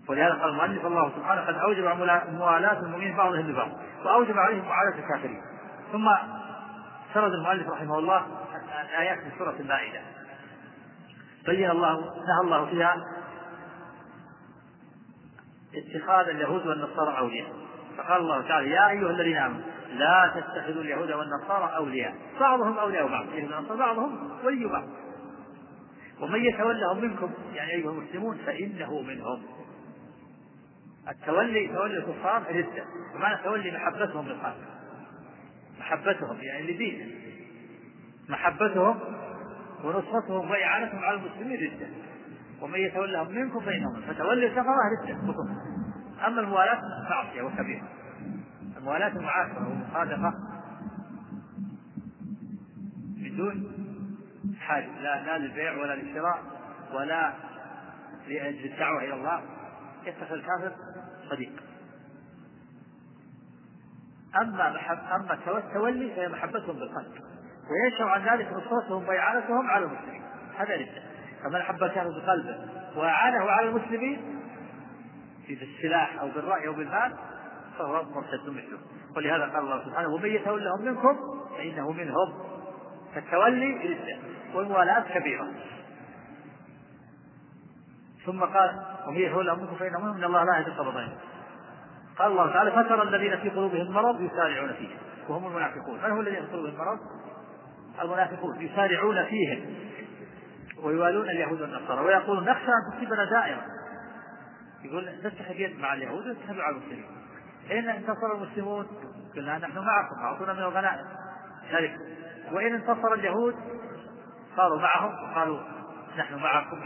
ولهذا قال المؤلف الله سبحانه قد أوجب موالاة المؤمنين بعضهم لبعض وأوجب عليهم معاداة الكافرين. ثم سرد المؤلف رحمه الله آيات من سورة المائدة نهى الله فيها اتخاذ اليهود والنصارى أولياء. فقال الله تعالى يا أيها الذين آمنوا لا تتخذوا اليهود والنصارى أولياء بعضهم أولياء بعض، بعضهم ولي بعض، ومن يتولهم منكم يعني أيها المسلمون فإنه منهم. تولي الكفار ردة، ومعنى تولي محبتهم بالقلب، محبتهم يعني لدينهم، محبتهم ونصرتهم وإعانتهم على المسلمين ردة، ومن يتولهم منكم فإنهم، فتولي الكفرة ردة. أما الموالاة معصية وكبيرة، الموالاة المعاشرة والمصادقة بدون حاجة لا للبيع ولا للشراء ولا للدعوة إلى الله، يتخذ الكافر صديق. أما التولي فهي محبتهم بالقلب، وينشأ عن ذلك نصرتهم وإعانتهم على المسلمين، هذا ردة. فمن أحب الكافر بقلبه وأعانه على المسلمين بالسلاح أو بالرأي أو بالمال فهو مرتد مثله. ولهذا قال الله سبحانه ومن يتولهم منكم فإنه منهم. فالتولي ردة والموالاة كبيرة. ثم قال ومن يتولهم منكم فإنه منهم إن الله لا يهدي القوم الظالمين. قال الله تعالى فترى الذين في قلوبهم مرض يسارعون فيه وهم المنافقون. من هو الذين في قلوبهم مرض؟ المنافقون يسارعون فيهم ويوالون اليهود والنصارى ويقولون نخشى أن تصيبنا دائرة، يقول نتخذ يد مع اليهود ونتخذ على المسلمين، إن انتصر المسلمون قلنا نحن معكم أعطونا من الغنائم ذلك، وإن انتصر اليهود صاروا معهم وقالوا نحن معكم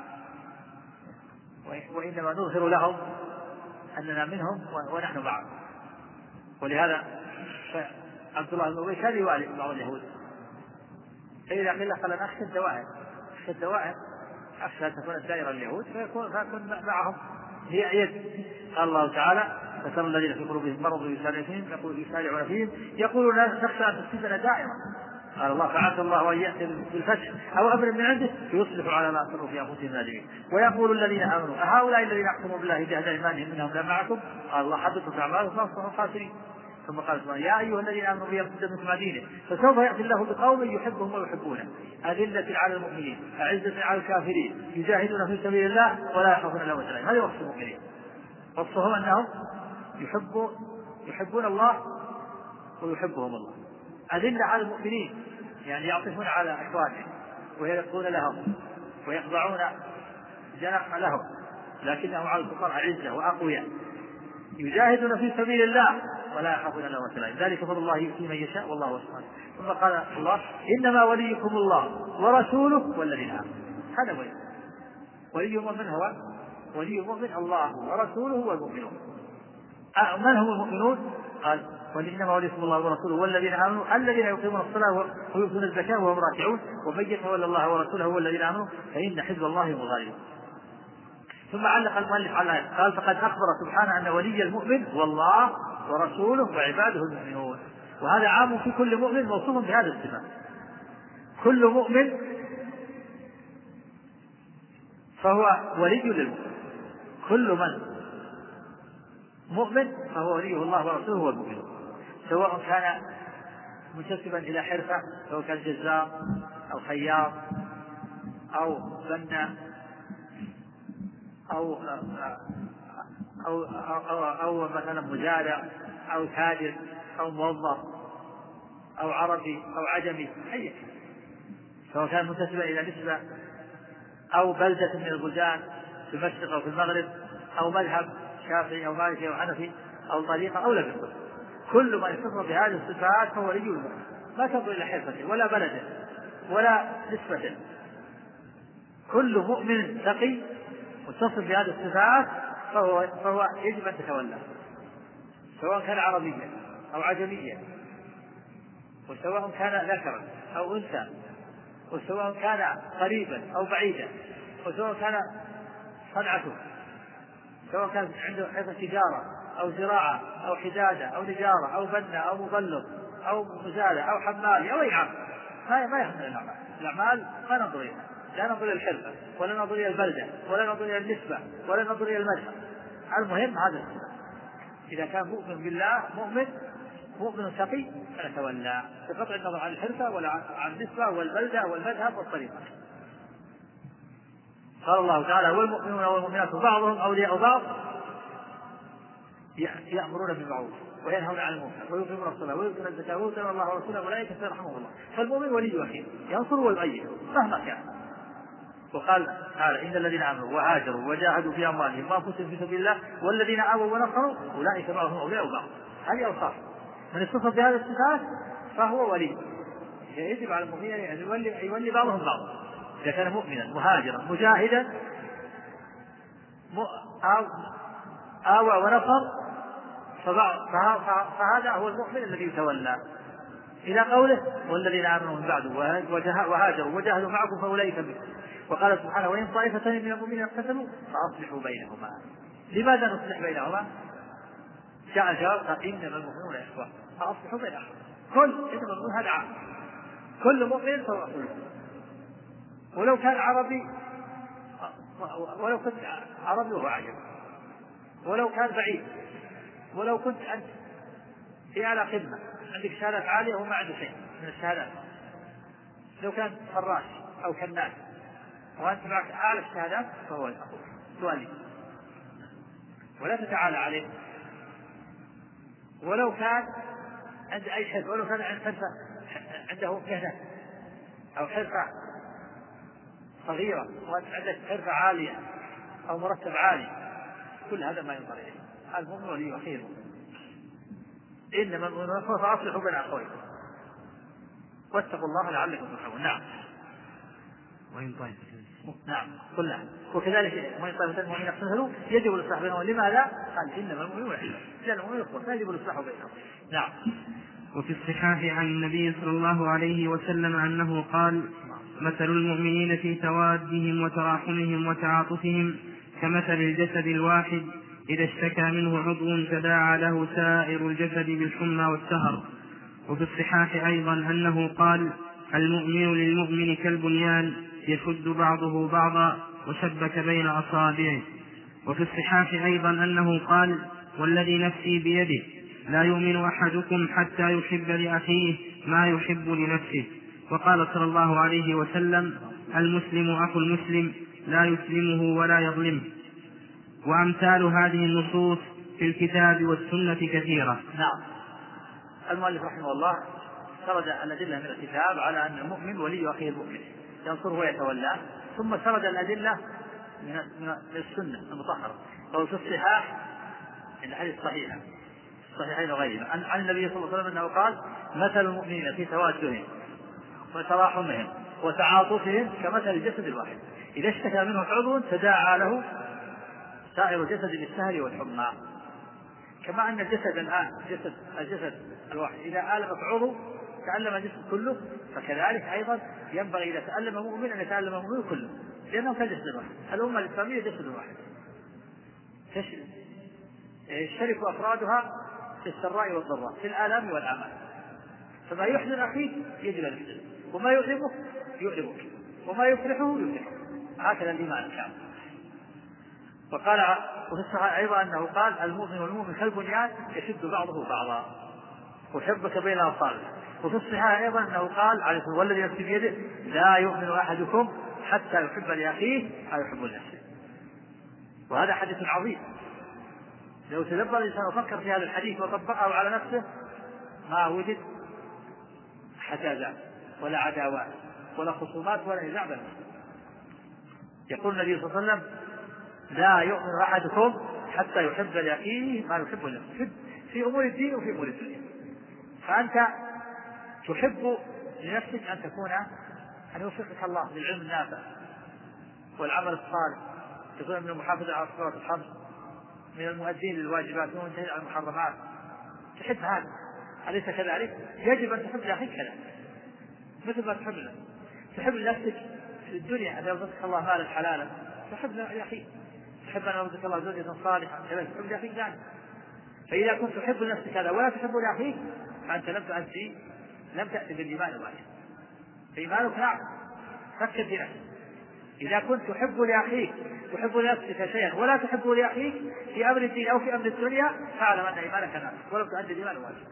وإنما نظهر لهم أننا منهم ونحن معهم. ولهذا عبد الله بن أبي كان يوالي بعض اليهود، فإذا قيل قال نخشى الدوائر أخشى أن تكون الدائرة اليهود فيكون معهم هي يد. قال الله تعالى فترى الذين في قلوبهم مرض يسارعون فيهم يقولون نخشى أن تصيبنا دائرة. قال الله فعسى الله أن يأتي بالفتح أو أمر من عنده فيصلح على ما أسروا في أنفسهم نادمين. ويقول الذين آمنوا أهؤلاء الذين أقسموا بالله جهد أيمانهم منهم لا معكم قال الله حبطت أعمالهم فأصبحوا خاسرين. ثم قال سبحانه يا أيها الذين آمنوا ليرتد منكم عن دينه فسوف يأتي الله بقوم يحبهم ويحبونه أذلة على المؤمنين أعزة على الكافرين يجاهدون في سبيل الله ولا يخافون لومة لائم. هذا وصف المؤمنين، وصفهم أنهم يحبون الله ويحبهم الله. أذلة على المؤمنين يعني يعطفون على أخوانهم ويلقون لهم ويخضعون جناح لهم، لكنهم على الكفار أعزة وأقوياء يجاهدون في سبيل الله ولا يخافون لومة لائم ذلك فضل الله يؤتيه من يشاء والله واسع عليم. ثم قال الله إنما وليكم الله ورسوله والذين آمنوا. هذا ولي المؤمن هو ولي المؤمن الله ورسوله والمؤمنون. من هم المؤمنون؟ قال وإنما وليكم الله ورسوله والذين آمنوا الذين يقيمون الصلاة ويؤتون الزكاة وهم راكعون ومن يتولى الله ورسوله والذين آمنوا فإن حزب الله هم الغالبون. ثم علق المؤلف على قال فقد أخبر سبحانه أن ولي المؤمن والله ورسوله وعباده المؤمنون، وهذا عام في كل مؤمن موصوف بهذا الصفات. كل مؤمن فهو ولي للمؤمن، كل من مؤمن فهو وليه الله ورسوله والمؤمنون، سواء كان منتسبا إلى حرفة سواء كان جزار أو خياط أو بنا أو مثلا مزارع أو تاجر أو موظف أو عربي أو عجمي أي، سواء كان منتسبا إلى نسبة أو بلدة من البلدان في المشرق أو في المغرب أو مذهب شافعي أو مالكي أو حنفي أو طريقة أو لا يقصد، كل ما يتصف بهذه الصفات فهو ولي المؤمن، ما تنظر إلى حرفته ولا بلده ولا نسبته. كل مؤمن تقي متصف بهذه الصفات فهو يجب أن تتولى، سواء كان عربيا أو عجميا، وسواء كان ذكرا أو أنثى، وسواء كان قريبا أو بعيدا، وسواء كان صنعته، سواء كان عنده حرفة تجارة أو زراعة أو حدادة أو نجارة أو بنا أو مبلغ أو مزارع أو حمال أو أي عمل، ما يحمل الأعمال ما ننظر إليها، لا ننظر إلى الحرفة ولا ننظر إلى البلدة ولا ننظر إلى النسبة ولا ننظر إلى المذهب. المهم هذا إذا كان مؤمن بالله مؤمن تقي فنتولى بقطع النظر عن الحرفة ولا عن النسبة والبلدة والمذهب والطريقة. قال الله تعالى والمؤمنون والمؤمنات بعضهم أولياء بعض يأمرون بالمعروف وينهون عن المنكر ويقيمون الصلاة ويؤتون الزكاة ويطيعون الله ورسوله أولئك سيرحمهم الله. فالمؤمن ولي أخيه ينصر ويؤيد مهما كان. وقال تعالى إن الذين آمنوا وهاجروا وجاهدوا في أموالهم وأنفسهم في سبيل الله والذين آووا ونصروا أولئك بعضهم أولياء بعض. هذه أوصاف من اتصف بهذه الصفات فهو ولي. يجب على المؤمنين أن يولي بعضهم بعضا إذا كان مؤمنا مهاجرا مجاهدا آوى ونصر فهذا هو المؤمن الذي يتولى. إلى قوله والذين آمنوا من بعد وهاجروا وجاهدوا معكم فأولئك منكم. وقال سبحانه وإن طائفتان من المؤمنين اقتتلوا فأصلحوا بينهما. لماذا نصلح بينهما؟ جاء الجواب قال إنما المؤمنون إخوة فأصلحوا بينهما. إنما المؤمنون هذا عام كل مؤمن فهو أخوه ولو كان عربي ولو كنت عربي وهو عجم ولو كان بعيد ولو كنت أنت في أعلى خدمة عندك شهادات عالية وما عنده شيء من الشهادات لو كان فراش أو كناس وأنت معك أعلى الشهادات فهو أخوك سؤالي ولا تتعالى عليه. ولو كان عند أي حرفة ولو كان عنده مهنة أو حرفة صغيرة وأنت عندك حرفة عالية أو مرتب عالي كل هذا ما ينظر إليه. المؤمن ولي أخيه إنما المؤمنون إخوة فأصلحوا بين أخويكم واتقوا الله لعلكم ترحمون. نعم نعم كلها. وكذلك وإن طائفتان المؤمنين اقتتلوا يجب الإصلاح بينهم. لماذا؟ قال إنما المؤمنون إخوة لأن المؤمنون إخوة فيجب الإصلاح بينهم. نعم. وفي الصحاح عن النبي صلى الله عليه وسلم أنه قال مثل المؤمنين في توادهم وتراحمهم وتعاطفهم كمثل الجسد الواحد إذا اشتكى منه عضو تداعى له سائر الجسد بالحمى والسهر. وفي الصحاح أيضا أنه قال المؤمن للمؤمن كالبنيان يشد بعضه بعضا وشبك بين أصابعه. وفي الصحاح أيضا أنه قال والذي نفسي بيده لا يؤمن أحدكم حتى يحب لأخيه ما يحب لنفسه. وقال صلى الله عليه وسلم المسلم أخو المسلم لا يسلمه ولا يظلمه. وأمثال هذه النصوص في الكتاب والسنة كثيرة. نعم. المؤلف رحمه الله سرد الأدلة من الكتاب على أن المؤمن ولي أخيه المؤمن ينصره ويتولاه ثم سرد الأدلة من السنة المطهرة. وفي الصحاح الحديث الصحيحة الصحيحين وغيرهما عن النبي صلى الله عليه وسلم أنه قال مثل المؤمنين في توادهم وتراحمهم وتعاطفهم كمثل الجسد الواحد إذا اشتكى منه عضو تداعى له سائر الجسد بالسهر والحمى. كما أن الجسد الآن الجسد الواحد إذا آلمت عضو تألم الجسد كله فكذلك أيضا ينبغي إذا تألم مؤمن أن يتألم مؤمن كله لأنه كالجسد الواحد. الأمة الإسلامية جسد واحد يشترك أفرادها في السراء والضراء في الآلام والآمال. فما يحزن أخيك يجب أن يحزن وما يؤلمك يؤلمك وما يفرحه يفرحك. هكذا الإيمان الكامل. وقال وفي الصحيح أيضا أنه قال المؤمن والمؤمن كالبنيان يشد بعضه بعضا وشبك بين أصابعه. وفي الصحيح أيضا أنه قال عليه والذي نفسي بيده لا يؤمن أحدكم حتى يحب لأخيه ما يحب لنفسه. وهذا حديث عظيم لو تدبر الإنسان وفكر في هذا الحديث وطبقه على نفسه ما وجد حجازات ولا عداوات ولا خصومات ولا نزاع بينهم. يقول النبي صلى الله عليه وسلم لا يؤمن أحدكم حتى يحب لأخيه ما يحب لنفسه في أمور الدين وفي أمور الدنيا. فأنت تحب لنفسك أن تكون أن يوفقك الله للعلم النافع والعمل الصالح تكون من المحافظة على الصلوات الخمس من المؤدين للواجبات ومنتهي عن المحرمات. تحب هذا أليس كذلك؟ يجب أن تحب لأخيك كذلك مثل ما تحب لنفسك. تحب لنفسك في الدنيا أن يرزقك الله مالا حلالا تحب لأخيك. تحب أن يرزقك الله زوجة صالحة كذلك تحب لأخيك ذلك. فإذا كنت تحب لنفسك هذا ولا تحب لأخيك فأنت لم تأتي بالإيمان الواجب. فإيمانك نعم فكر في نفسك إذا كنت تحب لأخيك تحب لنفسك شيئا ولا تحب لأخيك في أمر الدين أو في أمر الدنيا فاعلم أن إيمانك ناقص ولم تؤدي الإيمان واجب.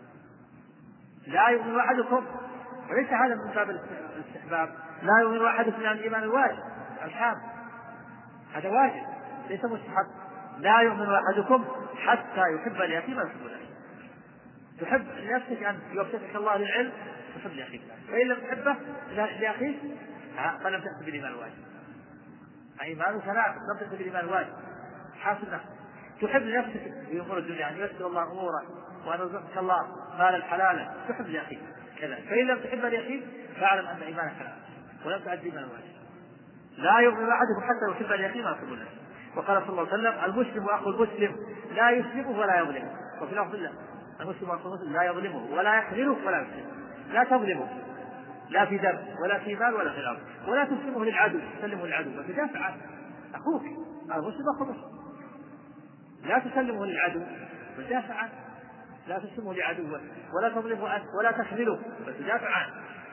لا يؤمن أحدكم، وليس هذا من باب الاستحباب، لا يؤمن أحدكم من الإيمان الواجب الحام، هذا واجب ليس مستحب. لا يؤمن أحدكم حتى يحب لأخيه ما يحب لأخيه. تحب لنفسك أن يوفقك الله للعلم تحب لأخيك، فإن لم تحبه لأخيك فلم تأتي بالإيمان الواجب. إيمانك ناقص لم تأتي بالإيمان الواجب. حاسب نفسك. تحب لنفسك في أمور الدنيا أن ييسر الله أمورك وأن يرزقك الله مالا حلالا تحب لأخيك كذا، فإن لم تحب لأخيك فاعلم أن إيمانك ناقص ولم تؤدي الإيمان الواجب. لا يؤمن أحدكم حتى يحب لأخيه ما يحب لنفسه. وقال صلى الله عليه وسلم المسلم أخو المسلم لا يسلمه ولا يظلمه. وفي لفظ الله المسلم أخو المسلم لا يظلمه ولا يخذله ولا يسلمه. لا تظلمه لا في دم ولا في مال ولا في الأرض، ولا تسلمه للعدو تسلمه للعدو فتدافع عنه. أخوك المسلم أخو المسلم لا تسلمه للعدو فتدافع عنه، لا تسلمه لعدو ولا تظلمه أنت ولا تخذله فتدافع عنه.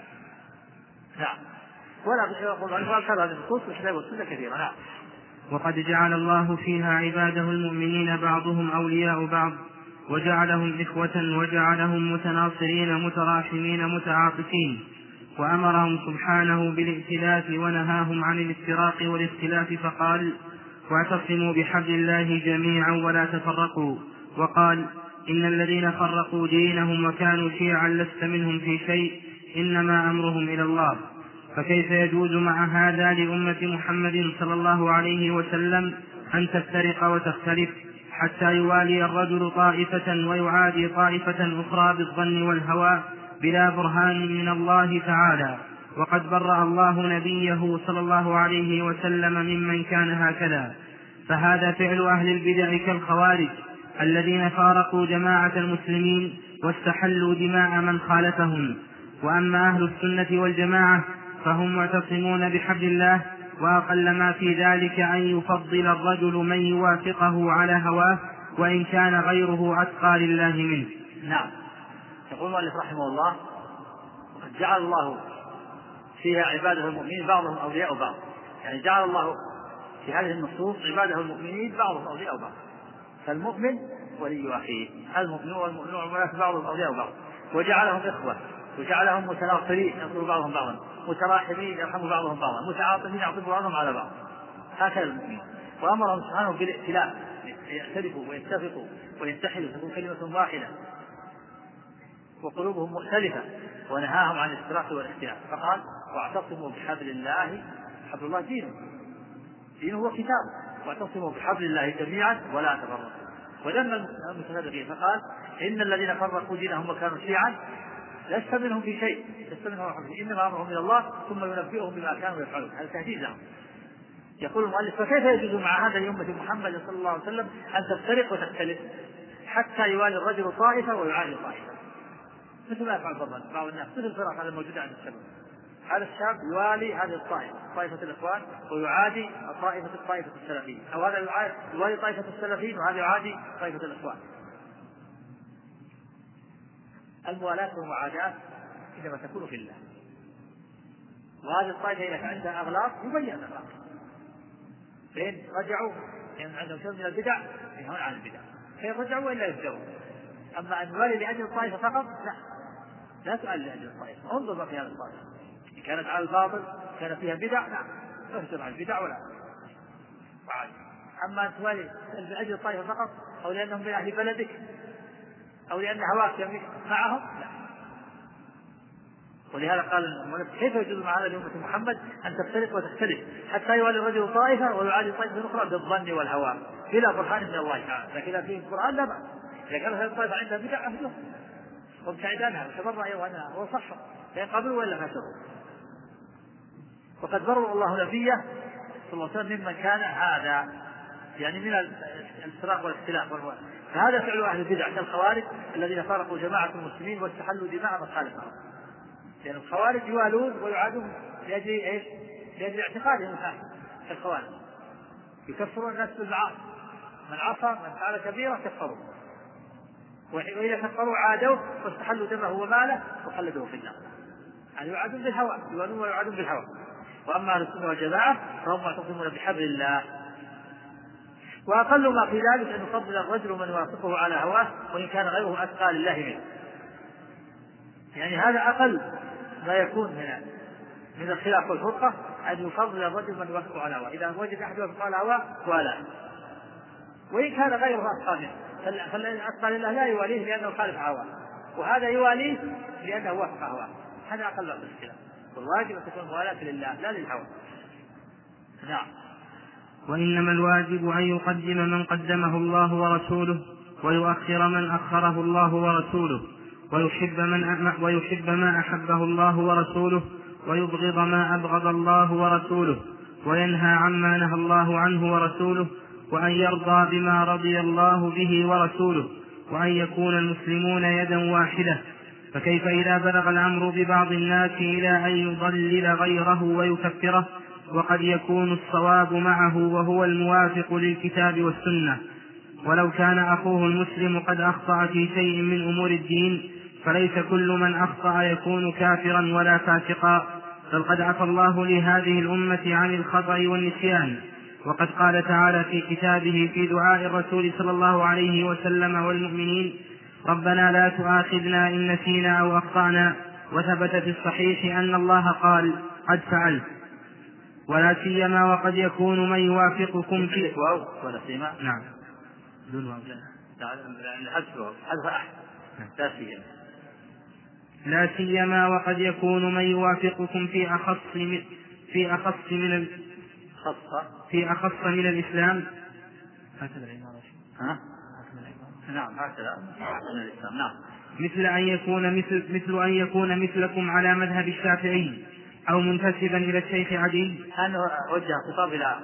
نعم. ولا يقول هذه النصوص والكتاب والسنة كثيرة. نعم. وقد جعل الله فيها عباده المؤمنين بعضهم أولياء بعض، وجعلهم إخوة، وجعلهم متناصرين متراحمين متعاطفين، وأمرهم سبحانه بالائتلاف ونهاهم عن الافتراق والاختلاف فقال واعتصموا بحبل الله جميعا ولا تفرقوا، وقال إن الذين فرقوا دينهم وكانوا شيعا لست منهم في شيء إنما أمرهم إلى الله. فكيف يجوز مع هذا لأمة محمد صلى الله عليه وسلم أن تفترق وتختلف حتى يوالي الرجل طائفة ويعادي طائفة أخرى بالظن والهوى بلا برهان من الله تعالى، وقد برأ الله نبيه صلى الله عليه وسلم ممن كان هكذا. فهذا فعل أهل البدع كالخوارج الذين فارقوا جماعة المسلمين واستحلوا دماء من خالفهم. وأما أهل السنة والجماعة فهم معتصمون بحبل الله، وأقل ما في ذلك أن يفضل الرجل من يوافقه على هواه وإن كان غيره أتقى لله منه. نعم. يقول المؤلف رحمه الله وقد جعل الله فيها عباده المؤمنين بعضهم أولياء بعض، يعني جعل الله في هذه النصوص عباده المؤمنين بعضهم أولياء بعض، فالمؤمن ولي أخيه، المؤمن والمؤمنون والمؤمنات بعضهم أولياء بعض، وجعلهم إخوة، وجعلهم متناصرين ينصر بعضهم بعضا، متراحمين يرحم بعضهم بعضا، متعاطفين يعطف بعضهم على بعض، هكذا المؤمنين. وأمرهم سبحانه بالائتلاف يختلفوا ويتفقوا ويتحدوا تكون كلمة واحدة وقلوبهم مختلفة، ونهاهم عن الافتراق والاختلاف فقال واعتصموا بحبل الله. حبل الله دينه هو كتابه، واعتصموا بحبل الله جميعا ولا تفرقوا. ولما المتفرقين فقال إن الذين فرقوا دينهم وكانوا شيعا لست منهم في شيء، لست منهم في شيء إنما أمرهم من الله ثم ينبئهم بما كانوا يفعلون. هذا تهديد لهم. يقول المؤلف فكيف يجوز مع هذا لأمة محمد صلى الله عليه وسلم أن تفترق وتختلف حتى يوالي الرجل طائفة ويعادي طائفة، مثل ما يفعل بعض الناس، مثل الفرق هذا الموجودة عند الشباب. هذا الشاب يوالي هذه الطائفة طائفة الإخوان ويعادي طائفة السلفيين، أو هذا يوالي طائفة السلفيين وهذا يعادي طائفة الإخوان. الموالاة والمعاداة إنما تكون في الله، وهذه الطائفة إذا كان عندها أغلاط يبين الأغلاط، فإن رجعوا يعني عندهم شيء من البدع ينهون عن البدع، فإن رجعوا إلا يفجروا. أما أن نوالي لأجل الطائفة فقط لا تؤل لأجل الطائفة. انظر ما في هذه الطائفة إن كانت على الباطل كان فيها بدع نعم تفجر عن البدع ولا وعادي. أما أن توالي لأجل الطائفة فقط أو لأنهم من أهل بلدك أو لأن هواك يملك معهم لا. ولهذا قال المؤلف كيف يجوز مع هذا لأمة محمد أن تفترق وتختلف حتى يوالي الرجل طائفة ويعادي طائفة أخرى بالظن والهوى بلا برهان من الله تعالى. لكن إذا فيه القرآن لا بأس. إذا كانت هذه الطائفة عندها بدع أهله وابتعدانها وتبرأ وأنها وصحوا فإن قبلوا وإلا فسروا. وقد برر الله نبيه صلى الله عليه وسلم ممن كان هذا يعني من الافتراق والاختلاف فهذا فعل أهل البدع كالخوارج الذين فارقوا جماعة المسلمين واستحلوا دماء من خالفهم. لأن يعني الخوارج يوالون ويعادون لأجل إيش؟ لأجل اعتقادهم كالخوارج يكفرون الناس بالمعاصي، من عصى من فعل كبيرة كفروا، وإذا كفروا عادوا واستحلوا دمه وماله وخلدوه في النار. يعني يعادون بالهوى، يوالون ويعادون بالهوى. وأما أهل السنة والجماعة فهم معتصمون بحبل الله. وأقل ما في ذلك أن يفضل الرجل من يوافقه على هواه وإن كان غيره أتقى لله منه. يعني هذا أقل ما يكون من الخلاف والفرقة، أن يفضل الرجل من يوافقه على هواه. إذا وجد أحد يوافقه على هواه ولا، وإن كان غيره أتقى منه، فالذي أتقى لله لا يواليه لأنه خالف هواه، وهذا يواليه لأنه وافق هواه. هذا أقل ما في الخلاف، والواجب أن تكون موالاة لله لا للهوى. نعم. وإنما الواجب أن يقدم من قدمه الله ورسوله، ويؤخر من أخره الله ورسوله، ويحب ما أحبه الله ورسوله، ويبغض ما أبغض الله ورسوله، وينهى عما نهى الله عنه ورسوله، وأن يرضى بما رضي الله به ورسوله، وأن يكون المسلمون يدا واحدة. فكيف إذا بلغ الأمر ببعض الناس إلى أن يضلل غيره ويكفره، وقد يكون الصواب معه وهو الموافق للكتاب والسنة. ولو كان أخوه المسلم قد أخطأ في شيء من أمور الدين، فليس كل من أخطأ يكون كافرا ولا فاسقا، بل قد عفى الله لهذه الأمة عن الخطأ والنسيان. وقد قال تعالى في كتابه في دعاء الرسول صلى الله عليه وسلم والمؤمنين: ربنا لا تؤاخذنا إن نسينا أو أخطأنا. وثبت في الصحيح أن الله قال: قد فعلت. ولا سيما وقد يكون من يوافقكم في ولا سيما. نعم. لا سيما وقد يكون من يوافقكم في أخص من الإسلام. نعم هكذا من الإسلام. نعم. مثل أن يكون مثلكم على مذهب الشافعي، أو منتسبا إلى الشيخ عدي. أنا وجه خطاب إلى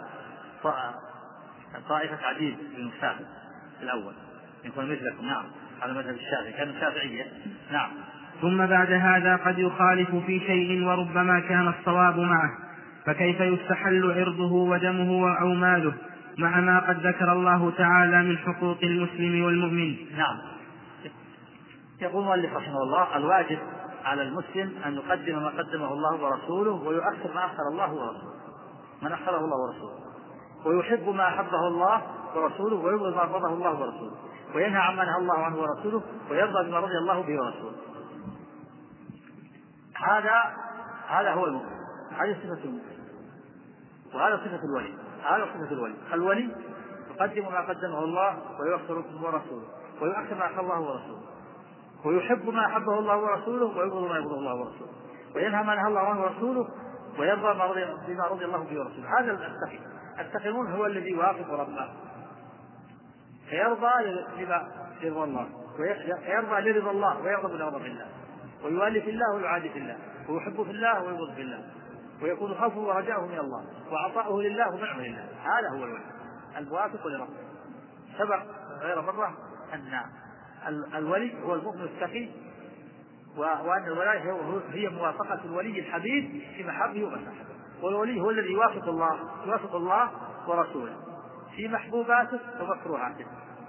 طائفة عدي بن مسافر الأول، يكون مثلكم. نعم على مذهب الشافعي، كان الشافعية. نعم. ثم بعد هذا قد يخالف في شيء وربما كان الصواب معه، فكيف يستحل عرضه ودمه أو ماله مع ما قد ذكر الله تعالى من حقوق المسلم والمؤمن. نعم. يقول المؤلف رحمه الله: الواجب على المسلم أن يقدم ما قدمه الله ورسوله، ويؤخر ما أخر الله ورسوله، من أخره الله ورسوله، ويحب ما أحبه الله ورسوله، ويبغض ما أبغضه الله ورسوله، وينهى عما نهى الله عنه ورسوله، ويرضى بما رضي الله به ورسوله. هذا هو المؤمن، هذه صفة المؤمن، وهذا صفة الولي. هذا صفة الولي. الولي يقدم ما قدمه الله ويؤخر ورسوله، ويؤخر ما أخر الله ورسوله، ويحب ما أحبه الله ورسوله، ويبغض ما يبغضه الله ورسوله، وينهى ما نهى الله عنه ورسوله، ويرضى بما رضي الله به ورسوله. هذا التقي. التقي هو الذي يوافق ربه، فيرضى لما يرضى الله، ويرضى لرضا الله، ويغضب لغضب الله، ويوالي في الله ويعادي في الله، ويحب في الله ويبغض في الله، ويكون خوفه ورجاؤه من الله، وعطاؤه لله ومنعه لله. هذا هو الولي الموافق لربه. سبق غير مرة أن الولي هو المؤمن التقي، وأن الولاية هي موافقة الولي الحبيب في محبه ومسحه. والولي هو الذي يوافق الله ورسوله في محبوباته ومكروهاته،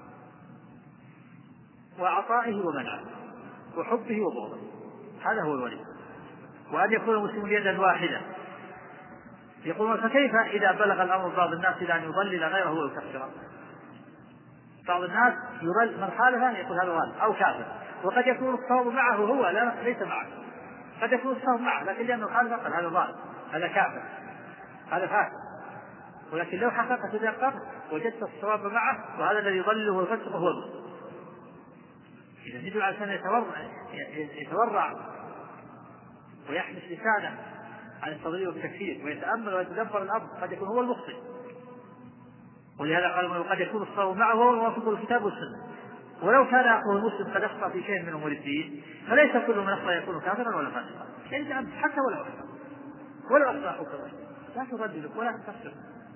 وعطائه ومنعه، وحبه وبغضه. هذا هو الولي. وأن يكون المسلم يدا واحدة. يقولون: فكيف إذا بلغ الأمر بعض الناس إلى أن يضلل غيره ويكفره؟ بعض الناس من خالفه يقول هذا ضال أو كافر، وقد يكون الصواب معه هو ليس معه، قد يكون الصواب معه، لكن لأنه خالفه قال هذا ضال، هذا كافر، هذا فاسق. ولكن لو حققت الدقة وجدت الصواب معه، وهذا الذي يضلله ويفسقه هو المسلم. إذا يجب على الإنسان يتورع ويحبس لسانه عن التضليل والتكفير، ويتأمل ويتدبر الأمر، قد يكون هو المخطئ. ولهذا قال: قد يكون الصواب معه وهو الموافق للكتاب والسنة. ولو كان أخوه المسلم قد أخطأ في شيء من أمور الدين، فليس كل من أخطأ يكون كافرا ولا فاسقا. يعني حتى ولو أخطأ أخوك لا تردده ولا تكفره.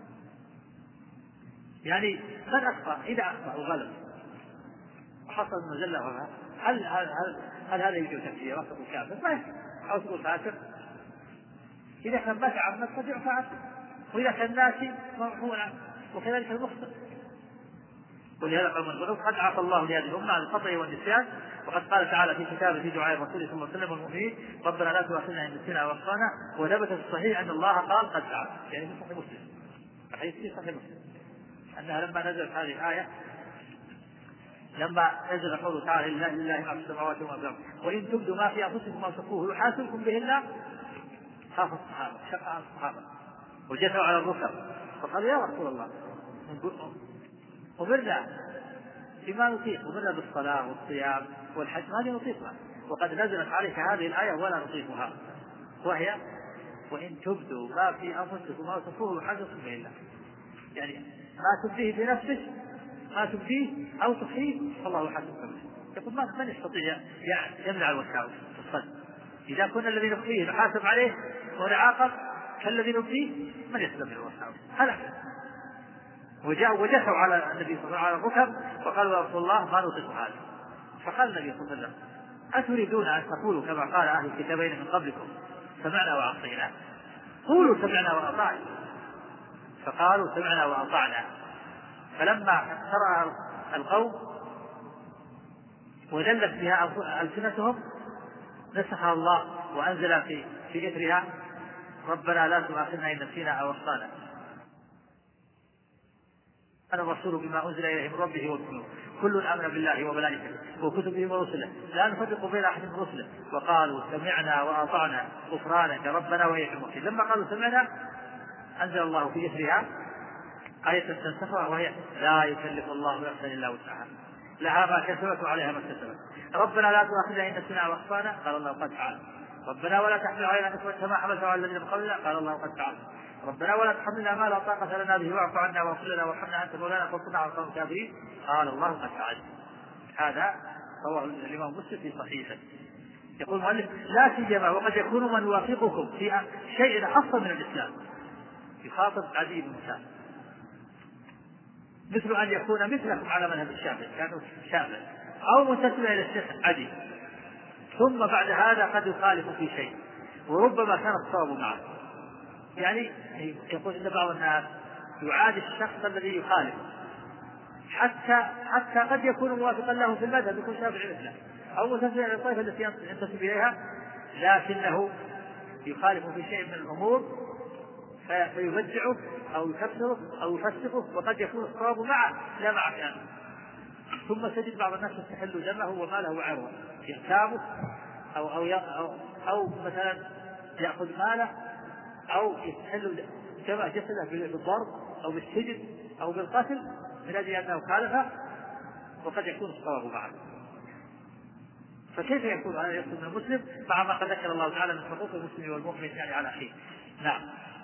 يعني من أخطأ إذا أخطأ وغلط وحصل مجلة، هل هذا يجب تكفيره وتقول كافر؟ ما أو تقول فاسق. إذا كان ما تعمد قد يعفى عنه، وإذا كان ناسي مرحوم عنه، وكذلك المخطئ. ولهذا قال المنافقون قد عفى الله لهذه الأمة عن الخطأ والنسيان، وقد قال تعالى في كتابه في دعاء الرسول صلى الله عليه وسلم والمؤمنين ربنا لا تؤاخذنا إن نسينا أو أخطأنا، وثبت في الصحيح أن الله قال قد فعل، يعني في صحيح مسلم، الحديث في صحيح مسلم أنها لما نزلت هذه الآية، لما نزل قوله تعالى لله ما في السماوات وما في الأرض وإن تبدوا ما في أنفسكم أو تخفوه يحاسبكم به الله، خاف الصحابة شق على الصحابة وجثوا على الركب فقالوا يا رسول الله أمرنا بما نطيق، أمرنا بالصلاة والصيام والحج ما نطيقها، وقد نزلت عليك هذه الآية ولا نطيقها، وهي وإن تبدوا ما في أنفسكم أو تخفوه يحاسبكم به الله، يعني ما تبديه بنفسك ما تبديه أو تخفيه فالله يحاسبك به. يقول من يستطيع يمنع الوساوس في الصدر؟ إذا كنا الذي نخفيه نحاسب عليه ونعاقب كالذي نبديه، من يسلم من الوساوس؟ هلا وجثوا على النبي صلى الله عليه وسلم على الركب وقالوا يا رسول الله ما نطيق هذا. فقال النبي صلى الله عليه وسلم أتريدون أن تقولوا كما قال أهل الكتابين من قبلكم سمعنا وعصينا؟ قولوا سمعنا وأطعنا. فقالوا سمعنا وأطعنا. فلما قرأ القوم وذلت بها ألسنتهم نسخها الله وأنزل في إثرها ربنا لا تؤاخذنا إن نسينا أو أخطأنا أنا الرسول بما أنزل إليه من ربه والكتب كل آمن بالله وملائكته وكتبه ورسله لا نفرق بين أحد من رسله وقالوا سمعنا وأطعنا غفرانك ربنا وإليك المصير. لما قالوا سمعنا أنزل الله في إثرها آية تنسخها وهي لا يكلف الله نفسا إلا وسعها لها ما كسبت وعليها ما اكتسبت. ربنا لا تؤاخذنا إن نسينا وأخطأنا قال الله قد فعل. ربنا ولا تحمل علينا إصرا كما حملته على الذين من قبلنا قال الله قد فعل. ربنا ولا تحملنا ما لا طاقة لنا به واعف عنا واغفر لنا وارحمنا أنت مولانا فانصرنا على القوم الكافرين قال الله قد فعل. هذا رواه الإمام مسلم في صحيحه. يقول المؤلف لا سيما وقد يكون من يوافقكم في شيء أفضل من الإسلام يخاطب عدي بن مسلم مثل أن يكون مثلكم على مذهب الشافعي كانوا شافعي أو منتسب إلى الشيخ عدي ثم بعد هذا قد يخالف في شيء وربما كان الصواب معه. يعني يقول إن بعض الناس يعادي الشخص الذي يخالف حتى قد يكون موافقا له في المذهب يكون شافعي مثله أو منتسب إلى الطائفة التي ينتسب إليها لكنه يخالف في شيء من الأمور فيبدعه أو يكفره أو يفسقه وقد يكون الصواب معه لا مع كان. ثم تجد بعض الناس يستحل دمه وماله وعرضه يغتابه أو مثلا يأخذ ماله أو يستحل جمع جسده بالضرب أو بالسجن أو بالقتل من أجل أنه خالفه وقد يكون الصواب معه. فكيف يكون هذا يقصد من المسلم مع ما قد ذكر الله تعالى من حقوق المسلم والمؤمن يعني على أخيه؟ نعم.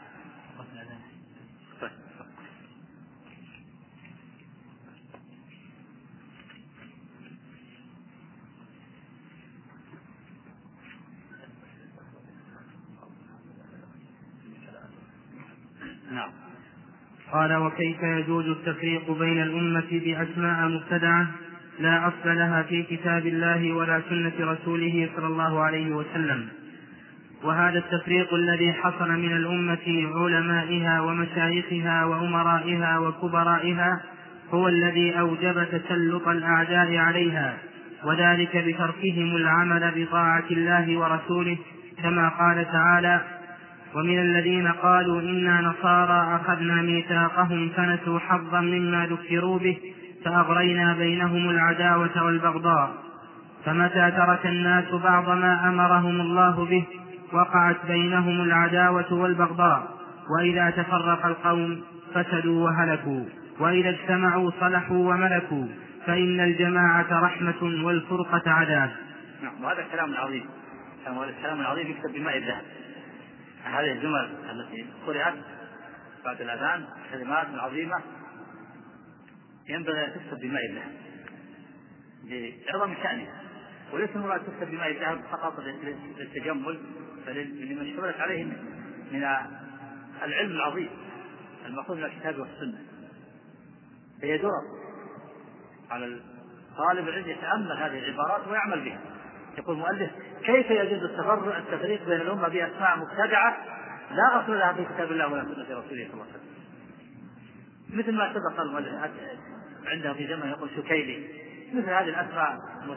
نعم. قال وكيف يجوز التفريق بين الأمة بأسماء مبتدعة لا أصل لها في كتاب الله ولا سنة رسوله صلى الله عليه وسلم. وهذا التفريق الذي حصل من الأمة علمائها ومشايخها وأمرائها وكبرائها هو الذي أوجب تسلط الأعداء عليها وذلك بتركهم العمل بطاعة الله ورسوله كما قال تعالى ومن الذين قالوا إنا نصارى أخذنا ميثاقهم فنسوا حظا مما ذكروا به فأغرينا بينهم العداوة والبغضاء فمتى ترك الناس بعض ما أمرهم الله به وقعت بينهم العداوة والبغضاء وإذا تفرق القوم فسدوا وهلكوا وإذا اجتمعوا صلحوا وملكوا فإن الجماعة رحمة والفرقة عذاب. نعم. وهذا الكلام العظيم هذا الكلام العظيم يكتب بماء الذهب. هذه الجمل التي قرأت بعد الأذان كلمات عظيمة ينبغي أن تكتب بماء الذهب لعظم شأنها وليس المراد تكتب بماء الذهب فقط للتجمل لمن اشتملت عليه من العلم العظيم المأخوذ من الكتاب والسنة. هي درر على طالب العلم يتأمل هذه العبارات ويعمل بها. يقول المؤلف كيف يجوز التفريق بين الأمة بأسماء مبتدعة لا أصل لها في كتاب الله ولا سنة رسوله صلى الله عليه وسلم. مثل ما سبق المؤلف عندهم في زمن يقول سكيلي، مثل هذه الأسماء،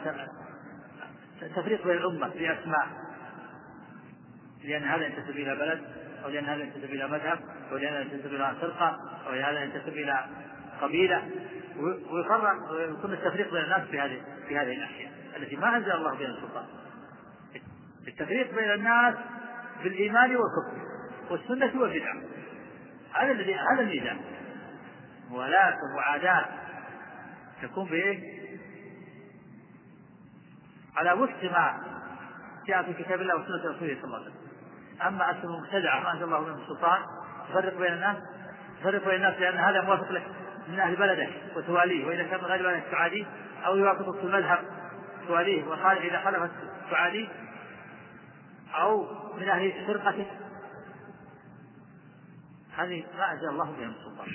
تفريق بين الأمة في أسماء، لأن هذا ينتسب إلى بلد، أو لأن هذا ينتسب إلى مذهب، أو لأن هذا ينتسب إلى فرقة، أو لأن هذا ينتسب إلى قبيلة، ويكون التفريق بين الناس في هذه الأشياء التي ما أنزل الله بها السلطان. التفريق بين الناس بالإيمان والكفر والسنة والبدعة، هذا الميزان. ولاة وعادات تكون بإيه؟ على وفق ما جاء في كتاب الله وسنة رسوله صلى الله عليه وسلم. أما أسم المبتدعة ما أنزل الله بهم السلطان تفرق بين الناس لأن هذا موافق لك من أهل بلدك وتواليه، وإذا كان من غير بلدك تعاديه، أو يوافقك في المذهب تواليه، إذا خالفت تعاديه، أو من أهل فرقتك، هذه ما أنزل الله بهم السلطان.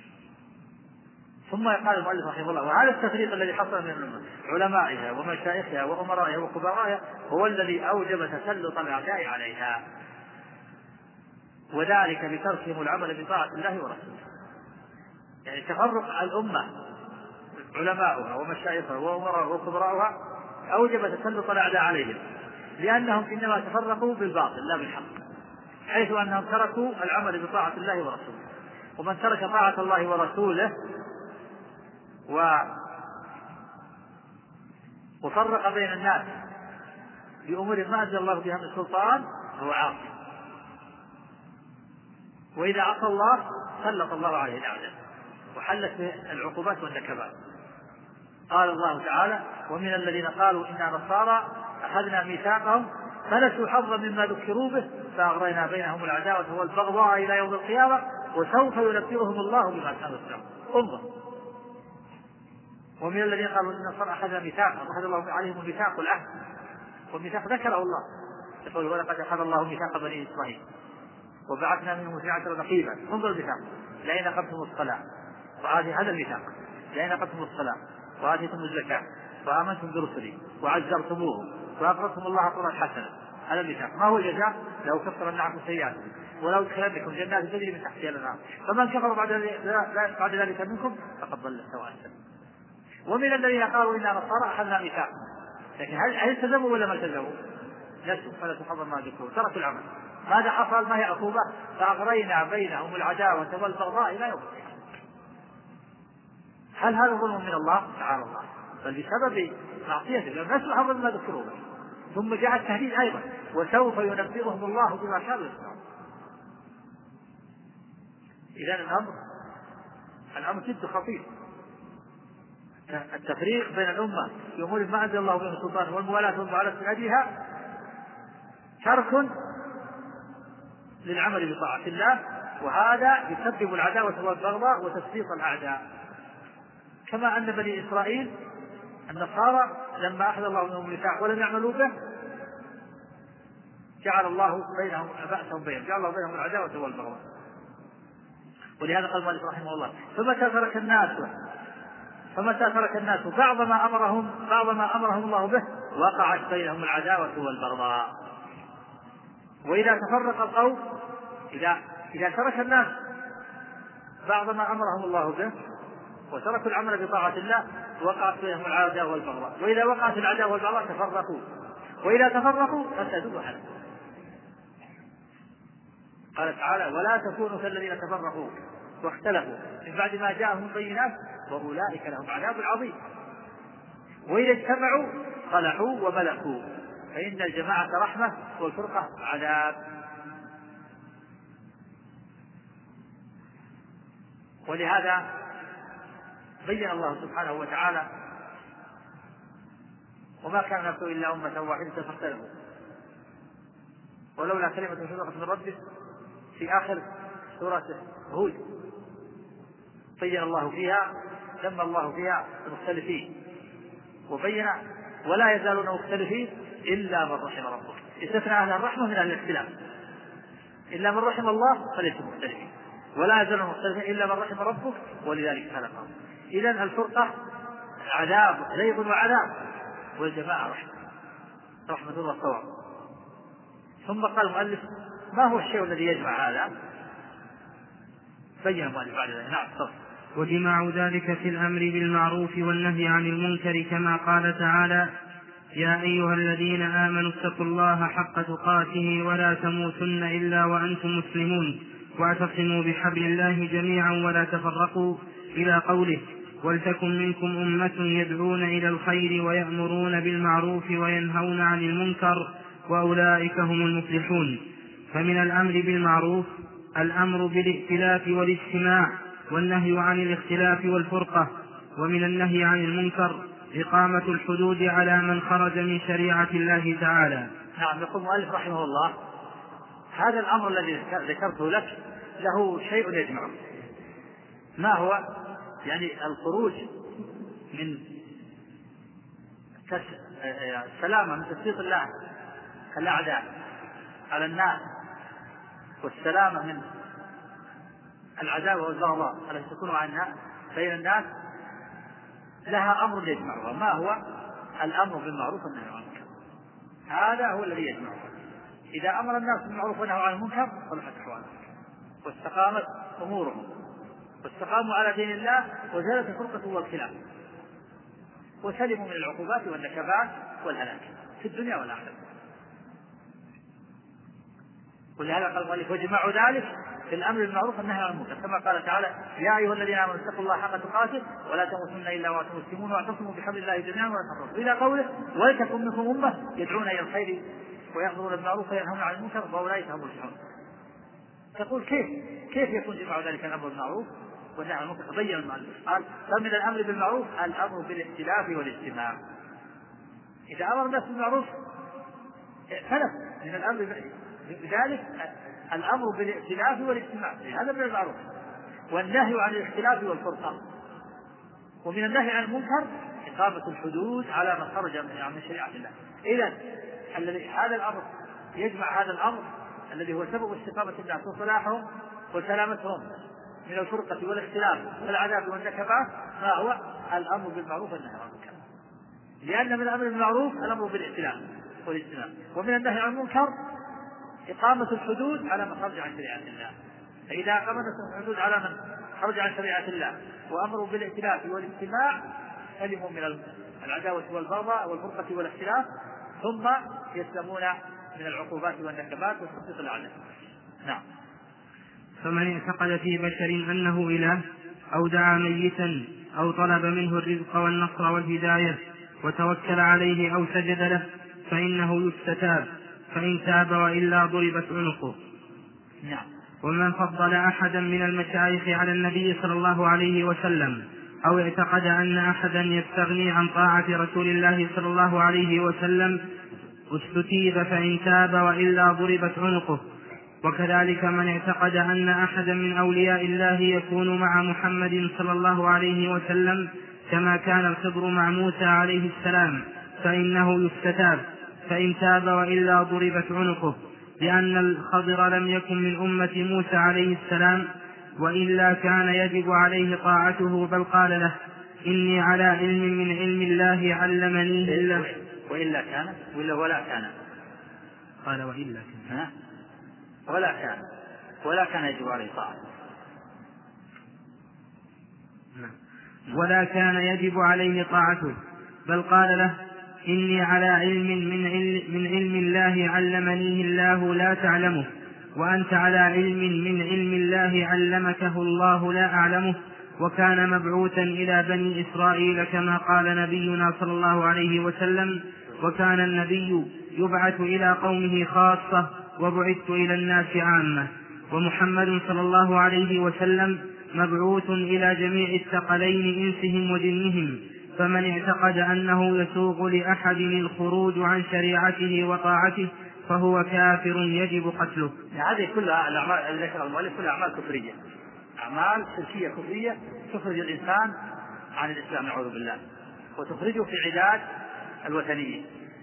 ثم قال المؤلف رحمه الله: وهذا التفريق الذي حصل من علمائها ومشايخها وأمرائها وكبرائها هو الذي أوجب تسلط الأعداء عليها، وذلك بتركهم العمل بطاعة الله ورسوله. يعني تفرق الأمة علماؤها ومشايخها وأمرائها وكبرائها أوجب تسلط الأعداء عليهم، لأنهم إنما تفرقوا بالباطل لا بالحق، حيث أنهم تركوا العمل بطاعة الله ورسوله. ومن ترك طاعة الله ورسوله وفرق بين الناس بأمور ما أنزل الله بها من سلطان هو عاصي، وإذا عصى الله سلط الله عليه الأعداء وحلت به العقوبات والنكبات. قال الله تعالى: ومن الذين قالوا إنا نصارى أخذنا ميثاقهم فنسوا حظا مما ذكروا به فأغرينا بينهم العداوة والبغضاء إلى يوم القيامة وسوف ينبئهم الله بما كانوا يصنعون. انظر: ومن الذين قالوا إن النصارى أخذنا ميثاقهم، أخذ الله عليهم الميثاق والعهد، والميثاق ذكره الله يقول: ولقد أخذ الله ميثاق بني إسرائيل وبعثنا منهم 12 نقيبا. انظر الميثاق: لئن أقمتم الصلاة، هذا الميثاق، لئن أقمتم الصلاة وآتيتم الزكاة وآمنتم برسلي وعزرتموهم وأقرضتم الله قرضا حسنا، هذا الميثاق. ما هو الجزاء؟ لو كفرن عنكم سيئاتكم ولو أدخلنكم جنات تجري من تحتها الأنهار فمن كفر بعد ذلك منكم فقد ضل سواء السبيل. ومن الذين قالوا إنا نصارى أخذنا ميثاق، لكن هل التزموا ولا ما التزموا؟ نسوا فلا تحضر ما ذكروا، تركوا العمل. ماذا حصل؟ ما هي عقوبة؟ فأغرينا بينهم العداوة والبغضاء إلى يوم القيامة. هل هذا ظلم من الله؟ تعالى الله، بل بسبب معصيته، لأن نسوا حظا ما ذكروا به. ثم جاء التهديد أيضا: وسوف ينبئهم الله بما كانوا يصنعون. إذن الأمر جد خطير. التفريق بين الأمة في أمور ما أنزل الله بها السلطان والموالاة والمعاداة من أجلها ترك للعمل بطاعة الله، وهذا يسبب العداوة والبغضاء وتسليط الأعداء. كما أن بني إسرائيل النصارى لما أخذ الله منهم الميثاق ولم يعملوا به جعل الله بينهم بأسهم بينهم، جعل الله بينهم العداوة والبغضاء. ولهذا قال المؤلف رحمه الله: فمتى ترك الناس بعض ما أمرهم الله به وقعت بينهم العداوة والبغضاء. وإذا تفرق القوم، إذا ترك الناس بعض ما أمرهم الله به وتركوا العمل بطاعة الله وقعت بينهم العداوة والبغضاء. وإذا وقعت العداوة والبغضاء تفرقوا، وإذا تفرقوا فسدوا وحلقوا. قال تعالى: ولا تكونوا كالذين تفرقوا واختلفوا من بعد ما جاءهم البينات وأولئك لهم عذاب عظيم. وإذا اجتمعوا صلحوا وملكوا، فإن الجماعة رحمة والفرقة عذاب. ولهذا بين الله سبحانه وتعالى: وما كان الناس إلا أمة واحدة فاختلفوا ولولا كلمة سبقت من ربك، في آخر سورة هود بين الله فيها، ذم الله فيها المختلفين، وبين: ولا يزالون مختلفين إلا من رحم ربك. استثنى أهل الرحمة من أهل الاختلاف، إلا من رحم الله فليسوا مختلفين، ولا يزالون مختلفين إلا من رحم ربك ولذلك خلقهم. إذن الفرقة عذاب، زيغ وعذاب، والجماعة رحمة والصواب. ثم قال المؤلف: ما هو الشيء الذي يجمع هذا؟ بين المؤلف بعد ذلك. نعم. وجماع ذلك في الأمر بالمعروف والنهي عن المنكر، كما قال تعالى: يا أيها الذين آمنوا اتقوا الله حق تقاته ولا تموتن إلا وأنتم مسلمون واعتصموا بحبل الله جميعا ولا تفرقوا، إلى قوله: ولتكن منكم أمة يدعون إلى الخير ويأمرون بالمعروف وينهون عن المنكر وأولئك هم المفلحون. فمن الأمر بالمعروف الأمر بالائتلاف والاجتماع والنهي عن الاختلاف والفرقة، ومن النهي عن المنكر إقامة الحدود على من خرج من شريعة الله تعالى. نعم. يقول المؤلف رحمه الله: هذا الأمر الذي ذكرته لك له شيء يجمعه. ما هو؟ يعني الخروج من السلامة من تسليط الله الأعداء على الناس، والسلامة من العداوة والبغضاء التي تكون بين الناس، لها أمر يجمعها. ما هو؟ الأمر بالمعروف والنهي عن المنكر. هذا هو الذي يجمعه. إذا أمر الناس بالمعروف ونهوا عن المنكر صلحت أحوالهم واستقامت أمورهم واستقاموا على دين الله وزالت الفرقة والخلاف وسلموا من العقوبات والنكبات والهلاك في الدنيا والآخرة. ولهذا قال المؤلف: وجماع ذلك في الأمر بالمعروف والنهي عن المنكر، كما قال تعالى: يا أيها الذين آمنوا اتقوا الله حق تقاته ولا تموتن إلا وأنتم مسلمون واعتصموا بحبل الله جميعا ولا تفرقوا، إلى قوله: ولتكن منكم أمة يدعون إلى الخير ويأمرون بالمعروف وينهون عن المنكر وأولئك هم المفلحون. تقول كيف يكون جماع ذلك الأمر بالمعروف والنهي عن المنكر؟ بين المؤلف قال: فمن الأمر بالمعروف الأمر بالاختلاف والاجتماع. إذا أمر الناس بالمعروف فلس من الأمر بذلك الأمر بالائتلاف والاجتماع، هذا من المعروف، والنهي عن الاختلاف والفرقة. ومن النهي عن المنكر إقامة الحدود على من خرج من شريعة الله. إذن هذا الأمر يجمع هذا الأمر الذي هو سبب استقامة الناس وصلاحهم وسلامتهم من الفرقة والاختلاف والعذاب والنكبات، ما هو؟ الأمر بالمعروف والنهي عن المنكر. لأن من الأمر بالمعروف الأمر بالائتلاف والاجتماع، ومن النهي عن المنكر إقامة الحدود على من خرج عن شريعة الله. فإذا أقامت الحدود على من خرج عن شريعة الله وأمروا بالائتلاف والاجتماع سلموا من العداوة والبغضاء والفرقة والاختلاف، ثم يسلمون من العقوبات والنكبات وتسقيط الأعداء. نعم. فمن اعتقد في بشر أنه إله أو دعا ميتا أو طلب منه الرزق والنصر والهداية وتوكل عليه أو سجد له فإنه يستتاب، فإن تاب وإلا ضربت عنقه. نعم. ومن فضل أحدا من المشايخ على النبي صلى الله عليه وسلم أو اعتقد أن أحدا يستغني عن طاعة رسول الله صلى الله عليه وسلم استتيب، فإن تاب وإلا ضربت عنقه. وكذلك من اعتقد أن أحدا من أولياء الله يكون مع محمد صلى الله عليه وسلم كما كان الخضر مع موسى عليه السلام فإنه يستتاب، فإن تاب وإلا ضربت عنقه، لأن الخضر لم يكن من أمة موسى عليه السلام، وإلا كان يجب عليه طاعته، بل قال له: إني على علم من علم الله علمني إلا. وإلا كان ولا كان؟ قال وإلا كان. ولا كان يجب عليه طاعته. ولا كان يجب عليه طاعته، بل قال له: إني على علم من علم الله علمنيه الله لا تعلمه، وأنت على علم من علم الله علمكه الله لا أعلمه. وكان مبعوثا إلى بني إسرائيل كما قال نبينا صلى الله عليه وسلم: وكان النبي يبعث إلى قومه خاصة وبعثت إلى الناس عامة. ومحمد صلى الله عليه وسلم مبعوث إلى جميع الثقلين إنسهم وجنهم، فمن اعتقد أنه يسوغ لأحد الخروج عن شريعته وطاعته فهو كافر يجب قتله. هذه كلها الأعمال التي ذكرها المؤلف كلها أعمال كفرية، أعمال شركية كفرية تخرج الإنسان عن الإسلام نعوذ بالله وتخرجه في عداد الوثنية.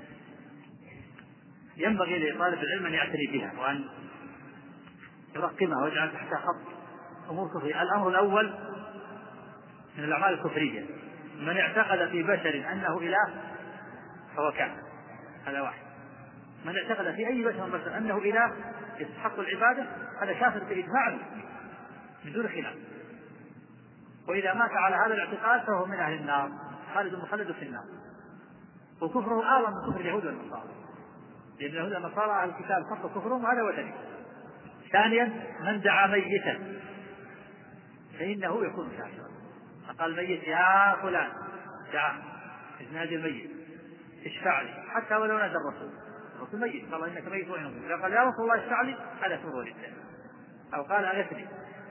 ينبغي لطالب العلم أن يعتني بها وأن يرقمها ويجعل تحتها خط أمور كفرية. الأمر الأول من الأعمال الكفرية: من اعتقد في بشر أنه إله فهو كافر. هذا واحد. من اعتقد في أي بشر أنه إله يستحق العبادة هذا كافر بإجماع من دون خلاف. وإذا مات على هذا الاعتقاد فهو من أهل النار خالد مخلد في النار. وكفره أعظم من كفر اليهود والنصارى، لأن اليهود والنصارى أهل الكتاب فقط كفرهم وهذا وثني. ثانيا من دعا ميتا فإنه يكون كافرا. فقال الميت يا فلان دعا نادي الميت اشفع لي، حتى ولو نادى الرسول ميت قال إنك ميت وإنه ميت، قال يا رسول الله اشفع لي هذا كفر ردة. أو قال أغثني،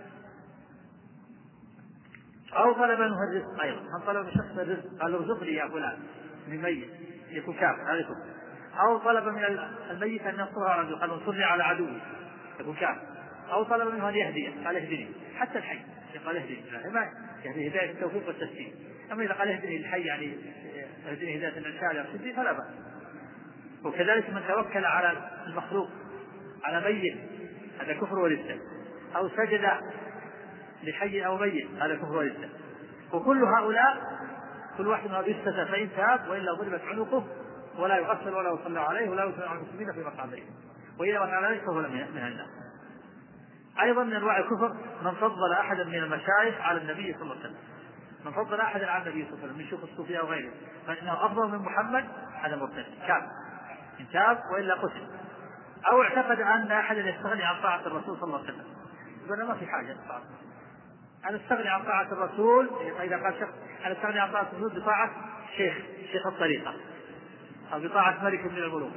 أو طلب منه الرزق أيضا، من طلب من شخص الرزق قال ارزقني يا فلان من ميت يكون كافر هذا كفر. أو طلب من الميت أن ينصره على عدو قال انصرني على عدوي يكون كافر. أو طلب منه أن يهديه قال اهدني، حتى الحي قال اهدني يعني هداية التوفيق والتسديد. أما إذا قال اهدني الحي يعني اهدني هداية الإنسان يرشدني فلا بأس. وكذلك من توكل على المخلوق على ميت هذا كفر ورده، أو سجد لحي أو ميت هذا كفر ورده. وكل هؤلاء كل واحد منهم يستثنى فإن تاب وإلا ضربت عنقه ولا يغسل ولا يصلى عليه ولا يصلى على المسلمين في مقابرهم، وإذا مات على ذلك فهو من النار. أيضا من أنواع الكفر من فضل أحدا من المشايخ على النبي صلى الله عليه وسلم، من فضل أحدا على النبي صلى الله عليه وسلم من شيوخ الصوفية أو غيره فإنه أفضل من محمد هذا مرتد كافر إن تاب وإلا قتل. أو اعتقد أن أحدا يستغني عن طاعة الرسول صلى الله عليه وسلم، يقول ما في حاجة أنا أستغني عن طاعة الرسول. إذا قال شخص أنا أستغني عن طاعة الرسول بطاعة شيخ الطريقة، أو بطاعة ملك من الملوك،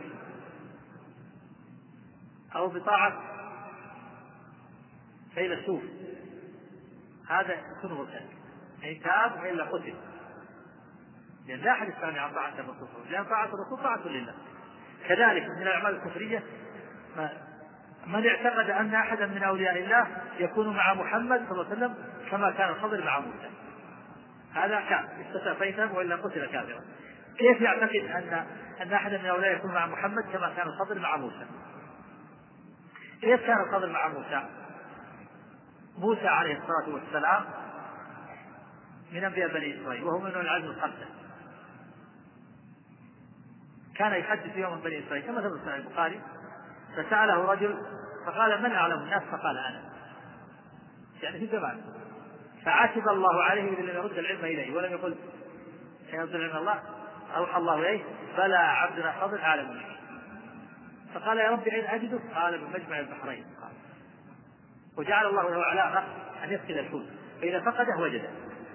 أو بطاعة فيلسوف، هذا يكون مرتد إن تاب وإلا قتل، لأن لا أحد يستغني عن طاعة الرسول، لأن طاعة الرسول طاعة لله. كذلك من الأعمال الكفرية من اعتقد أن أحدا من أولياء الله يكون مع محمد صلى الله عليه وسلم كما كان الخضر مع موسى، هذا كافر استثنى فإن تاب وإلا قتل كافرا. كيف يعتقد أن أحدا من أولياء يكون مع محمد كما كان الخضر مع موسى؟ كيف كان الخضر مع موسى عليه الصلاة والسلام من أنبياء بني إسرائيل وهو من العزم الخمسة، كان يحدث يوم بني إسرائيل كما ثبت في البخاري، فسأله رجل فقال من أعلم الناس؟ فقال أنا، يعني في زمان. فعاتب الله عليه إذا لم يرد العلم إليه ولم يقل سيرد العلم الله، أوحى الله إليه بلى عبدنا خضر أعلم منك. فقال يا رب أين أجده؟ قال بمجمع البحرين. وجعل الله له علامة أن يفقد الحوت، فإذا فقده وجده.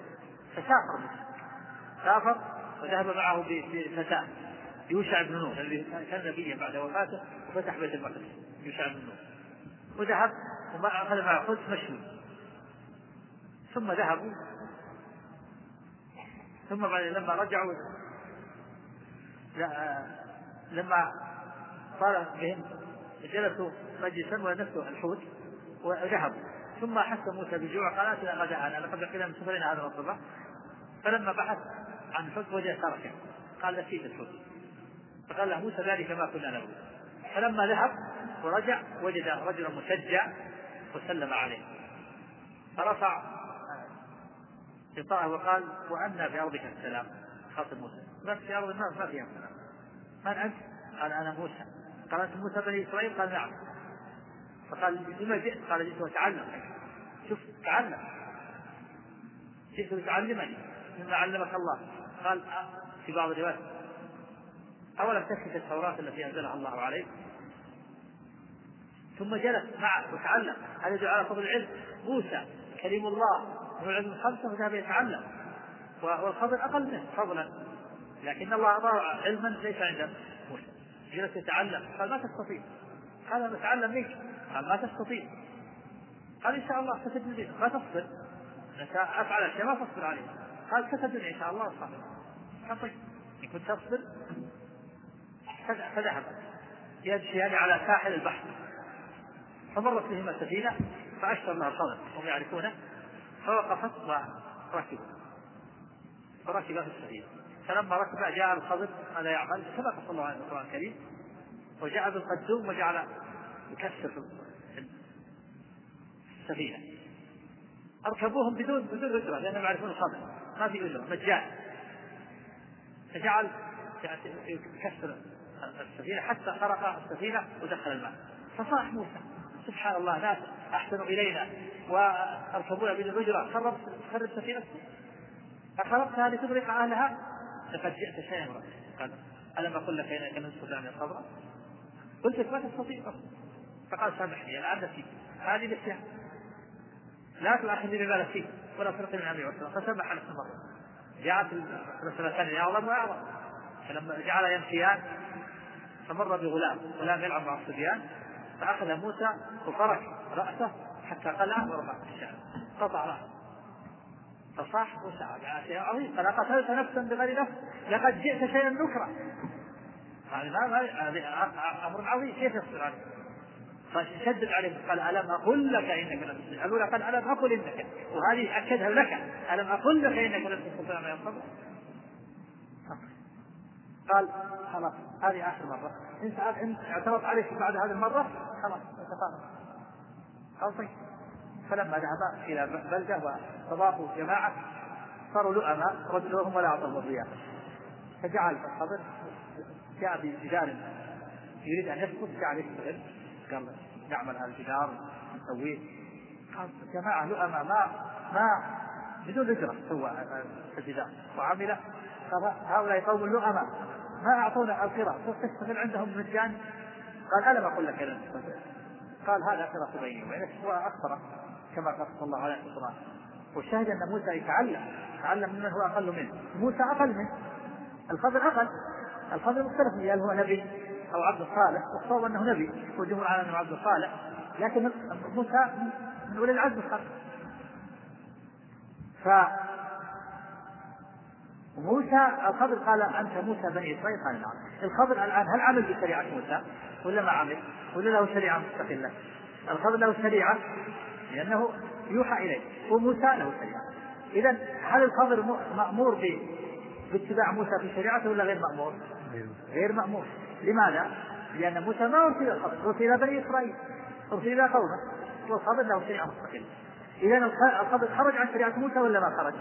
سافر وذهب معه بفتاة يوشع بن نون الذي كان نبيا بعد وفاته وفتح بيت المقدس، يوشع بن نون، وذهب وأخذ معه حوت مشوي. ثم ذهبوا، ثم بعد لما رجعوا لما صار بهم جلسوا مجلسا ونسوا الحوت وذهبوا. ثم حس موسى بجوع قال اتنا غداءنا لقد لقينا من سفرنا هذا الصباح. فلما بحث عن الحوت وجد تركه، قال نسيت الحوت، فقال له موسى ذلك ما كنا نبغي. فلما ذهب ورجع وجد رجلا مسجع وسلم عليه، فرفع غطاءه وقال وأنا في أرضك السلام. خاطب موسى ما في أرض الناس ما فيها السلام، من أنت؟ قال أنا موسى. قال أنت موسى بني إسرائيل؟ قال نعم. فقال لما جئت؟ قال جئت وتعلم. شوف تعلم، جئت لتعلمني مما علمك الله. قال في بعض الروايات أولا تكفي التوراة التي أنزلها الله عليه. ثم جلس معه وتعلم، هذا يدل على فضل العلم. موسى كلم الله هو العلم الخمسة وذهب يتعلم، والخضر أقل منه فضلا، لكن الله أعطاه علما ليس عند موسى. جلس يتعلم، قال ما تستطيع. قال أنا أتعلم منك. قال ما تستطيع. قال إن شاء الله ستجدني. ما تصبر، أفعل أشياء ما تصبر عليه. قال ستجدني إن شاء الله صبر. قال طيب إن كنت تصبر. فذهب يمشيان على ساحل البحر، فمرت بهما سفينة فأشتر لها الخضر هم يعرفونه، فوقفت وركب في السفينة. فلما ركب جاء الخضر ماذا يعمل كما قال الله عنه القرآن الكريم، وجاء بالقدوم وجعل يكسر السفينة. أركبوهم بدون أجرة لأنهم يعرفون الخضر ما في أجرة مجان، فجعل يكسر السفينة حتى خرق السفينة ودخل الماء. فصاح موسى سبحان الله ناس أحسنوا إلينا وأركبونا بالأجرة خرب سفينة أخربتها لتغرق أهلها لقد جئت شيئا مرة. قال ألم أقل لك إنك لن تستطيع أن الصبر؟ قلت لك ما تستطيع. فقال سامحني الآن نسيت هذه الاشياء لا تؤاخذني بما نسيت ولا ترقي من أمري وسلم. فسبح على السماء. جاءت المسألة أعظم وأعظم. فلما جعل يمشيان فمر بغلام يلعب مع الصبيان فأخذ موسى وفرك رأسه حتى قلع ورفع الشعر قطع رأسه فصاح موسى على شيء عظيم. قال قتلت نفسا بغير نفس لقد جئت شيئا نكرا. هذا أمر عظيم كيف يصبر عليه؟ فشدد عليه قال ألم أقل لك إنك لن تستطيع. الأولى قال ألم أقل إنك وهذه أكدها لك ألم أقل لك إنك لن تستطيع ما يصبر. قال خلاص هذه آخر مرة إن اعترض عليك بعد هذه المرة خلاص اتفقنا. فلما ذهب إلى بلدة وتضافوا جماعة صاروا لؤماء رجلهم ولا أعطوا الضيافة. فجعل الخضر جاء بجدار يريد أن يسقط جعل يشتغل قال نعمل هذا الجدار نسويه. قال جماعة لؤماء ما بدون أجرة سوى الجدار وعمله. هؤلاء قوم لؤماء ما أعطونا القراء تشتغل عندهم مجان. قال ألم أقول لك لن تستطيع. قال هذا قراءة بيني وبينك وأخبره كما قص الله عليه في القرآن. والشاهد أن موسى يتعلم ممن هو أقل منه. موسى أقل منه. الخضر مختلف هل هو نبي أو عبد صالح والصواب أنه نبي والجمهور على أنه عبد صالح لكن موسى من أولي العزم الخمسة. موسى الخضر قال أنت موسى بني إسرائيل. قال نعم. الخضر الآن هل عمل بشريعة موسى ولا ما عمل ولا له شريعة مستقلة؟ الخضر له شريعة لأنه يوحى إليه وموسى له شريعة. إذن هل الخضر مأمور باتباع موسى في شريعته ولا غير مأمور؟ غير مأمور. لماذا؟ لأن موسى ما أرسل الخضر أرسل إلى بني إسرائيل أرسل إلى قومه والخضر له شريعة مستقلة. إذن الخضر خرج عن شريعة موسى ولا ما خرج؟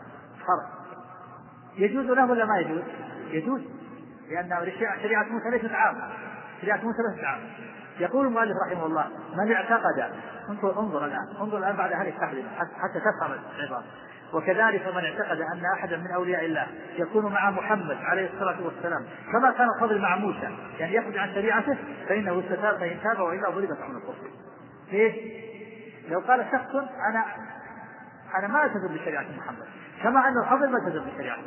يجوز له ولا ما يجوز؟ يجوز لأن شريعة موسى ليست عامة. شريعة موسى ليست عامة. يقول المؤلف رحمه الله من اعتقد انظر الآن بعد هذه التحليل حتى تفهم العبارة. وكذلك من اعتقد أن أحدا من أولياء الله يكون مع محمد عليه الصلاة والسلام كما كان الخضر مع موسى يعني يخرج عن شريعته فإنه استتاب فإن تاب وإلا ضربت عنقه. ليش؟ لو قال شخص أنا ما ألتزم بشريعة محمد كما أن الخضر ما التزم بشريعته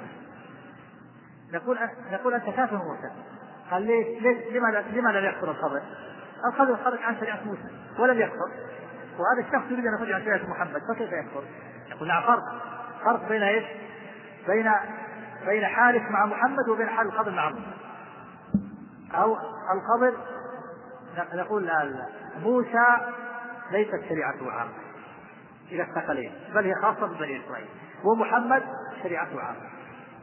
نقول أنت كافر موسى. قال لما لم يكفر الخضر؟ الخضر خرج عن شريعة موسى ولم يكفر وهذا الشخص يريد أن يخرج عن شريعة محمد فكيف يكفر؟ يقول نعم فرق بين إيش؟ بين حالك مع محمد وبين حال الخضر مع موسى. أو الخضر نقول موسى ليست شريعته عامة إلى الثقلين بل هي خاصة ببني إسرائيل ومحمد شريعته عامة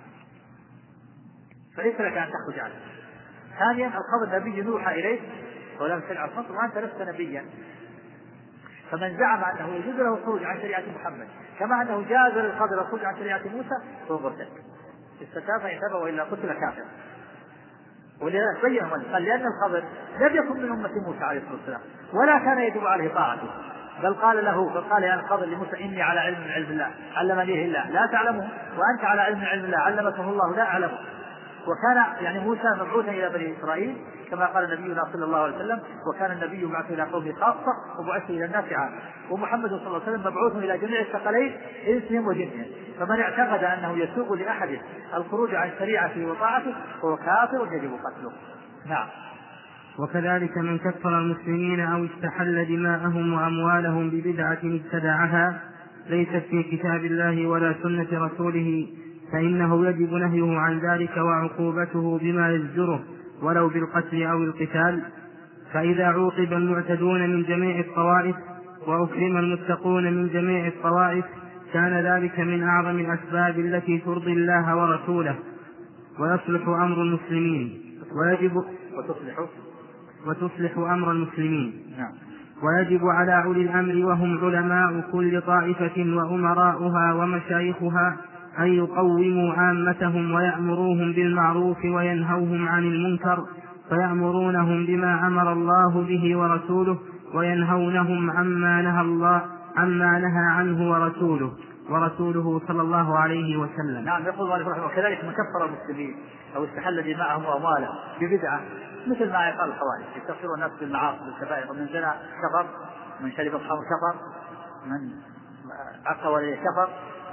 فليس لك أن تخرج عنه. ثانيا الخضر نبي يوحى إليه ولم تلع الخطر وأنت لست نبيا. فمن زعم أنه يجوز له الخروج عن شريعة محمد كما أنه جاز للخضر الخروج عن شريعة موسى فهو مرتد استتاب فإن تاب وإلا قتل كافر. ولذلك بين قال لأن الخضر لم يكن من أمة موسى عليه الصلاة والسلام ولا كان يجب عليه طاعته بل قال يا الخضر لموسى إني على علم من علم الله علمنيه الله لا تعلمه وأنت على علم من علم الله علمكه الله لا أعلمه. وكان يعني موسى مبعوثا إلى بني إسرائيل كما قال نبينا صلى الله عليه وسلم وكان النبي بعث إلى قومه خاصة وبعث إلى الناس عامة. ومحمد صلى الله عليه وسلم مبعوث إلى جميع الثقلين إنسهم وجنهم. فمن اعتقد أنه يسوغ لأحد الخروج عن شريعته وطاعته هو كافر يجب قتله. نعم. وكذلك من كفر المسلمين أو استحل دماءهم وأموالهم ببدعة ابتدعها ليست في كتاب الله ولا سنة رسوله فإنه يجب نهيه عن ذلك وعقوبته بما يزجره ولو بالقتل أو القتال. فإذا عوقب المعتدون من جميع الطوائف وأكرم المتقون من جميع الطوائف كان ذلك من أعظم الأسباب التي ترضي الله ورسوله ويصلح أمر المسلمين وتصلح أمر المسلمين. ويجب على أولي الأمر وهم علماء كل طائفة وأمراؤها ومشايخها أن يقوموا عامتهم ويأمروهم بالمعروف وينهوهم عن المنكر فيأمرونهم بما أمر الله به ورسوله وينهونهم عما نهى عنه ورسوله صلى الله عليه وسلم. نعم. يقول مالك رحمه وكذلك من كفر المسلمين أو استحل دماءهم وأموالهم ببدعة مثل ما يقال الخوارج يكفرون الناس بالمعاصي بالكبائر، من زنا كفر، من شرب الخمر كفر، من عق ولي كفر،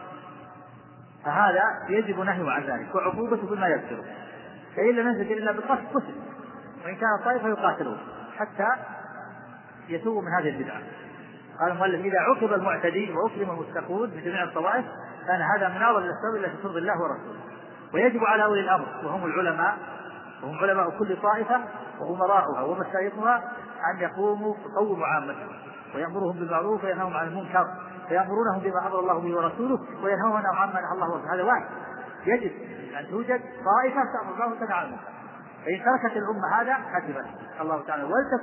فهذا يجب نهيه عن ذلك وعقوبته بما يذكره، فإن لم ينزل إلا بالقتل قتل، وإن كان الطائفة يقاتلون حتى يتوبوا من هذه البدعة. قال المؤلف إذا عوقب المعتدي وأكرم المستقون بجميع الطوائف كان هذا مناظر للسبب التي ترضي الله ورسوله. ويجب على أولي الأمر وهم العلماء، وهم علماء كل طائفة وأمراؤها ومشايخها أن يقوموا عامتهم ويأمرهم بالمعروف وينهون عن المنكر، فيأمرونهم بما أمر الله به ورسوله وينهونهم عما نهى الله ورسوله. هذا واحد. يجب أن توجد طائفة تأمر الله وتنهى عن المنكر، فإن تركت الأمة هذا كذبت. الله تعالى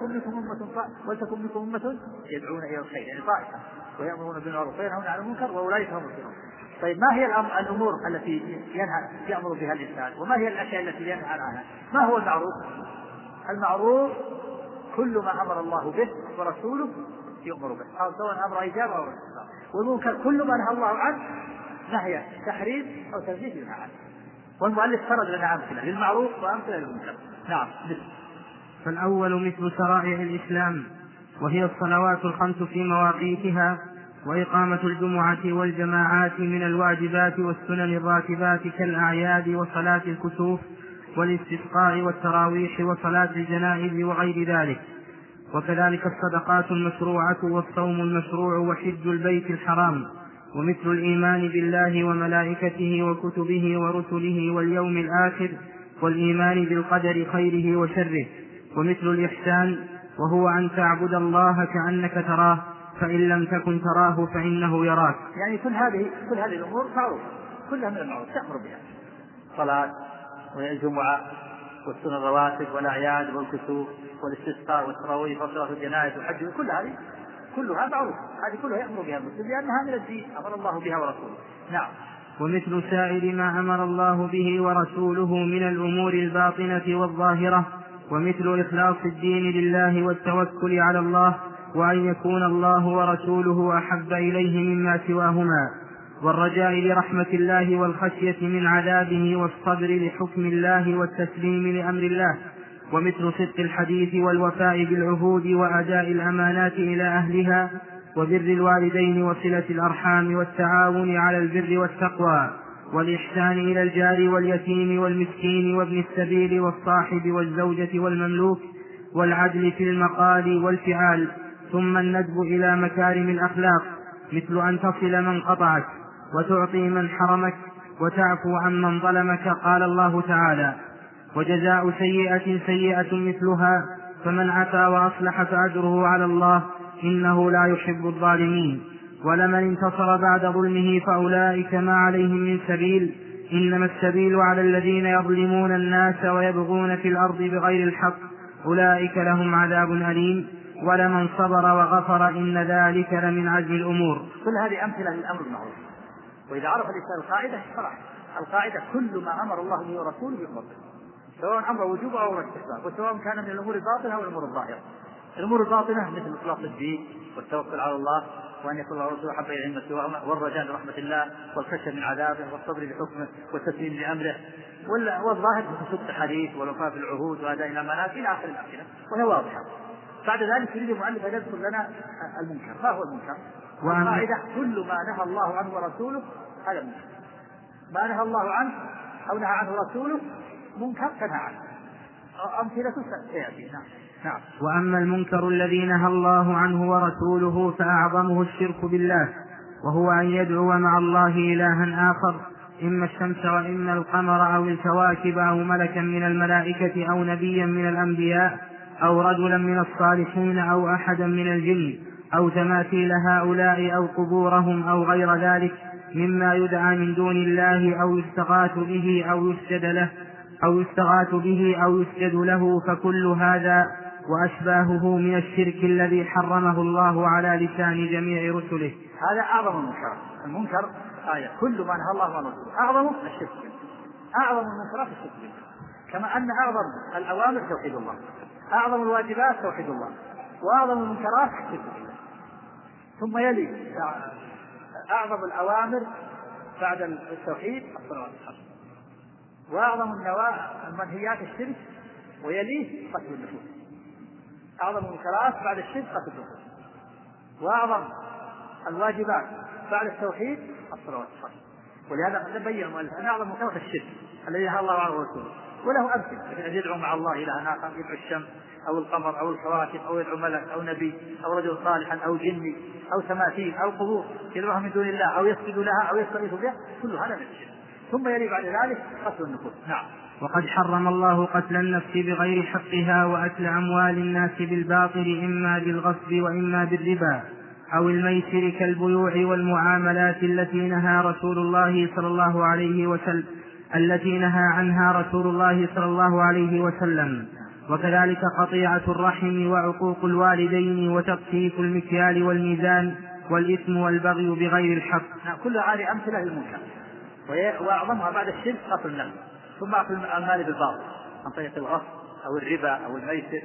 ولتكن منكم أمة يدعون إلى الخير، يعني طائفة ويأمرون بالمعروف وينهون عن المنكر وأولئك هم المفلحون. طيب ما هي الأمور التي يأمر بها الإنسان، وما هي الأشياء التي ينهى عنها؟ ما هو المعروف؟ المعروف كل ما أمر الله به ورسوله يؤمر به، أو سواء أمر إيجاب أو استحباب. والمنكر كل ما نهى الله عنه نهي تحريم أو تنزيه ينهى عنه. والمؤلف فرد لنا أمثلة للمعروف وأمثلة للمنكر. نعم. فالأول مثل شرائع الإسلام، وهي الصلوات الخمس في مواقيتها، وإقامة الجمعة والجماعات من الواجبات والسنن الراتبات كالأعياد وصلاة الكسوف والاستسقاء والتراويح وصلاة الجنائز وغير ذلك. وكذلك الصدقات المشروعة والصوم المشروع وحج البيت الحرام، ومثل الإيمان بالله وملائكته وكتبه ورسله واليوم الآخر، والإيمان بالقدر خيره وشره. ومثل الإحسان وهو أن تعبد الله كأنك تراه فإن لم تكن تراه فإنه يراك. يعني كل هذه الأمور معروفة، كلها من المعروف تأمر بها، صلاة والجمعة والسنن الرواتب والأعياد والكسوف والاستسقاء والتراويح وصلاة الجنائز والحج، كلها معروفة، هذه كلها يأمر بها المسلم لأنها من الدين أمر الله بها ورسوله. نعم. ومثل سائر ما أمر الله به ورسوله من الأمور الباطنة والظاهرة، ومثل إخلاص الدين لله والتوكل على الله، وأن يكون الله ورسوله أحب إليه مما سواهما، والرجاء لرحمة الله والخشية من عذابه والصبر لحكم الله والتسليم لأمر الله. ومثل صدق الحديث والوفاء بالعهود وأداء الأمانات إلى أهلها، وبر الوالدين وصلة الأرحام والتعاون على البر والتقوى، والإحسان إلى الجار واليتيم والمسكين وابن السبيل والصاحب والزوجة والمملوك، والعدل في المقال والفعال. ثم الندب إلى مكارم الأخلاق، مثل أن تصل من قطعك وتعطي من حرمك وتعفو عن من ظلمك. قال الله تعالى: وجزاء سيئة سيئة مثلها، فمن عفا وأصلح فأجره على الله إنه لا يحب الظالمين. ولمن انتصر بعد ظلمه فأولئك ما عليهم من سبيل، إنما السبيل على الذين يظلمون الناس ويبغون في الأرض بغير الحق، أولئك لهم عذاب أليم. ولمن صبر وغفر إن ذلك لمن عزم الأمور. كل هذه أمثلة للأمر المعروف. وإذا عرف الإنسان القاعدة شرح القاعدة: كل ما أمر الله به ورسوله يؤمر به، سواء أمر وجوب أو استحباب، وسواء كان من الأمور الباطنة أو الأمور الظاهرة. الأمور الباطنة مثل إخلاص الدين والتوكل على الله، وأن يكون الله ورسوله أحب إليه مما سواهما، والرجاء لرحمة الله والخشية من عذابه والصبر بحكمه والتسليم لأمره. والظاهر مثل صدق الحديث والوفاء بالعهود وأداء الأمانات إلى آخر الأمثلة، وهي واضحة. بعد ذلك يريد المؤلف أن يذكر لنا المنكر. ما هو المنكر؟ القاعدة: كل ما نهى الله عنه ورسوله هذا منكر. ما نهى الله عنه أو نهى عنه رسوله منكر تنهى عنه. أمثلة سيأتي. نعم. وأما المنكر الذي نهى الله عنه ورسوله فأعظمه الشرك بالله، وهو أن يدعو مع الله إلها آخر، إما الشمس وإما القمر أو الكواكب أو ملكا من الملائكة أو نبيا من الأنبياء أو رجلا من الصالحين أو أحدا من الجن أو تماثيل هؤلاء أو قبورهم أو غير ذلك مما يدعى من دون الله أو يستغاث به أو يسجد له، فكل هذا وأشباهه من الشرك الذي حرمه الله على لسان جميع رسله. هذا أعظم المنكر. المنكر آية: كل ما نهى الله عنه ورسوله. أعظم الشرك، أعظم المنكرات الشرك، كما أن أعظم الأوامر توحيد الله، أعظم الواجبات توحيد الله، وأعظم المنكرات الشرك بالله. ثم يلي أعظم الأوامر بعد التوحيد الصلوات الخمس، وأعظم المنهيات الشرك، ويليه قتل النفوس. أعظم المنكرات بعد الشرك قتل النفوس، وأعظم الواجبات بعد التوحيد الصلوات الخمس. ولهذا نبين أن أعظم منكرات الشرك الذي نهى الله عنه ورسوله، وله أمثلة، أن يدعو مع الله إلها آخر، يدعو الشمس أو القمر أو الكواكب أو يدعو ملك أو نبي أو رجل صالحا أو جني أو تماثيل أو قبور يدعوها من دون الله أو يسجد لها أو يستغيث بها، كل هذا من الشرك. ثم يلي بعد ذلك قتل النفوس. نعم. وقد حرم الله قتل النفس بغير حقها وأكل أموال الناس بالباطل، إما بالغصب وإما بالربا أو الميسر كالبيوع والمعاملات التي نهى عنها رسول الله صلى الله عليه وسلم. وكذلك قطيعة الرحم وعقوق الوالدين وتطفيف المكيال والميزان والإثم والبغي بغير الحق. كل هذه أمثلة للمنكر، وأعظمها بعد الشرك قتل النفس، ثم أكل المال بالباطل عن طريق الغصب أو الربا أو الميسر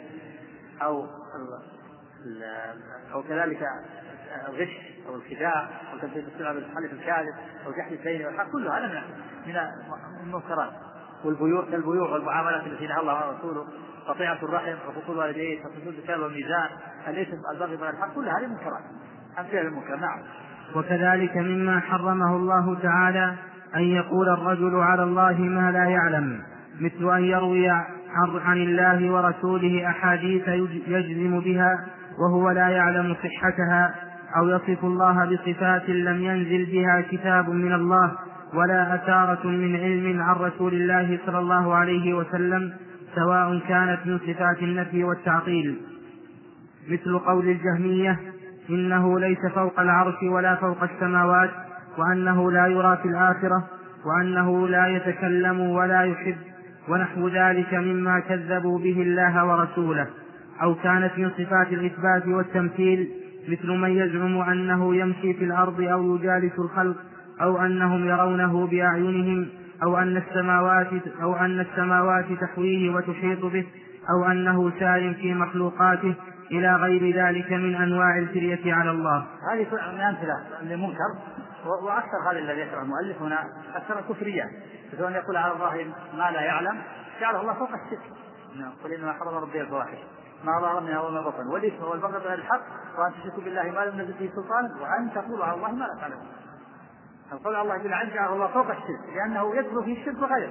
أو كذلك الغش أو الخداع أو تمثيل السلعة بالحلف الكاذب أو جحد الدين والحق، كل هذا من المنكرات. والبيوع والمعاملات التي نهى الله ورسوله، قطيعة الرحم وعقوق الوالدين وتطفيف المكيال والميزان، الإثم البغي بغير الحق، كل هذه منكرات أمثلة للمنكر. نعم. وكذلك مما حرمه الله تعالى أن يقول الرجل على الله ما لا يعلم، مثل أن يروي عن الله ورسوله أحاديث يجزم بها وهو لا يعلم صحتها، أو يصف الله بصفات لم ينزل بها كتاب من الله ولا أثارة من علم عن رسول الله صلى الله عليه وسلم، سواء كانت من صفات النفي والتعطيل، مثل قول الجهمية إنه ليس فوق العرش ولا فوق السماوات، وأنه لا يرى في الآخرة، وأنه لا يتكلم ولا يحب، ونحو ذلك مما كذبوا به الله ورسوله. أو كانت من صفات الإثبات والتمثيل، مثل من يزعم أنه يمشي في الأرض أو يجالس الخلق، أو أنهم يرونه بأعينهم، أو أن السماوات تحويه وتحيط به، أو أنه سار في مخلوقاته، إلى غير ذلك من أنواع الفرية على الله. هذه من أمثلة للمنكر، وأكثر هذا الذي يقرأ المؤلف هنا أكثر الكفريات، مثل أن يقول على الله ما لا يعلم، جعله الله فوق الشرك. قل إنما حرم ربي الفواحش ما ظهر منها وما بطن والإثم والبغي بغير الحق وأن تشركوا بالله ما لم ينزل به سلطان وأن تقولوا على الله ما لا تعلمون. القول على الله جل جعله الله فوق الشرك لأنه يدخل في الشرك وغيره.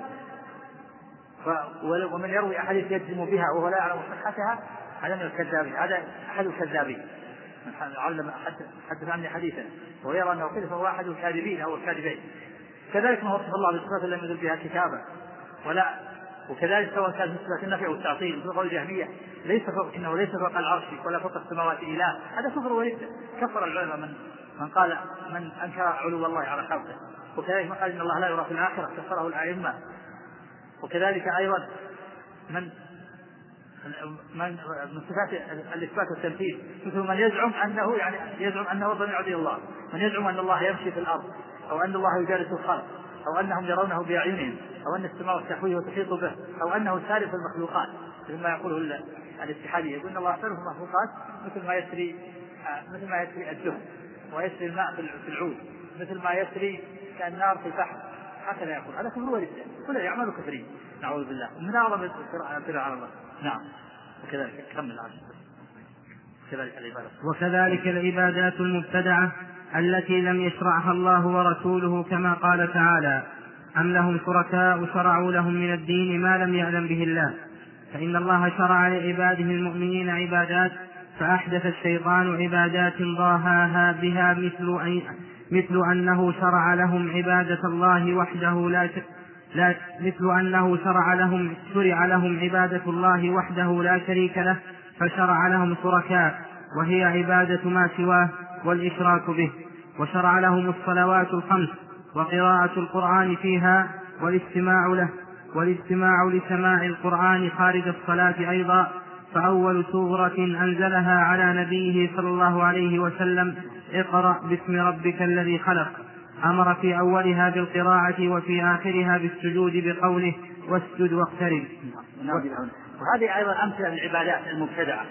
ومن يروي أحاديث يجزم بها وهو لا يعلم صحتها هذا من الكذابين، هذا أحد الكذابين. حدث عني حديثا ويرى أنه كذب فهو أحد الكاذبين أو الكاذبين. كذلك ما وصف الله بصفات لم ينزل بها كتابا وكذلك سواء كان في صفات النفي والتعطيل، مثل قول الجهمية إنه ليس فوق العرش ولا فوق السماوات إله، هذا كفر ورد. كفر العلماء من أنكر علو الله على خلقه. وكذلك من قال إن الله لا يرى في الآخرة كفره الأئمة. وكذلك أيضا من صفات الإثبات والتمثيل، مثل من يزعم أنه ضمير يعطي الله، من يزعم أن الله يمشي في الأرض، أو أن الله يجالس الخلق، أو أنهم يرونه بأعينهم، أو أن السماء تحويه وتحيط به، أو أنه ساري في المخلوقات، مثل ما يقوله الاتحادية، يقول إن الله ساري في المخلوقات مثل ما يسري الدهن ويسري الماء في العود، مثل ما يسري كالنار في البحر، هكذا يقول. هذا كفر ورد، كله يعمل كفري، نعوذ بالله. من أعظم الكفر على الله. نعم. وكذلك كمل وكذلك العبادات المبتدعة التي لم يشرعها الله ورسوله، كما قال تعالى: أم لهم شركاء شرعوا لهم من الدين ما لم يعلم به الله. فإن الله شرع لعباده المؤمنين عبادات، فأحدث الشيطان عبادات ضاهاها بها، مثل أنه شرع لهم عبادة الله وحده شرع لهم عبادة الله وحده لا شريك له، فشرع لهم شركاء وهي عبادة ما سواه والإشراك به. وشرع لهم الصلوات الخمس وقراءة القرآن فيها والاستماع لسماع القرآن خارج الصلاة أيضا. فأول سورة أنزلها على نبيه صلى الله عليه وسلم: اقرأ باسم ربك الذي خلق، أمر في أولها بالقراءة وفي آخرها بالسجود بقوله: واسجد واقترب. وهذه أيضا أمثلة للعبادات المبتدعة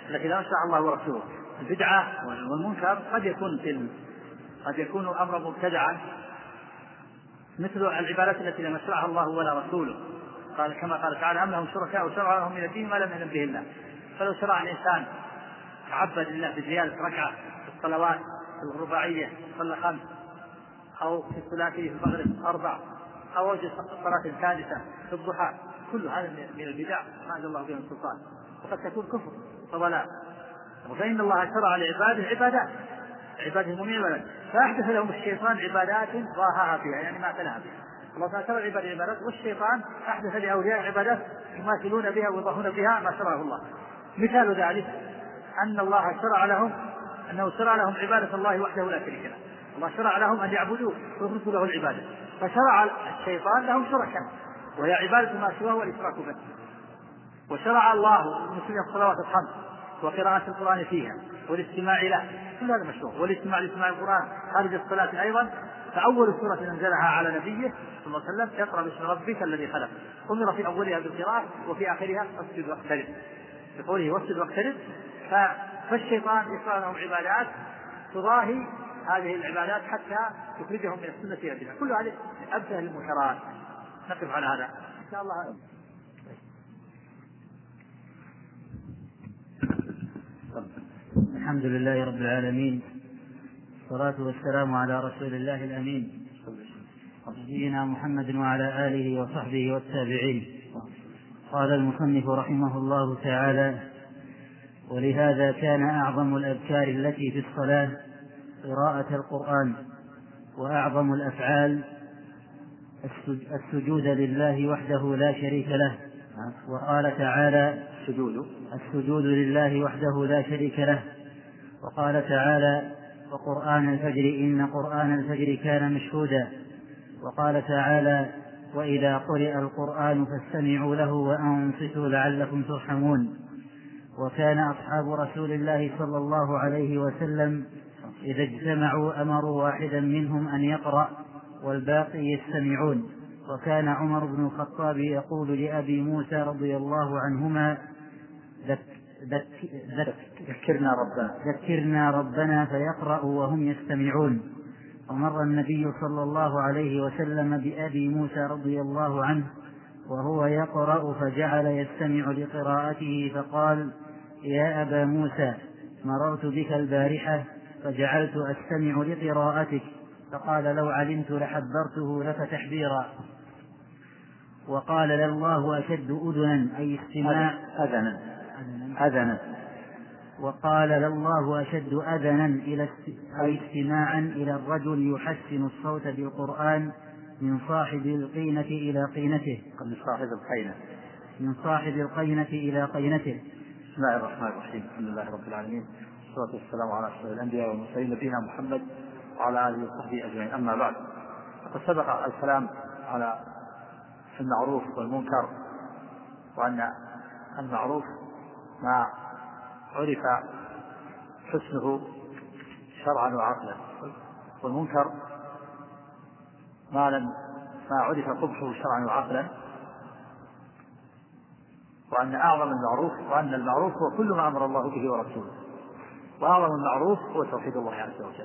التي لا شرع الله ورسوله. البدعة والمنكر قد يكون أمرا مبتدعا، مثل العبادات التي لم يشرعها الله ولا رسوله، كما قال تعالى: أم لهم شركاء شرعوا لهم من الدين ما لم يأذن به الله. فلو شرع الإنسان تعبد لله بزيادة ركعة في الصلوات الرباعية صلى 5، أو في الثلاثي في المغرب 4، أو وجد صلاة ثالثة في الضحى، كل هذا من البدع ما أنزل الله بها من سلطان، وقد تكون كفر وضلال. فإن الله شرع لعباده عباده المؤمنين عبادات، فأحدث لهم الشيطان عبادات ضاهاها فيها، يعني ما تلها بها. الله تعالى شرع العبادة عبادات، والشيطان أحدث لأولياء عبادات يماثلون بها ويضاهون بها ما شرعه الله. مثال ذلك أن الله شرع لهم عبادة الله وحده لا شريك له. الله شرع لهم أن يعبدوه ويخلصوا له العبادة، فشرع الشيطان لهم شركا وهي عبادة ما سواه والإشراك به. وشرع الله المسلمين الصلوات الخمس وقراءة القرآن فيها والاستماع له، كل هذا مشروع، والاستماع القرآن خارج الصلاة أيضا. فأول سورة أنزلها على نبيه صلى الله عليه وسلم: اقرأ باسم ربك الذي خلق. أمر في أولها بالقراءة وفي آخرها اسجد واقترب، بقوله واسجد واقترب. فالشيطان يشرع لهم عبادات تضاهي هذه العبادات حتى تخرجهم من السنة إلى البدعة. كل هذه أمثلة للمنكرات. نقف على هذا إن شاء الله. الحمد لله رب العالمين، والصلاة والسلام على رسول الله الأمين نبينا محمد وعلى آله وصحبه والتابعين. قال المصنف رحمه الله تعالى: ولهذا كان أعظم الأذكار التي في الصلاة قراءة القرآن، وأعظم الأفعال السجود لله وحده لا شريك له. وقال تعالى: السجود لله وحده لا شريك له. وقال تعالى: وقرآن الفجر إن قرآن الفجر كان مشهودا. وقال تعالى: وإذا قرئ القرآن فاستمعوا له وأنصتوا لعلكم ترحمون. وكان أصحاب رسول الله صلى الله عليه وسلم إذا اجتمعوا أمروا واحدا منهم أن يقرأ والباقي يستمعون. وكان عمر بن الخطاب يقول لأبي موسى رضي الله عنهما: ذكرنا ربنا، فيقرأ وهم يستمعون. ومر النبي صلى الله عليه وسلم بأبي موسى رضي الله عنه وهو يقرأ فجعل يستمع لقراءته، فقال: يا أبا موسى، مررت بك البارحة فجعلت أستمع لقراءتك، فقال: لو علمت لحبرته لك تحبيرا. وقال: لله أشد أذنا، أي استماع أذنا. وقال: لله أشد أذنا أي استماعا إلى الرجل يحسن الصوت بالقرآن من صاحب القينة إلى قينته. من صاحب القينة إلى قينته. بسم الله الرحمن الرحيم. الحمد لله رب العالمين، والصلاة والسلام على أشرف الأنبياء والمرسلين نبينا محمد وعلى آله وصحبه أجمعين. أما بعد، فقد سبق الكلام على المعروف والمنكر، وأن المعروف ما عرف حسنه شرعا وعقلا، والمنكر ما عرف قبحه شرعا وعقلا. وأن أعظم المعروف، وأن المعروف هو كل ما أمر الله به ورسوله، وأعظم المعروف هو توحيد الله عز وجل.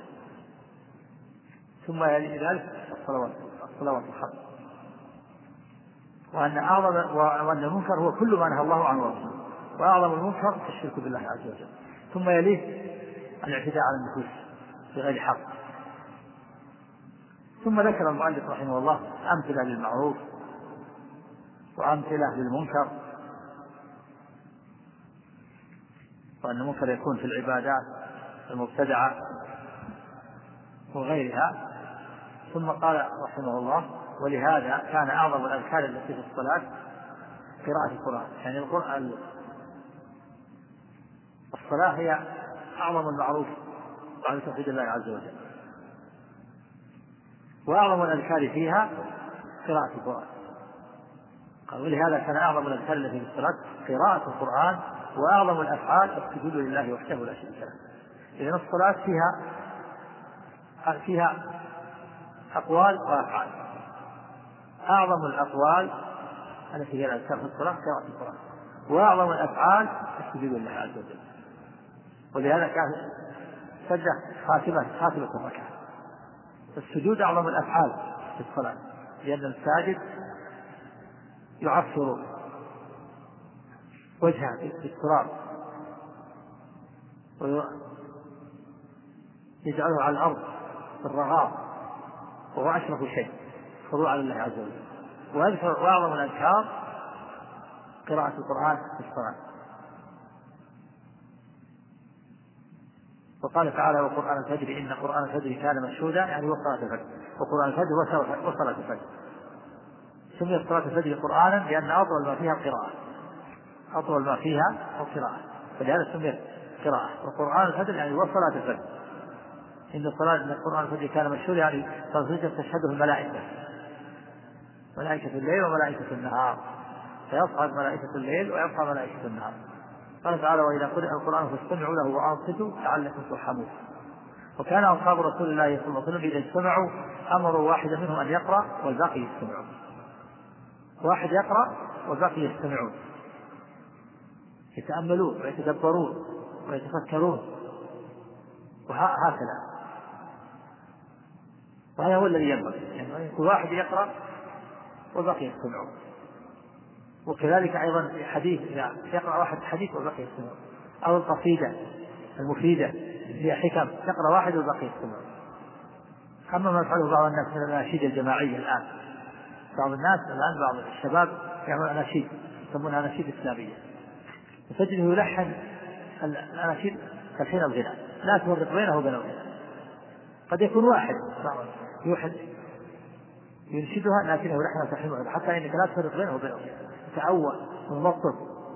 ثم يلي ذلك الصلوات الخمس. وأن المنكر هو كل ما نهى الله عنه ورسوله، وأعظم المنكر الشرك بالله عز وجل. ثم يليه الاعتداء على النفوس بغير حق. ثم ذكر المؤلف رحمه الله أمثلة للمعروف وأمثلة للمنكر، وأن المنكر يكون في العبادات المبتدعة وغيرها. ثم قال رحمه الله: ولهذا كان أعظم الأذكار التي في الصلاة قراءة القرآن. يعني الصلاة هي أعظم المعروف بعد توحيد الله عز وجل، وأعظم الأذكار فيها قراءة القرآن. ولهذا كان أعظم الأذكار التي في الصلاة قراءة القرآن، وأعظم الأفعال السجود لله وحده لا شريك له. إذن الصلاة فيها أقوال وأفعال. أعظم الأقوال التي هي الأذكار في الصلاة قراءة القرآن، وأعظم الأفعال السجود لله عز وجل. ولهذا كان سجد خاتمة الركعة. السجود أعظم الأفعال في الصلاة، لأن الساجد يعفر وجهه بالتراب ويجعله على الأرض في الرغاب، وهو أشرف شيء خضوعا لله عز وجل. وأعظم الأذكار قراءة القرآن في الصلاة. وقال تعالى: وقرآن الفجر إن قرآن الفجر كان مشهودا، يعني وصلاة الفجر، وقرآن الفجر وصلاة الفجر. سميت صلاة الفجر قرآنا لأن أطول ما فيها القراءة، أطول ما فيها القراءة، فلهذا سميت قراءة. وقرآن الفجر يعني وصلاة الفجر. إن قرآن الفجر كان مشهودا يعني صلاة الفجر تشهده الملائكة، ملائكة الليل وملائكة النهار، فيصعد ملائكة الليل ويبقى ملائكة النهار. قال تعالى: وإذا قرئ القرآن فاستمعوا له وأنصتوا لعلكم ترحمون. وكان أصحاب رسول الله صلى الله عليه وسلم إذا اجتمعوا أمروا واحدا منهم أن يقرأ والباقي يستمعون، واحد يقرأ والباقي يستمعون، يتأملون ويتدبرون ويتفكرون، وهكذا. وهذا هو الذي ينبغي، يعني واحد يقرأ والباقي يستمعون. وكذلك أيضا في حديث يقرأ واحد حديث والباقي يستمعون، أو القصيدة المفيدة هي حكم يقرأ واحد والباقي يستمعون. أما ما يفعله بعض الناس من الأناشيد الجماعية الآن، بعض الناس الآن بعض الشباب يعملون أناشيد يسمونها أناشيد إسلامية، فتجده يلحن الأناشيد كالحين الغناء، لا تفرق بينه وبين الغناء. قد يكون واحد ينشدها لكنه يلحنها كالحين، حتى إنك لا تفرق بينه وبين الغناء، يتأول ومبطل.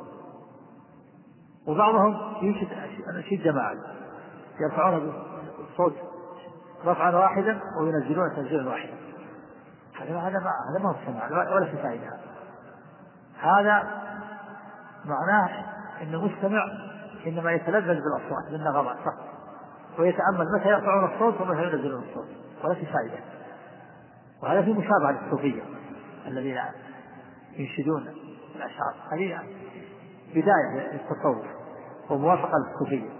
وبعضهم ينشد أناشيد جماعي يرفعون الصوت رفعا واحدا وينزلون تنزيلا واحدا. هذا ما هو السماع ولا في فائدة. هذا معناه أن المستمع إنما يتلذذ بالأصوات بالنغمات فقط، ويتأمل متى يرفعون الصوت ومتى ينزلون الصوت، ولا في فائدة. وهذا في مشابهة للصوفية الذين ينشدون الأشعار، هذه بداية للتصوف وموافقة للصوفية.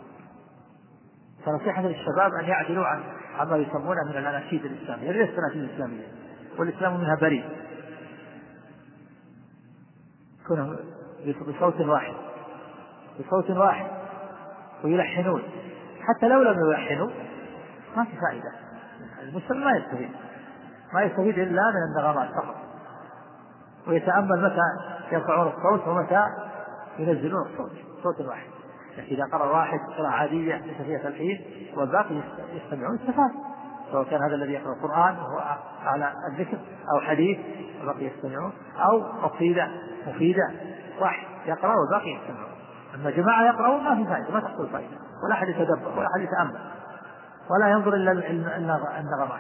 فنصيحة للشباب أن يعدلوا عما يسمونه من الأناشيد الإسلامية، ليست الأناشيد الإسلامية والإسلام منها بريء، يكون بصوت واحد ويلحنون. حتى لو لم يلحنوا ما في فائدة، المسلم ما يستفيد إلا من النغمات فقط، ويتأمل متى يرفعون الصوت ومتى ينزلون الصوت، صوت واحد. إذا قرأ واحد قراءة عادية ليس فيها تلحين والباقي يستمعون استفاد، سواء كان هذا الذي يقرأ القرآن وهو على الذكر أو حديث والباقي يستمعون، أو قصيدة مفيدة واحد يقرأ والباقي يستمعون. أما جماعة يقرأون ما في فائدة، ما تحصل فائدة، ولا أحد يتدبر ولا أحد يتأمل ولا ينظر إلا النغمات.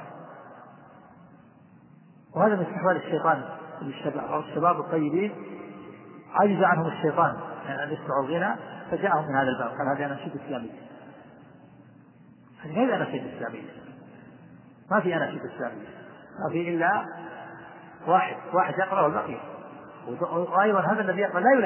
وهذا من استحواذ الشيطان للشباب، أو الشباب الطيبين عجز عنهم الشيطان أن يسمعوا الغنى فجاءهم من هذا الباب، قال هذه أناشيد إسلامية. هذه أناشيد إسلامية، ما في أناشيد إسلامية، ما في إلا واحد يقرأ والباقي. وأيضا هذا الذي يقرأ لا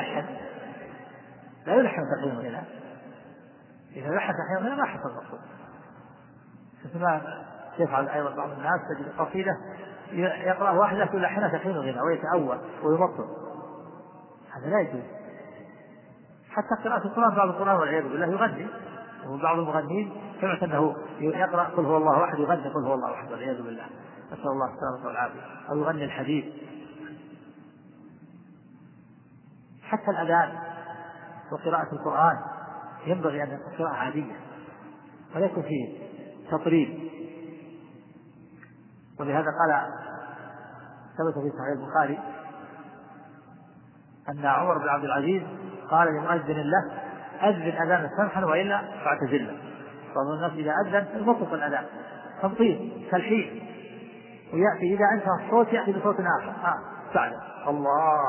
يلحن تحريم الغنى، إذا لحن تحريم الغنى ما حصل المقصود. كما يفعل أيضا بعض الناس، تجد قصيدة يقرأ واحد لكن يلحنها تحريم الغنى ويتأول ويمطل، هذا لا يجوز. حتى قراءة القرآن، بعض القرآن والعياذ بالله يغني، وبعض المغنين سمعت أنه يقرأ قل هو الله أحد يغني قل هو الله أحد والعياذ بالله، نسأل الله السلامة والعافية، أو يغني الحديث. حتى الأذان وقراءة القرآن ينبغي أن يكون قراءة عادية ولا يكون فيه تطريب. ولهذا قال ثبت في صحيح البخاري أن عمر بن عبد العزيز قال لمؤذن له: أذن أذان سمحا وإلا فاعتزله. بعض الناس إذا أذن يمطط الأذان تمطيط كالحين، ويأتي إذا أنتهى الصوت يأتي بصوت آخر بعد الله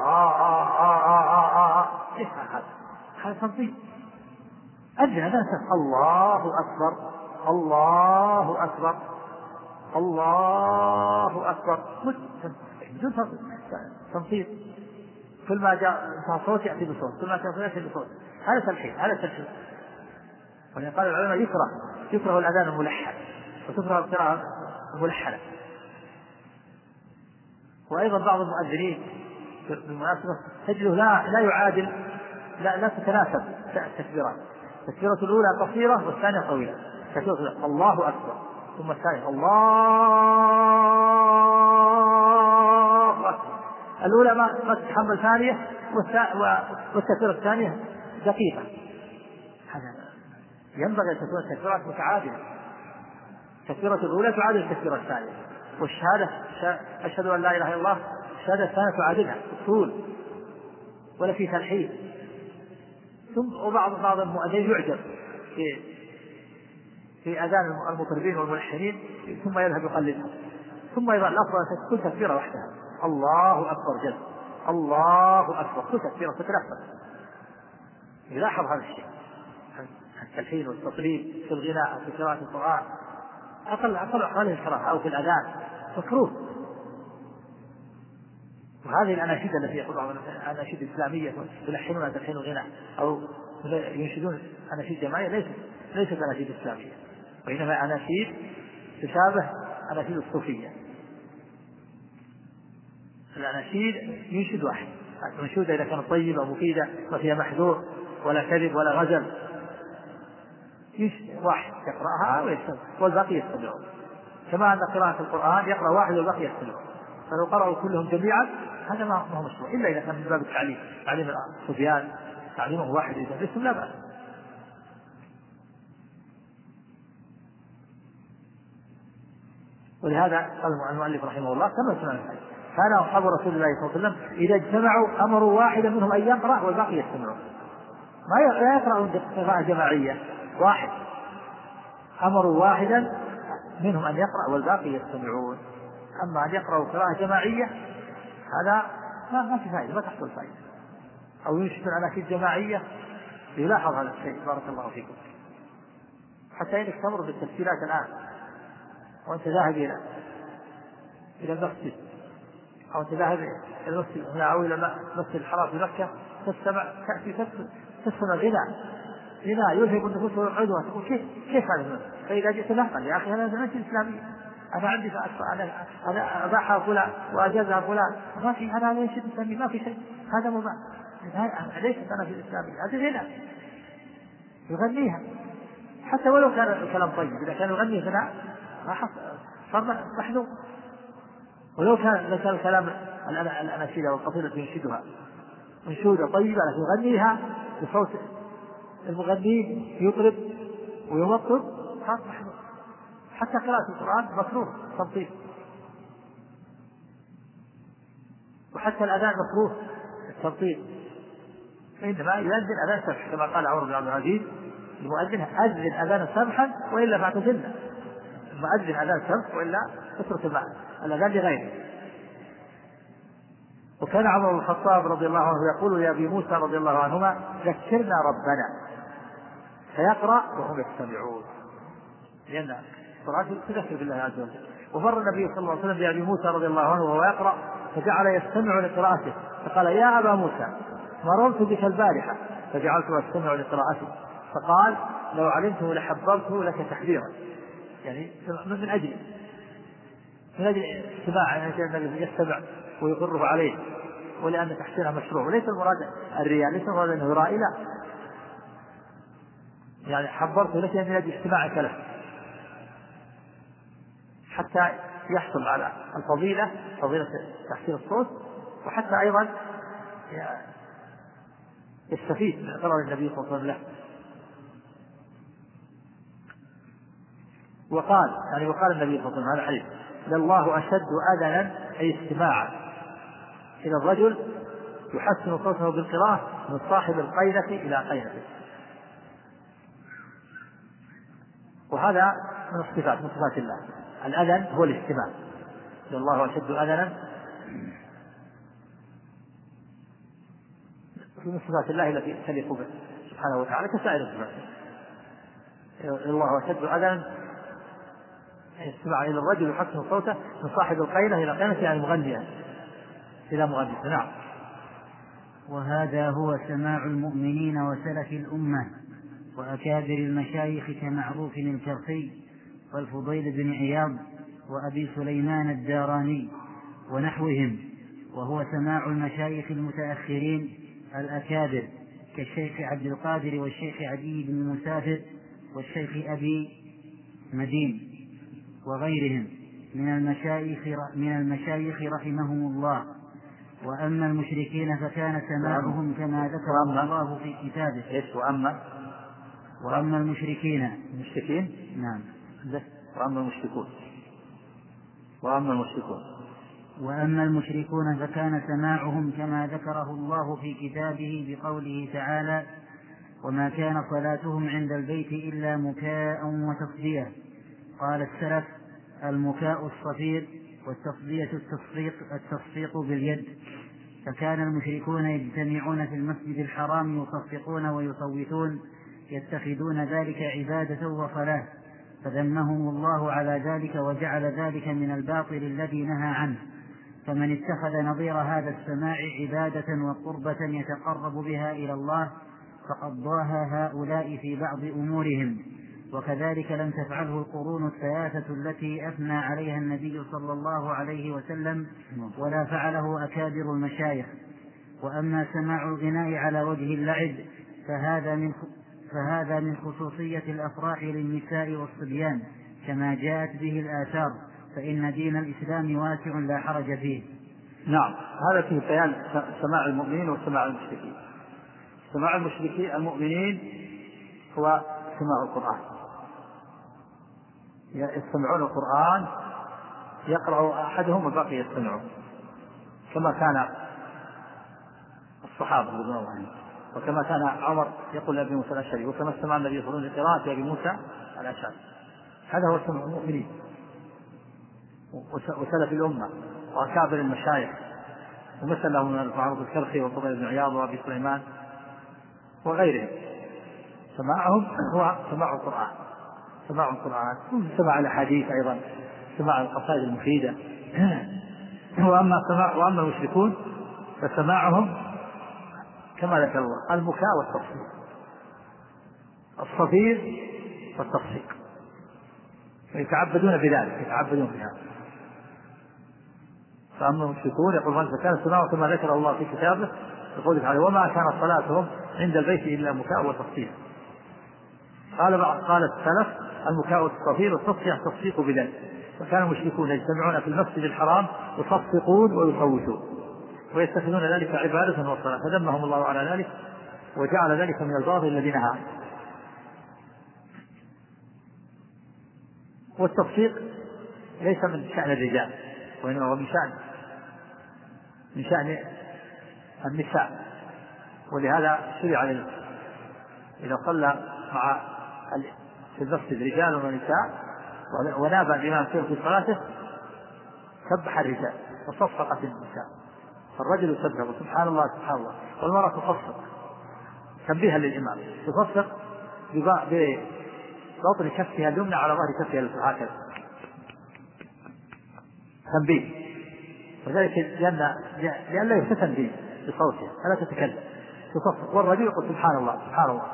هذا تمطيط. أذن أذان سمح، الله أكبر الله أكبر الله أكبر، بدون تمطيط. كل ما جاء صوت يأتي بصوت، كل ما جاء يأتي بصوت، هذا تلحين. ولقال العلماء يكره الأذان الملحن وتكره القراءة الملحنة. وأيضا بعض المؤذنين بالمناسبة تجده لا يعادل، لا تتناسب التكبيرات. التكبيرة الأولى قصيرة والثانية طويلة. تكبيرة الله أكبر ثم الثانية الله أكبر، الأولى ما تتحمل ثانية والتكبيرة الثانية دقيقة. هذا ينبغي أن تكون التكبيرات متعادلة. التكبيرة الأولى تعادل التكبيرة الثانية، والشهادة أشهد أن لا إله إلا الله الشهادة الثانية تعادلها الطول ولا في تلحين. وبعض المؤذنين يعجب في أذان المطربين والملحنين ثم يذهب يقلدها، ثم يضع الأفضل أن تكون تكبيرة وحدها الله أكبر جل الله أكبر كل تكبيرة تتلفظ. يلاحظ هذا الشيء، التلحين والتطريب في الغناء أو في قراءة القرآن أقل أحواله الكراهة أو في الأذان مكروه. وهذه الأناشيد التي يقولون أناشيد إسلامية يلحنون تلحين الغناء أو ينشدون أناشيد جماعية ليست أناشيد إسلامية، وإنما أناشيد تشابه أناشيد الصوفية. الأناشيد ينشد واحد، المنشودة إذا كانت طيبة ومفيدة وفيها محذور ولا كذب ولا غزل واحد يقرأها ويستمع والباقي يستمعون، كما أن قراءة القرآن يقرأ واحد والباقي يستمعون. فلو قرأوا كلهم جميعا هذا ما هو مشروع، إلا إذا كان من باب التعليم، تعليم الصبيان تعليمه واحد يدرسهم لا بأس. ولهذا قال المؤلف رحمه الله كما سمعنا كان أصحاب رسول الله صلى الله عليه وسلم إذا اجتمعوا أمروا واحدا منهم أن يقرأ والباقي يستمعون، ما يقرأون قراءة جماعية، واحد أمروا واحدا منهم أن يقرأ والباقي يستمعون. أما أن يقرأوا قراءة جماعية هذا ما في فائدة، ما تحصل فائدة. أو ينشد أناشيد جماعية يلاحظ هذا الشيء بارك الله فيكم. حتى إنك تمر بالتفسيرات الآن وأنت ذاهب إلى المسجد أو أنت ذاهب إلى المسجد هنا أو إلى مسجد الحرام في مكة تسمع غناء يلهب النفوس والعدوى، تقول كيف هذا؟ فإذا جئت نقل يا أخي هذا أناشيد إسلامية، أنا عندي أنا أباحها فلان وأجازها فلان، ما في هذا أناشيد إسلامية ما في شيء، هذا مباح، ليست أناشيد إسلامية، هذه غناء يغنيها حتى ولو كان الكلام طيب. إذا كان يغني غناء صار محذور. ولو كان الكلام الأناشيد والقصيدة ينشدها منشودة طيبة لكن يغنيها بصوت المغني يطرب ويمطر صار محذور. حتى قراءة القرآن مكروه تمطيط، وحتى الأذان مكروه التمطيط، إنما يؤذن أذان سمح كما قال عمر بن عبد العزيز المؤذن أذن أذان سمحا وإلا فاعتزلنا، المؤذن أذان سمح وإلا اترك الأذان لغيره. وكان عمر بن الخطاب رضي الله عنه يقول لأبي موسى رضي الله عنهما ذكرنا ربنا فيقرأ وهم يستمعون، لأن القرآن تذكر بالله عز وجل. ومر النبي صلى الله عليه وسلم بأبي موسى رضي الله عنه وهو يقرأ فجعل يستمع لقراءته فقال يا أبا موسى مررت بك البارحة فجعلت أستمع لقراءته، فقال لو علمته لحببته لك تحذيرا، يعني من أجل استماع النبي يستمع ويقره عليه، ولأن تحسينها مشروع، وليس المراد الرياء، ليس المراد أنه يرائي، لا، يعني حبرته لك من أجل استماعك له حتى يحصل على الفضيلة، فضيلة تحسين الصوت، وحتى أيضا يستفيد من قرار النبي صلى الله عليه وسلم. وقال النبي صلى الله عليه وسلم هذا الحديث لله أشد أذنا أي استماعا إلى الرجل يحسن صوته بالقراءة من صاحب القينة إلى قينته. وهذا من صفات الله، الأذن هو الاستماع، لله أشد أذنا من صفات الله التي تليق به سبحانه وتعالى كسائر الصفات. الله أشد أذنا استماع إلى الرجل يحسن صوته من صاحب القينة إلى قينته، يعني مغنيا إلى مغني. نعم. وهذا هو سماع المؤمنين وسلف الأمة وأكابر المشايخ كمعروف الكرخي والفضيل بن عياض وأبي سليمان الداراني ونحوهم، وهو سماع المشايخ المتأخرين الأكابر كالشيخ عبد القادر والشيخ عدي بن مسافر والشيخ أبي مدين وغيرهم من المشايخ رحمهم الله. وأما المشركين فكان سماعهم كما ذكر الله في كتابه. وأما المشركين نعم. وأما المشركون فكان سماعهم كما ذكره الله في كتابه بقوله تعالى: وما كان صلاتهم عند البيت إلا مكاء وتصدية. قال السلف: المكاء الصفير، والتصدية التصفيق باليد. فكان المشركون يجتمعون في المسجد الحرام يصفقون ويصوتون، يتخذون ذلك عبادة وصلاة، فذمهم الله على ذلك وجعل ذلك من الباطل الذي نهى عنه. فمن اتخذ نظير هذا السماع عبادة وقربة يتقرب بها إلى الله فقد ضاهى هؤلاء في بعض أمورهم. وكذلك لم تفعله القرون الثلاثة التي أثنى عليها النبي صلى الله عليه وسلم، ولا فعله أكابر المشايخ. وأما سماع الغناء على وجه اللعب فهذا من خصوصية الأفراح للنساء والصبيان كما جاءت به الآثار، فإن دين الإسلام واسع لا حرج فيه. نعم. هذا فيه بيان سماع المؤمنين وسماع المشركين. سماع المؤمنين هو سماع القرآن، يستمعون القرآن، يقرأ أحدهم والباقي يستمعون، كما كان الصحابة رضي الله عنهم، وكما كان عمر يقول لأبي موسى الأشعري، وكما استمع النبي صلى الله عليه وسلم لقراءة أبي موسى الأشعري. هذا هو سمع المؤمنين وسلف الأمة وأكابر المشايخ، ومثل لهم المعروف الكرخي والفضيل بن عياض وأبي سليمان وغيرهم. سماعهم هو سماع القرآن، سماع الأحاديث أيضا، سماع القصائد المفيدة. وأما المشركون فسماعهم كما ذكر الله: المكاء والتصفيق، الصفير والتصفيق، يتعبدون بذلك. فأما المشركون يقول: فكان سماعهم كما ذكر الله في كتابه بقوله تعالى: وما كان صلاتهم عند البيت إلا مكاء وتصفيق. قال السلف: المكاء والتصفير التصفيق بذلك. فكان المشركون يجتمعون في المسجد الحرام يصفقون ويصوتون ويتخذون ذلك عبادة وصلاة، فذمهم الله على ذلك وجعل ذلك من الباطل الذي نهى عنه. والتصفيق ليس من شأن الرجال، وإنما هو من شأن النساء. ولهذا شرع إذا صلى في المسجد رجال ونساء ونابى الإمام في صلاته سبح الرجال وصفقت النساء، فالرجل يسبح سبحان الله سبحان الله، والمرأة تصفق تنبيها للإمام، تصفق ببطن كفها اليمنى على ظهر كفها اليسرى هكذا تنبيه، وذلك لأن لا يفتن بصوتها فلا تتكلم تصفق، والرجل يقول سبحان الله سبحان الله.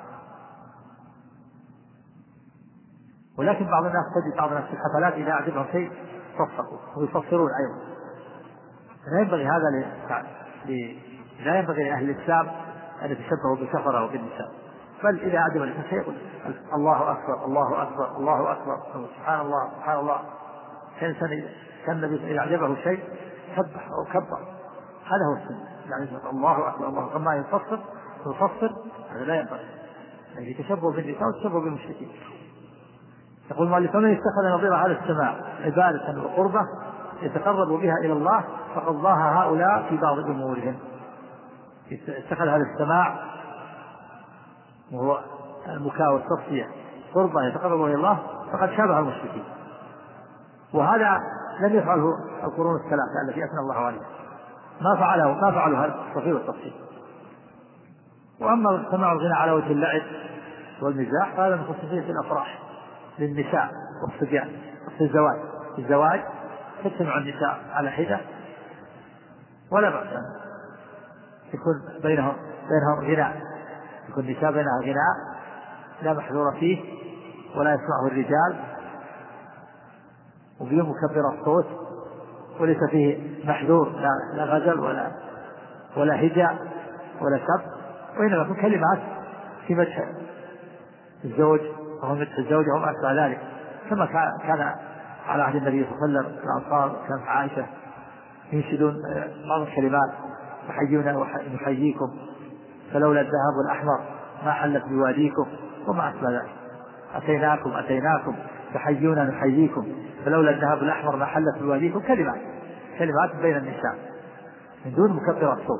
ولكن بعض الناس تجد بعض الناس في الحفلات إذا أعجبهم شيء صفقوا ويصفرون أيضا. لا ينبغي هذا لا ينبغي لأهل الإسلام أن يتشبهوا بالكفرة وبالنساء، بل إذا أعجب الإنسان شيء يقول الله أكبر الله أكبر الله أكبر سبحان الله سبحان الله. كان النبي إذا أعجبه شيء سبح أو كبر، هذا هو السنة. يعني الله أكبر الله أكبر، ما يصفر هذا لا ينبغي، يعني يتشبه بالنساء وتشبه بالمشركين. يقول المؤلف: من اتخذ نظير هذا السماع عبادة وقربة يتقرب بها إلى الله فقد ضاهى هؤلاء في بعض أمورهم. اتخذ هذا السماع وهو المكاء والتصفية قربة يتقرب إلى الله فقد شابه المشركين، وهذا لم يفعله القرون الثلاثة التي أثنى الله عليها، ما فعلوا هذا التصفية والتصفية. وأما سماع الغناء على وجه اللعب والمزاح فهذا من خصوصية الأفراح للنساء والصبيان. في الزواج تجتمع النساء على حدة ولا بأس أن يكون بينهم غناء، يكون النساء بينها غناء لا محذور فيه ولا يسمعه الرجال، وفيه مكبر الصوت، وليس فيه محذور لا غزل ولا هجاء ولا سب، وإنما في كلمات في مدح الزوج وهو مدح الزوجة وما أشبه ذلك، كما كان على عهد النبي صلى الله عليه وسلم الأنصار كانت عائشة ينشدون بعض الكلمات: نحييكم فلولا الذهب الأحمر ما حلت بواديكم وما أشبه ذلك، أتيناكم تحيونا نحييكم فلولا الذهب الأحمر ما حلت بواديكم، كلمات بين النساء من دون مكبر الصوت.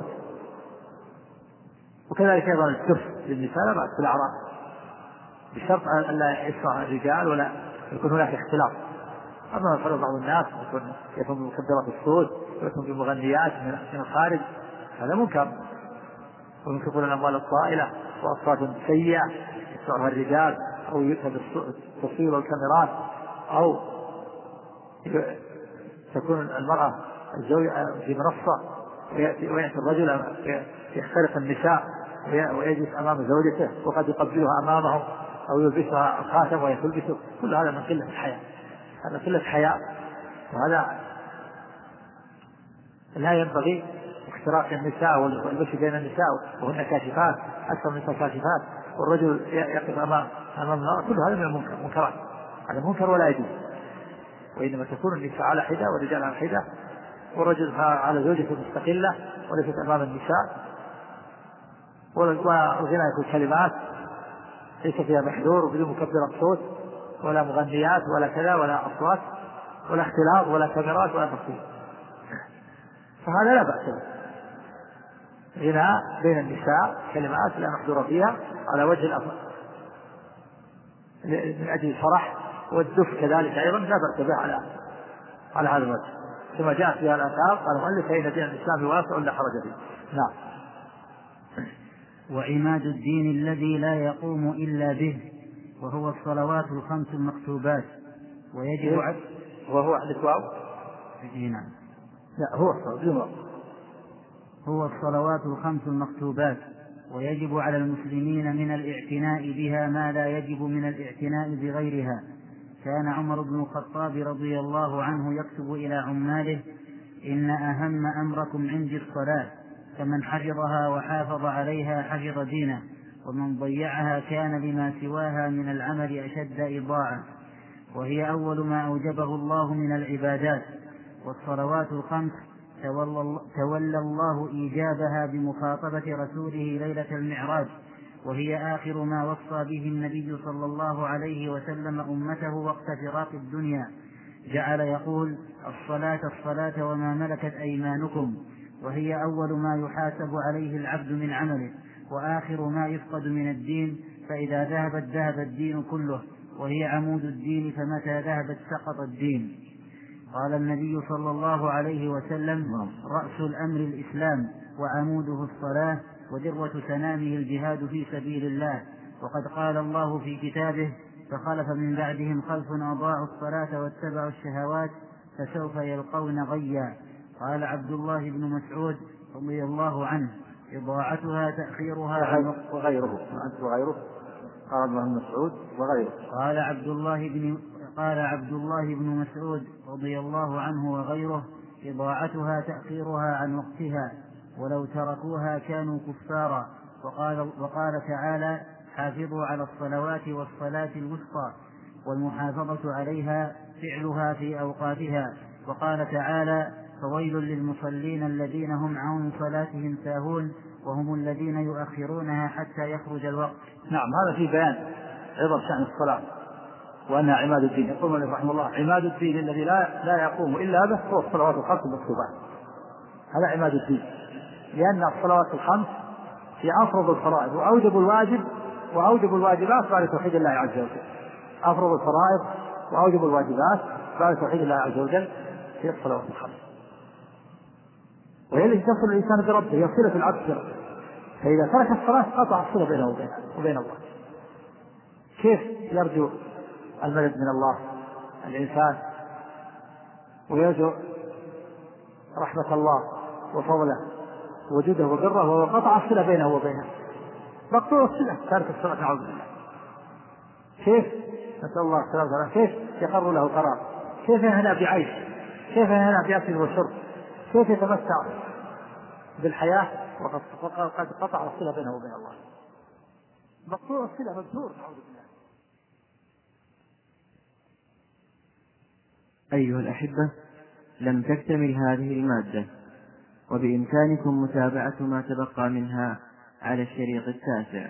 وكذلك أيضا الكف للنساء لا بأس بالأعراف، بشرط أن لا يسمع الرجال ولا يكون هناك اختلاط. أما يفعل بعض الناس يكون بمكبرات الصوت ويكون بمغنيات من الخارج، هذا منكر، وينفقون الأموال الطائلة وأصوات سيئة يسمعها الرجال، أو يؤتى بالتصوير والكاميرات، أو تكون المرأة الزوجة في منصة ويأتي الرجل يختلط النساء ويجلس أمام زوجته وقد يقبلها أمامه أو يلبسها الخاتم ويلبسه، كل هذا من قلة الحياء، هذا قلة حياء، وهذا لا ينبغي. اختراق النساء والمشي بين النساء وهن كاشفات أكثر من كاشفات، والرجل يقف أمام المرأة، كل هذا من المنكرات، هذا منكر ولا يجوز. وإنما تكون النساء على حدة والرجال على حدة، والرجل على زوجته مستقلة وليست أمام النساء، والغناء في الكلمات ليس فيها محذور وبدون مكبر الصوت ولا مغنيات ولا كذا ولا أصوات ولا اختلاط ولا كاميرات ولا تصوير، فهذا لا بأس به. غناء بين النساء كلمات لا محذور فيها على وجه الأفضل من أجل الفرح، والدف كذلك أيضا لا بأس به على هذا الوجه، كما جاءت فيها الآثار. قال المؤلف: فإن دين الإسلام واسع لا حرج فيه. نعم. وعماد الدين الذي لا يقوم إلا به، وهو الصلوات الخمس المكتوبات، ويجب وهو عندك واو؟ نعم. لا، هو الصلوات الخمس المكتوبات، ويجب على المسلمين من الاعتناء بها ما لا يجب من الاعتناء بغيرها. كان عمر بن الخطاب رضي الله عنه يكتب إلى عماله: إن أهم أمركم عندي الصلاة، فمن حفظها وحافظ عليها حفظ دينه، ومن ضيعها كان لما سواها من العمل أشد إضاعة، وهي أول ما أوجبه الله من العبادات. والصلوات الخمس تولى الله إيجابها بمخاطبة رسوله ليلة المعراج، وهي آخر ما وصى به النبي صلى الله عليه وسلم أمته وقت فراق الدنيا. جعل يقول: الصلاة وما ملكت أيمانكم، وهي أول ما يحاسب عليه العبد من عمله، وآخر ما يفقد من الدين، فإذا ذهب الدين كله، وهي عمود الدين، فمتى ذهبت سقط الدين. قال النبي صلى الله عليه وسلم: رأس الأمر الإسلام، وعموده الصلاة، وذروة سنامه الجهاد في سبيل الله. وقد قال الله في كتابه: فخلف من بعدهم خلف أضاعوا الصلاة واتبعوا الشهوات فسوف يلقون غيا. قال عبد الله بن مسعود رضي الله عنه: إضاعتها تأخيرها وغيره. قال ابن مسعود وغيره. قال عبد الله بن مسعود رضي الله عنه وغيره: إضاعتها تأخيرها عن وقتها، ولو تركوها كانوا كفارا. وقال تعالى: حافظوا على الصلوات والصلاة الوسطى، والمحافظة عليها فعلها في أوقاتها. وقال تعالى: فويل للمصلين الذين هم عن صلاتهم ساهون، وهم الذين يؤخرونها حتى يخرج الوقت. نعم، هذا في بيان عظم شأن الصلاة وأنها عماد الدين. يقول المؤلف رحمه الله: عماد الدين الذي لا يقوم إلا به هو الصلوات الخمس المكتوبات. هذا عماد الدين، لأن الصلوات الخمس هي أفرض الفرائض وأوجب الواجبات بعد توحيد الله عز وجل. أفرض الفرائض وأوجب الواجبات بعد توحيد الله عز وجل في الصلوات الخمس، وهي التي تصل الإنسان بربه، هي صلة العبد بربه. فإذا ترك الصلاة قطع الصلة بينه وبين الله. كيف يرجو المدد من الله الإنسان ويرجو رحمة الله وفضله وجوده وبره وهو قطع الصلة بينه وبينه؟ مقطوع الصلة تارك الصلاة، نعوذ بالله. كيف نسأل الله السلامة كيف يقر له قرار، كيف يهنأ بعيش، كيف يهنأ بأكل وشرب، كيف يتمتع بالحياة وقد قطع الصلة بينه وبين الله. مقطوع الصلة مبتور. أيها الأحبة، لم تكتمل هذه المادة، وبإمكانكم متابعة ما تبقى منها على الشريط 9.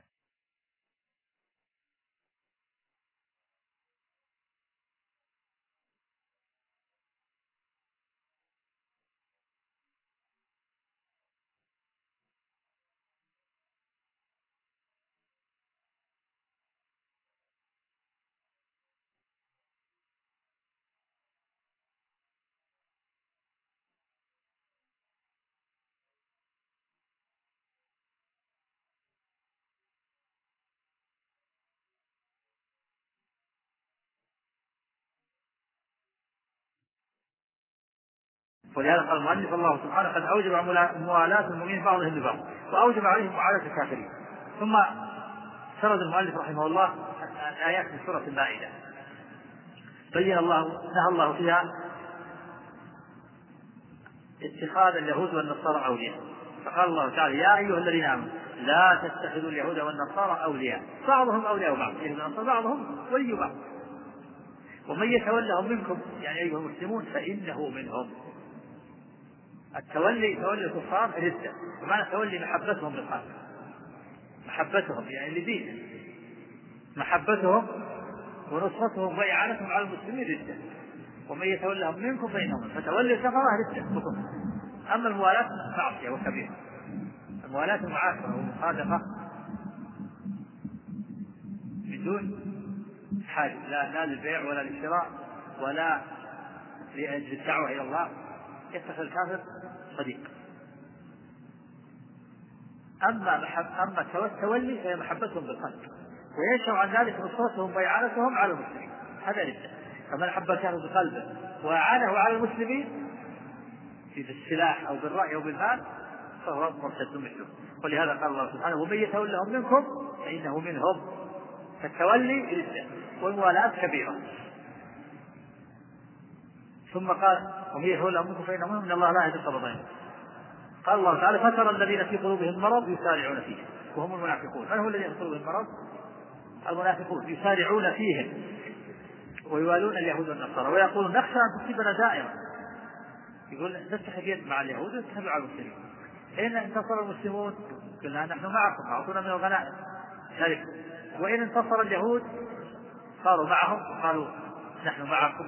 ولهذا قال المؤلف الله سبحانه قد أوجب موالاة المؤمنين بعضهم لبعض وأوجب عليهم معاداة الكافرين. ثم سرد المؤلف رحمه الله آيات من سورة المائدة نهى الله فيها اتخاذ اليهود والنصارى أولياء. فقال الله تعالى يا أيها الذين آمنوا لا تتخذوا اليهود والنصارى أولياء بعضهم أولياء بعض، بعضهم ولي بعض، ومن يتولهم منكم يعني أيها المسلمون فإنه منهم. تولي الكفار ردة، ومعنى تولي محبتهم بالقلب، محبتهم يعني لدينهم، محبتهم ونصرتهم وإعانتهم على المسلمين ردة، ومن يتولهم منكم فإنهم، فتولي الكفرة ردة. أما الموالاة معصية وكبيرة، الموالاة المعاشرة والمصادقة بدون حاجة، لا للبيع ولا للشراء ولا للدعوة إلى الله، يتخذ الكافر صديق. أما التولي فهي محبتهم بالقلب، وينشأ عن ذلك نصرتهم وإعانتهم على المسلمين، هذا ردة. فمن أحب الكافر بقلبه وأعانه على المسلمين بالسلاح أو بالرأي أو بالمال فهو مرتد مثله. ولهذا قال الله سبحانه ومن يتولهم منكم فإنه منهم. فالتولي ردة والموالاة كبيرة. ثم قال ومن يتولهم منكم فإنه منهم، إن الله لا يهدي القوم الظالمين. قال الله تعالى فترى الذين في قلوبهم مرض يسارعون فيه وهم المنافقون. من هو الذين في قلوبهم مرض؟ المنافقون يسارعون فيهم ويوالون اليهود والنصارى ويقولون نخشى أن تصيبنا دائرة، يقول نتخذ يد مع اليهود ونتخذ على المسلمين، إن انتصر المسلمون قلنا نحن معكم أعطونا من الغنائم ذلك، وإن انتصر اليهود صاروا معهم وقالوا نحن معكم،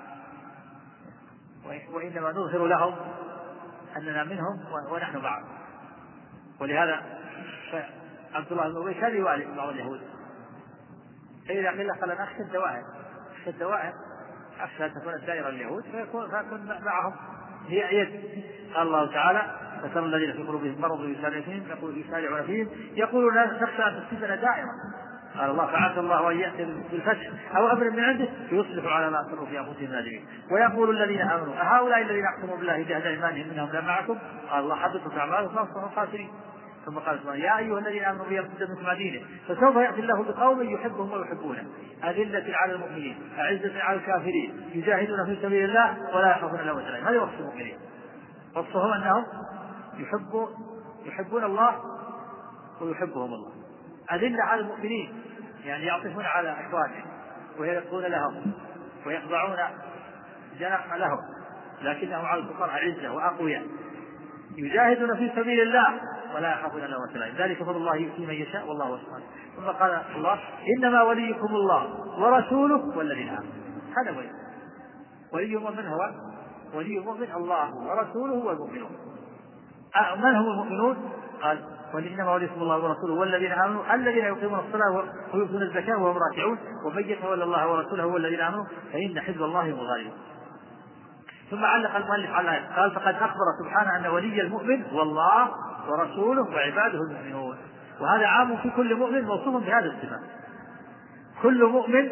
وإنما نظهر لهم أننا منهم ونحن معهم. ولهذا عبد الله بن أبي كان يوالي بعض اليهود، فإذا قيل قال نخشى الدوائر أخشى أن تكون الدائرة اليهود فيكون معهم هي يد. قال الله تعالى فترى الذين في قلوبهم مرض يسارعون فيهم يقولون نخشى أن تصيبنا دائرة. قال الله فعسى الله أن يأتي بالفتح أو أمر من عنده فيصلح على ما أسروا في أنفسهم نادمين. ويقول الذين آمنوا أهؤلاء الذين أقسموا بالله جهد أيمانهم منهم لا معكم، قال الله حبطت أعمالهم فأصبحوا خاسرين. ثم قال سبحانه يا أيها الذين آمنوا ليرتد منكم عن دينه فسوف يأتي الله بقوم يحبهم ويحبونه أذلة على المؤمنين أعزة على الكافرين يجاهدون في سبيل الله ولا يخافون لومة لائم. هذا وصف المؤمنين، وصفهم أنهم يحبون الله ويحبهم الله. أذلة على المؤمنين يعني يعطفون على أكوانهم ويرقون لهم ويخضعون جناح لهم، لكنهم على الكفار أعزة وأقوياء يجاهدون في سبيل الله ولا يخافون لومة لائم، ذلك فضل الله يؤتيه من يشاء والله واسع عليم. ثم قال الله إنما وليكم الله ورسوله والذين آمنوا. هذا ولي المؤمن هو ولي المؤمن الله ورسوله والمؤمنون. من هم المؤمنون؟ قال وإنما وليكم الله ورسوله والذين آمنوا الذين يقيمون الصلاة ويؤتون الزكاة وهم راكعون ومن يتولى الله ورسوله والذين آمنوا فإن حزب الله هم الغالبون. ثم علق المؤلف على الآية قال فقد أخبر سبحانه أن ولي المؤمن والله ورسوله وعباده المؤمنون، وهذا عام في كل مؤمن موصوف بهذا الصفات. كل مؤمن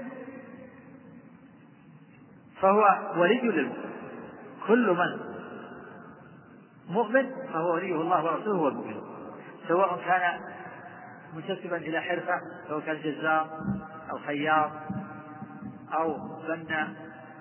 فهو ولي للمؤمن، كل من مؤمن فهو وليه الله ورسوله والمؤمنون، سواء كان منتسبا إلى حرفة، سواء كان جزار أو خياط أو بنا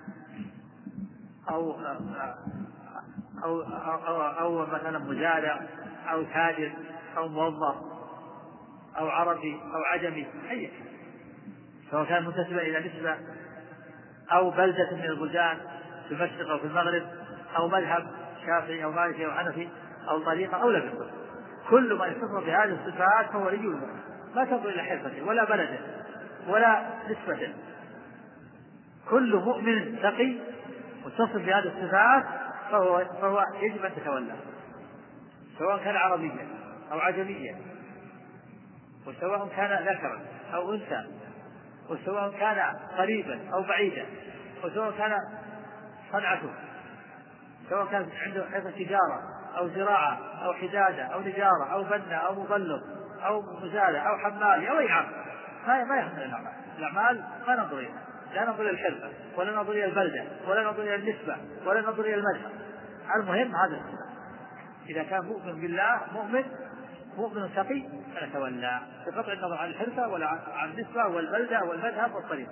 أو مثلا مزارع أو تاجر أو موظف أو عربي أو عجمي، أي سواء كان منتسبا إلى نسبة أو بلدة من البلدان في المشرق أو في المغرب أو مذهب شافعي أو مالكي أو حنفي أو طريقة أو لم يكن، كل ما يتصف بهذه الصفات فهو ولي المؤمن، ما تنظر إلى حرفته ولا بلده ولا نسبته. كل مؤمن تقي متصف بهذه الصفات فهو يجب أن تتولى، سواء كان عربيا أو عجميا، وسواء كان ذكرا أو أنثى، وسواء كان قريبا أو بعيدا، وسواء كان صنعته، سواء كان عنده حرفة تجارة أو زراعة أو حدادة أو نجارة أو بنا أو مبلغ أو مزارع أو حمال أو أي عمل، ما يحمل الأعمال ما ننظر إليها، لا ننظر إلى الحرفة ولا ننظر إلى البلدة ولا ننظر إلى النسبة ولا ننظر إلى المذهب. المهم هذا إذا كان مؤمن بالله مؤمن تقي فنتولى بقطع النظر عن الحرفة ولا عن النسبة والبلدة والمذهب والطريقة.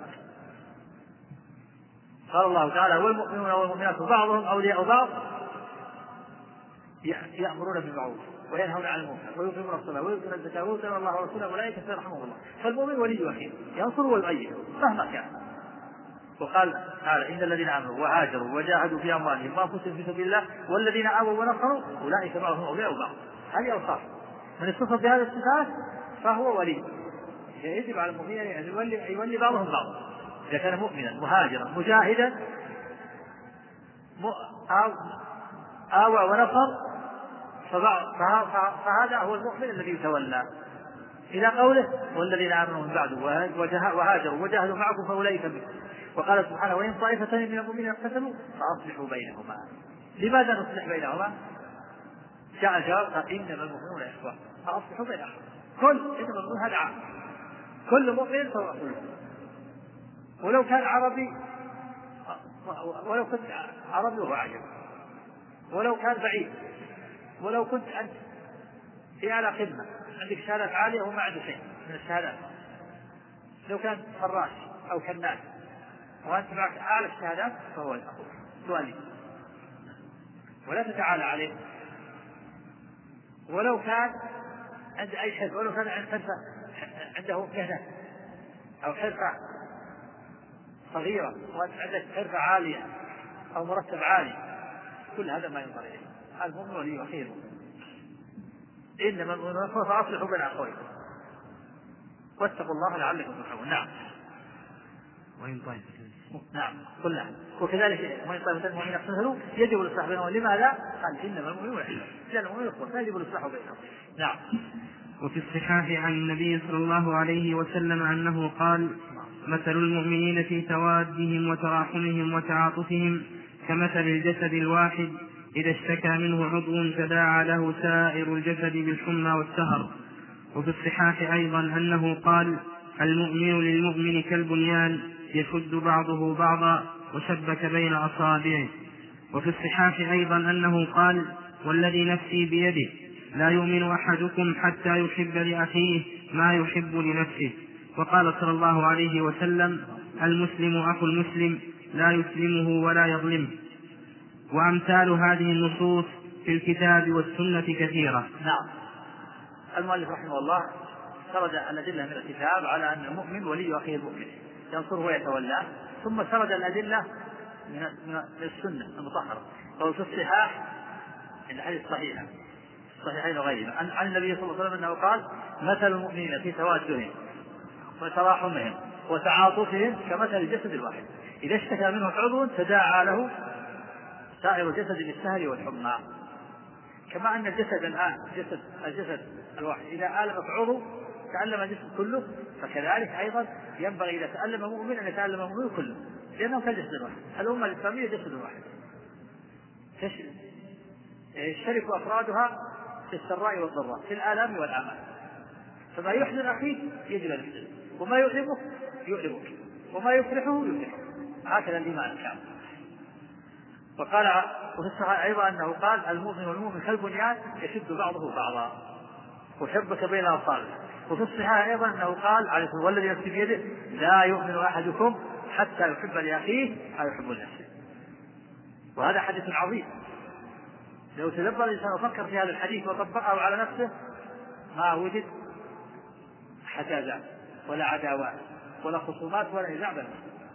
قال الله تعالى: والمؤمنون والمؤمنات بعضهم أولياء بعض يأمرون بالمعروف وينهون عن المنكر ويقيمون الصلاة ويؤتون الزكاة ويطيعون الله ورسوله أولئك سيرحمهم الله. فالمؤمن ولي أخيه ينصر ويؤيد مهما كان. وقال تعالى: إن الذين آمنوا وهاجروا وجاهدوا في أموالهم وأنفسهم في سبيل الله والذين آووا ونصروا أولئك معهم أولياء بعض. هذه أوصاف من اتصف بهذه الصفات فهو ولي. يجب على المؤمنين أن يولي بعضهم بعضا. إذا كان مؤمنا مهاجرا مجاهدا آوى ونصر فهذا هو المؤمن الذي يتولى. إلى قوله: والذين آمنوا من بعد وهاجروا وجاهدوا معكم فأولئك منكم. وقال سبحانه: وإن طائفتان من المؤمنين اقتتلوا فأصلحوا بينهما. لماذا نصلح بينهما؟ جاء الجواب: قال: إنما المؤمنون إخوة فأصلحوا بينهما. إنما المؤمنون هذا عام، كل مؤمن فهو أخوه، ولو كان عربي ولو كنت عربي وهو عجمي، ولو كان بعيد، ولو كنت أنت في أعلى خدمة عندك شهادات عالية وما عنده شيء من الشهادات، لو كان فراش أو كناس وأنت معك أعلى الشهادات فهو الأخوة سؤالي، ولا تتعالى عليه. ولو كان عند أي حرفة، ولو كان عنده مهنة أو حرفة صغيرة وأنت عندك حرفة عالية أو مرتب عالي، كل هذا ما ينظر إليه. المؤمن ولي أخيه. إنما المؤمنون إخوة فأصلحوا بين أخويكم واتقوا الله لعلكم ترحمون. نعم. نعم قلنا. وكذلك وإن طائفتان المؤمنين اقتتلوا يجب الإصلاح بينهم. لماذا؟ قال: إنما المؤمنون إخوة، لأن المؤمنون إخوة فيجب الإصلاح بينهم. نعم. وفي الصحاح عن النبي صلى الله عليه وسلم أنه قال: مثل المؤمنين في توادهم وتراحمهم وتعاطفهم كمثل الجسد الواحد إذا اشتكى منه عضو تداعى له سائر الجسد بالحمى والسهر. وفي الصحاح أيضا أنه قال: المؤمن للمؤمن كالبنيان يشد بعضه بعضا وشبك بين أصابعه. وفي الصحاح أيضا أنه قال: والذي نفسي بيده لا يؤمن أحدكم حتى يحب لأخيه ما يحب لنفسه. وقال صلى الله عليه وسلم: المسلم أخو المسلم لا يسلمه ولا يظلمه. وأمثال هذه النصوص في الكتاب والسنة كثيرة. نعم. المؤلف رحمه الله سرد الأدلة من الكتاب على أن المؤمن ولي أخيه المؤمن ينصره ويتولاه، ثم سرد الأدلة من السنة المطهرة. أو في الصحاح الحديث الصحيحة الصحيحين وغيرهما عن النبي صلى الله عليه وسلم أنه قال: مثل المؤمنين في توادهم وتراحمهم وتعاطفهم كمثل الجسد الواحد إذا اشتكى منه عضو تداعى له سائر الجسد بالسهر والحمى. كما أن الجسد الواحد إذا آلمت عضو تألم الجسد كله، فكذلك أيضا ينبغي إذا تألم مؤمن أن يتألم مؤمن كله، لأنه كالجسد الواحد. الأمة الإسلامية جسد واحد يشترك أفرادها في السراء والضراء، في الآلام والآمال. فما يحزن أخيك يجب أن يحزن، وما يؤلمك يؤلمك، وما يفرحه يفرحه. هكذا الإيمان الكامل. وقال وفي الصحيح أيضا أنه قال: المؤمن والمؤمن كالبنيان يشد بعضه بعضا وشبك بين أصابعه. وفي الصحيح أيضا أنه قال عليه الصلاة والذي نفسي بيده لا يؤمن أحدكم حتى يحب لأخيه ما يحب لنفسه. وهذا حديث عظيم، لو تدبر الإنسان وفكر في هذا الحديث وطبقه على نفسه ما وجد حجاجات ولا عداوات ولا خصومات ولا نزاع بينهم.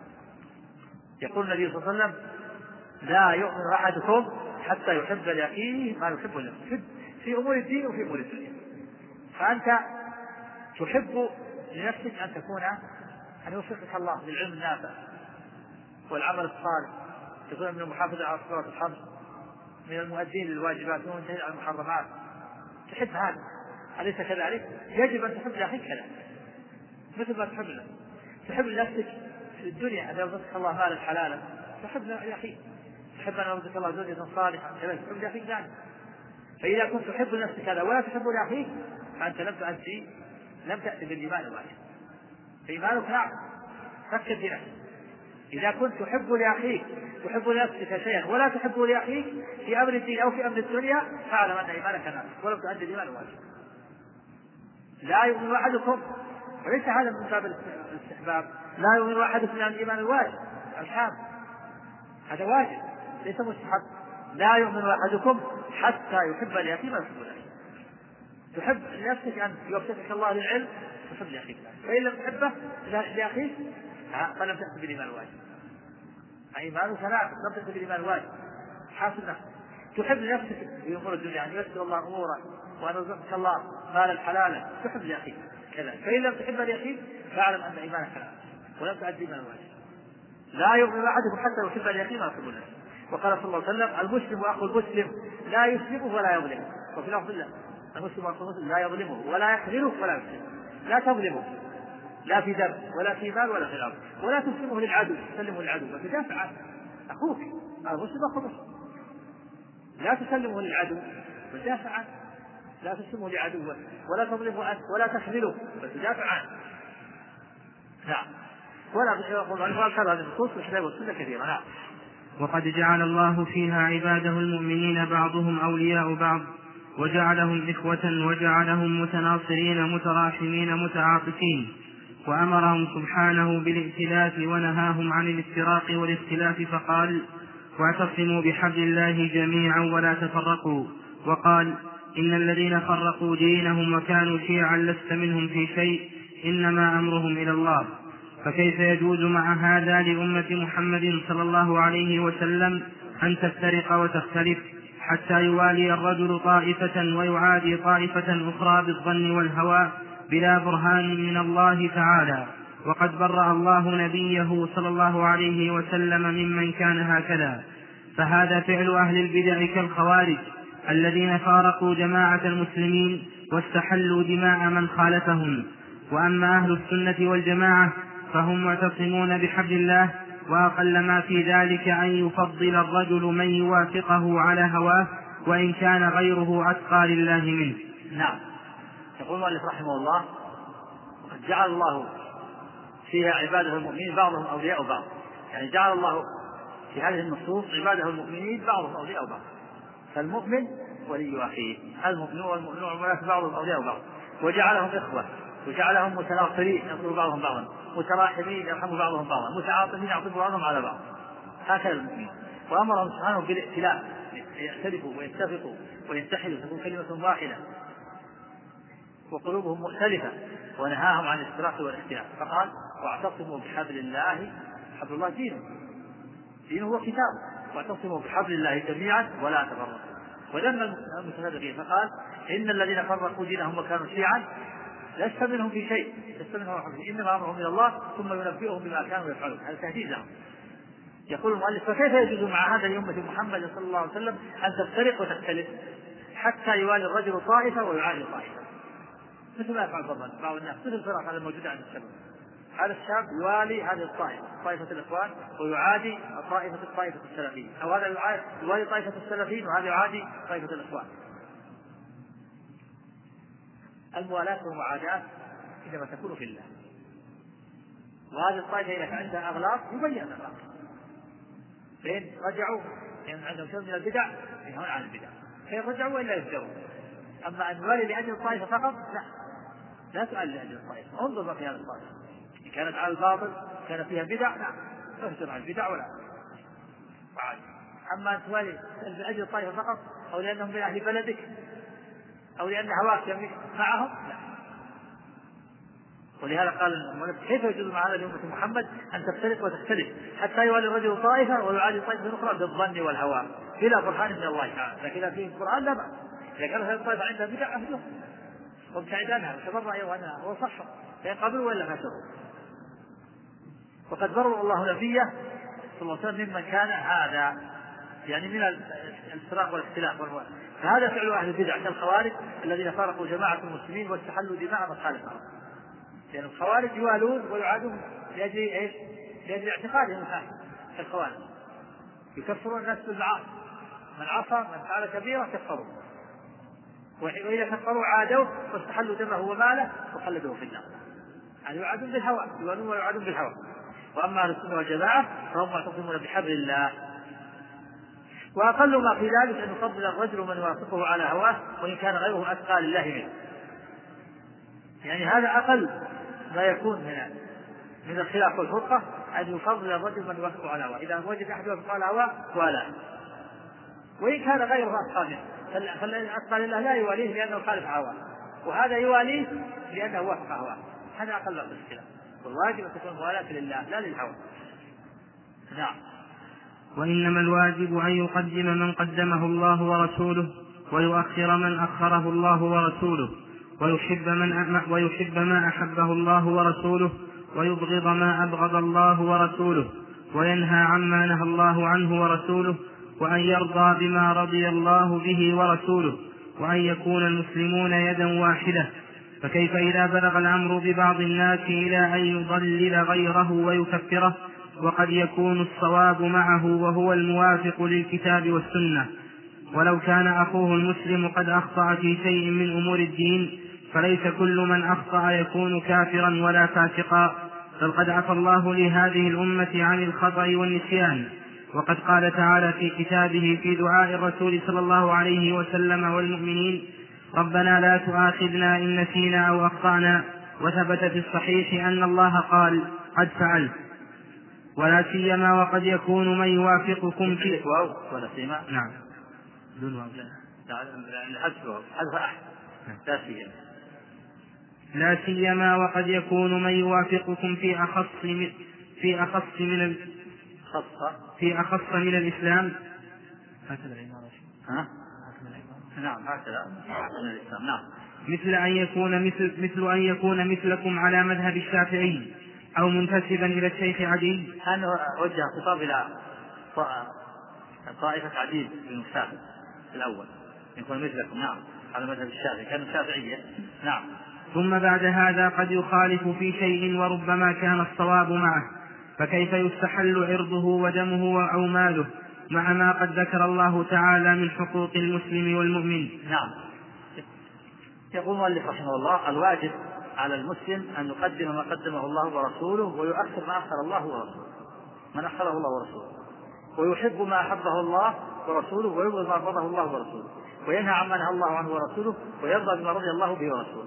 يقول النبي صلى الله عليه وسلم لا يؤمن أحدكم حتى يحب لأخيه ما يحب لنفسه في أمور الدين وفي أمور الدنيا. فأنت تحب لنفسك أن يوفقك الله للعلم النافع والعمل الصالح، تكون من المحافظة على الصلوات الخمس، من المؤدين للواجبات ومنتهي عن المحرمات. تحب هذا، أليس كذلك؟ يجب أن تحب لأخيك كذلك مثل ما تحب لنفسك. تحب لنفسك في الدنيا أن يرزقك الله مالا حلالا، تحب لأخيك. تحب أن يرزقك الله زوجة صالحة، كذلك تحب لأخيك ذلك. فإذا كنت تحب لنفسك هذا ولا تحب لأخيك فأنت لم تأتي بالإيمان الواجب. فإيمانك ناقص. فكر في نفسك. إذا كنت تحب لأخيك تحب لنفسك شيئا ولا تحب لأخيك في أمر الدين أو في أمر الدنيا فاعلم أن إيمانك ناقص ولم تؤدي الإيمان الواجب. لا يؤمن أحدكم، وليس هذا من باب الاستحباب، لا يؤمن أحدكم من الإيمان الواجب الحام، هذا واجب ليس مستحب. لا يؤمن أحدكم حتى يحب لأخيه ما يحب لأخيه. تحب لنفسك أن يوفقك الله للعلم، تحب لأخيك، فإن لم تحبه لأخيك فلم تأتي بالإيمان الواجب. إيمانك ناقص، لم تأتي بالإيمان الواجب. حاسب نفسك. تحب لنفسك في أمور الدنيا أن ييسر الله أمورك وأن يرزقك الله مالا حلالا، تحب لأخيك كذا. فإن لم تحب لأخيك فاعلم أن إيمانك ناقص ولم تؤدي الإيمان الواجب. لا يؤمن أحدكم حتى يحب لأخيه ما يحب لنفسه. وقال صلى الله عليه وسلم المسلم أخو المسلم لا يسلمه ولا يظلمه. وفي لفظ الله المسلم أخو المسلم لا يظلمه ولا يخذله ولا يسلمه. لا تظلمه لا في دم ولا في مال ولا في الأرض، ولا تسلمه للعدو، تسلمه للعدو وتدافع عنه. أخوك المسلم أخو المسلم، لا تسلمه للعدو وتدافع عنه، لا تسلمه لعدوه ولا تظلمه أنت ولا تخذله وتدافع عنه. نعم. ولا يقول هذه النصوص والكتاب والسنة كثيرة. نعم. وقد جعل الله فيها عباده المؤمنين بعضهم أولياء بعض، وجعلهم إخوة، وجعلهم متناصرين متراحمين متعاطفين، وأمرهم سبحانه بالائتلاف ونهاهم عن الافتراق والاختلاف فقال واعتصموا بحبل الله جميعا ولا تفرقوا، وقال إن الذين فرقوا دينهم وكانوا شيعا لست منهم في شيء إنما أمرهم إلى الله. فكيف يجوز مع هذا لأمة محمد صلى الله عليه وسلم أن تفترق وتختلف حتى يوالي الرجل طائفة ويعادي طائفة أخرى بالظن والهوى بلا برهان من الله تعالى، وقد برأ الله نبيه صلى الله عليه وسلم ممن كان هكذا. فهذا فعل أهل البدع كالخوارج الذين فارقوا جماعة المسلمين واستحلوا دماء من خالفهم. وأما أهل السنة والجماعة فهم معتصمون بحبل الله، وأقل ما في ذلك أن يفضل الرجل من يوافقه على هواه وإن كان غيره أتقى لله منه. نعم. يقول المؤلف رحمه الله وقد جعل الله فيها عباده المؤمنين بعضهم أولياء بعض، يعني جعل الله في هذه النصوص عباده المؤمنين بعضهم أولياء بعض. فالمؤمن ولي أخيه، المؤمن والمؤمنون والمؤمنات بعضهم أولياء بعض، وجعلهم إخوة، وجعلهم متناصرين ينصر بعضهم بعضا، متراحمين يرحم بعضهم بعضا، متعاطفين يعطف بعضهم على بعض، هكذا المؤمنين. وأمرهم سبحانه بالائتلاف يختلفوا ويتفقوا ويتحدوا تكون كلمة واحدة وقلوبهم مختلفة، ونهاهم عن الافتراق والاختلاف فقال واعتصموا بحبل الله. حبل الله دينه هو كتابه، واعتصموا بحبل الله جميعا ولا تفرقوا. وذم المتفرقين فقال إن الذين فرقوا دينهم وكانوا شيعا لست منهم في شيء، إنما أمرهم إلى الله ثم ينبئهم بما كانوا يفعلون. هذا تهديد لهم. يقول المؤلف فكيف يجوز مع هذا لأمة محمد صلى الله عليه وسلم أن تفترق وتختلف حتى يوالي الرجل طائفة ويعادي طائفة، مثل ما يفعل بعض الناس، مثل الفرق هذا الموجودة عند الشباب. هذا الشاب يوالي هذه الطائفة، طائفة الإخوان، ويعادي طائفة السلفيين، أو هذا يوالي طائفة السلفيين وهذا يعادي طائفة الإخوان. الموالاة والمعاداة إنما تكون في الله، وهذه الطائفة إذا كان عندها أغلاط يبين الأغلاط، فإن رجعوا يعني عندهم شيء من البدع ينهون عن البدع، فإن رجعوا إلا يفجروا. أما أن يوالي لأجل الطائفة فقط لا، لا تؤل لأجل الطائفة. انظر ما في هذه الطائفة، إن كانت على الباطل كان فيها بدع، نعم تهجر عن البدع ولا بعد. أما أن توالي لأجل الطائفة فقط، أو لأنهم من أهل بلدك، أو لأن هواك معهم، لا. ولهذا قال المؤلف: كيف يجوز مع هذا لأمة محمد أن تفترق وتختلف حتى يوالي الرجل طائفة ويعادي طائفة أخرى بالظن والهوى بلا برهان من الله تعالى؟ لكن في القرآن لا بأس. إذا كانت هذه الطائفة عندها بدع أهله وابتعد عنها وتبرأ وأنا وصحهم فإن قبلوا ولا فسروا. وقد برر الله نبيه صلى الله عليه وسلم ممن كان هذا، يعني من الافتراق والاختلاف. فهذا فعل أهل البدع كالخوارج الذين فارقوا جماعة المسلمين واستحلوا دماء من خالفهم. لأن يعني الخوارج يوالون ويعادون لأجل إيش؟ لأجل اعتقادهم كالخوارج، يكفرون الناس بالمعاصي، من عصى من فعل كبيرة كفروا، وإذا كفروا عادوا واستحلوا دمه وماله وخلدوه في النار. يعني يعادون بالهوى، يوالون ويعادون بالهوى. وأما أهل السنة والجماعة فهم معتصمون بحبل الله. وأقل ما في ذلك أن يفضل الرجل من يوافقه على هواه وإن كان غيره أتقى لله منه. يعني هذا أقل ما يكون من الخلاف والفرقة، أن يفضل الرجل من يوافقه على هواه. إذا وجد أحد يوافقه على هواه ولا، وإن كان غيره أتقى منه، فالذي أتقى لله لا يواليه لأنه خالف هواه، وهذا يواليه لأنه وافق هواه. هذا أقل ما في الخلاف. والواجب أن تكون موالاة لله لا للهوى. نعم. وإنما الواجب أن يقدم من قدمه الله ورسوله ويؤخر من أخره الله ورسوله، ويحب ما أحبه الله ورسوله ويبغض ما أبغض الله ورسوله، وينهى عما نهى الله عنه ورسوله، وأن يرضى بما رضي الله به ورسوله، وأن يكون المسلمون يدا واحدة. فكيف إذا بلغ الأمر ببعض الناس إلى أن يضلل غيره ويكفره، وقد يكون الصواب معه وهو الموافق للكتاب والسنة. ولو كان أخوه المسلم قد أخطأ في شيء من أمور الدين فليس كل من أخطأ يكون كافرا ولا فاسقا، بل قد عفى الله لهذه الأمة عن الخطأ والنسيان. وقد قال تعالى في كتابه في دعاء الرسول صلى الله عليه وسلم والمؤمنين: ربنا لا تؤاخذنا إن نسينا أو أخطأنا. وثبت في الصحيح أن الله قال: قد فعلت. ولا سيما وقد يكون من يوافقكم في ولا سيما، نعم، لا سيما وقد يكون من يوافقكم في أخص من الإسلام. نعم هكذا من الإسلام. نعم. مثل أن يكون مثلكم على مذهب الشافعي، أو منتسبا إلى الشيخ عدي. أنا وجه خطاب إلى طائفة عدي بن مسافر الأول، يكون مثلكم نعم على مذهب الشافعي، كانوا شافعية. نعم. ثم بعد هذا قد يخالف في شيء وربما كان الصواب معه، فكيف يستحل عرضه ودمه أو ماله مع ما قد ذكر الله تعالى من حقوق المسلم والمؤمن؟ نعم. يقول المؤلف رحمه الله: الواجب على المسلم أن يقدم ما قدمه الله ورسوله ويؤخر ما أخر الله ورسوله، من أخره الله ورسوله، ويحب ما أحبه الله ورسوله ويبغض ما أبغضه الله ورسوله، وينهى عما نهى الله عنه ورسوله ويرضى بما رضي الله به ورسوله.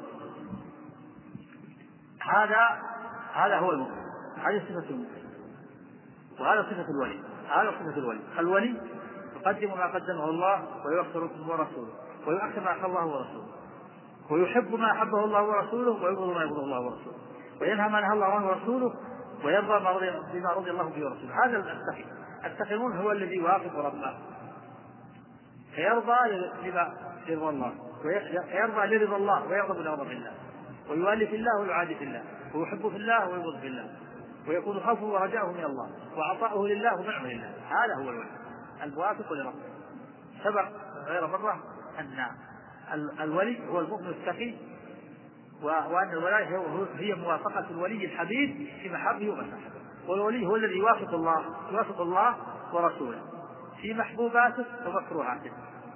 هذا هو المؤمن، هذه صفة المؤمن، وهذا صفة الولي. هذا صفة الولي. الولي يقدم ما قدمه الله ويؤخر ورسوله ويؤخر ما أخر الله ورسوله، ويحب ما أحبه الله ورسوله ويبغض ما يبغض الله ورسوله، وينهى ما نهى الله عنه ورسوله ويرضى بما رضي الله به ورسوله. هذا التقي. التقيون هو الذي يوافق ربه فيرضى لرضا الله، ويرضى لرضا الله ويغضب لغضب الله، ويوالي في الله ويعادي في الله، ويحب في الله ويبغض في الله، ويكون خوفه ورجاؤه من الله وعطاؤه لله ومنعه لله. هذا هو الولي الموافق لربه. سبق غير مرة أن الولي هو المؤمن التقي، وأن الولاية هي موافقة الولي الحبيب في محبه ومسحبه. والولي هو الذي يوافق الله ورسوله في محبوباته ومكروهاته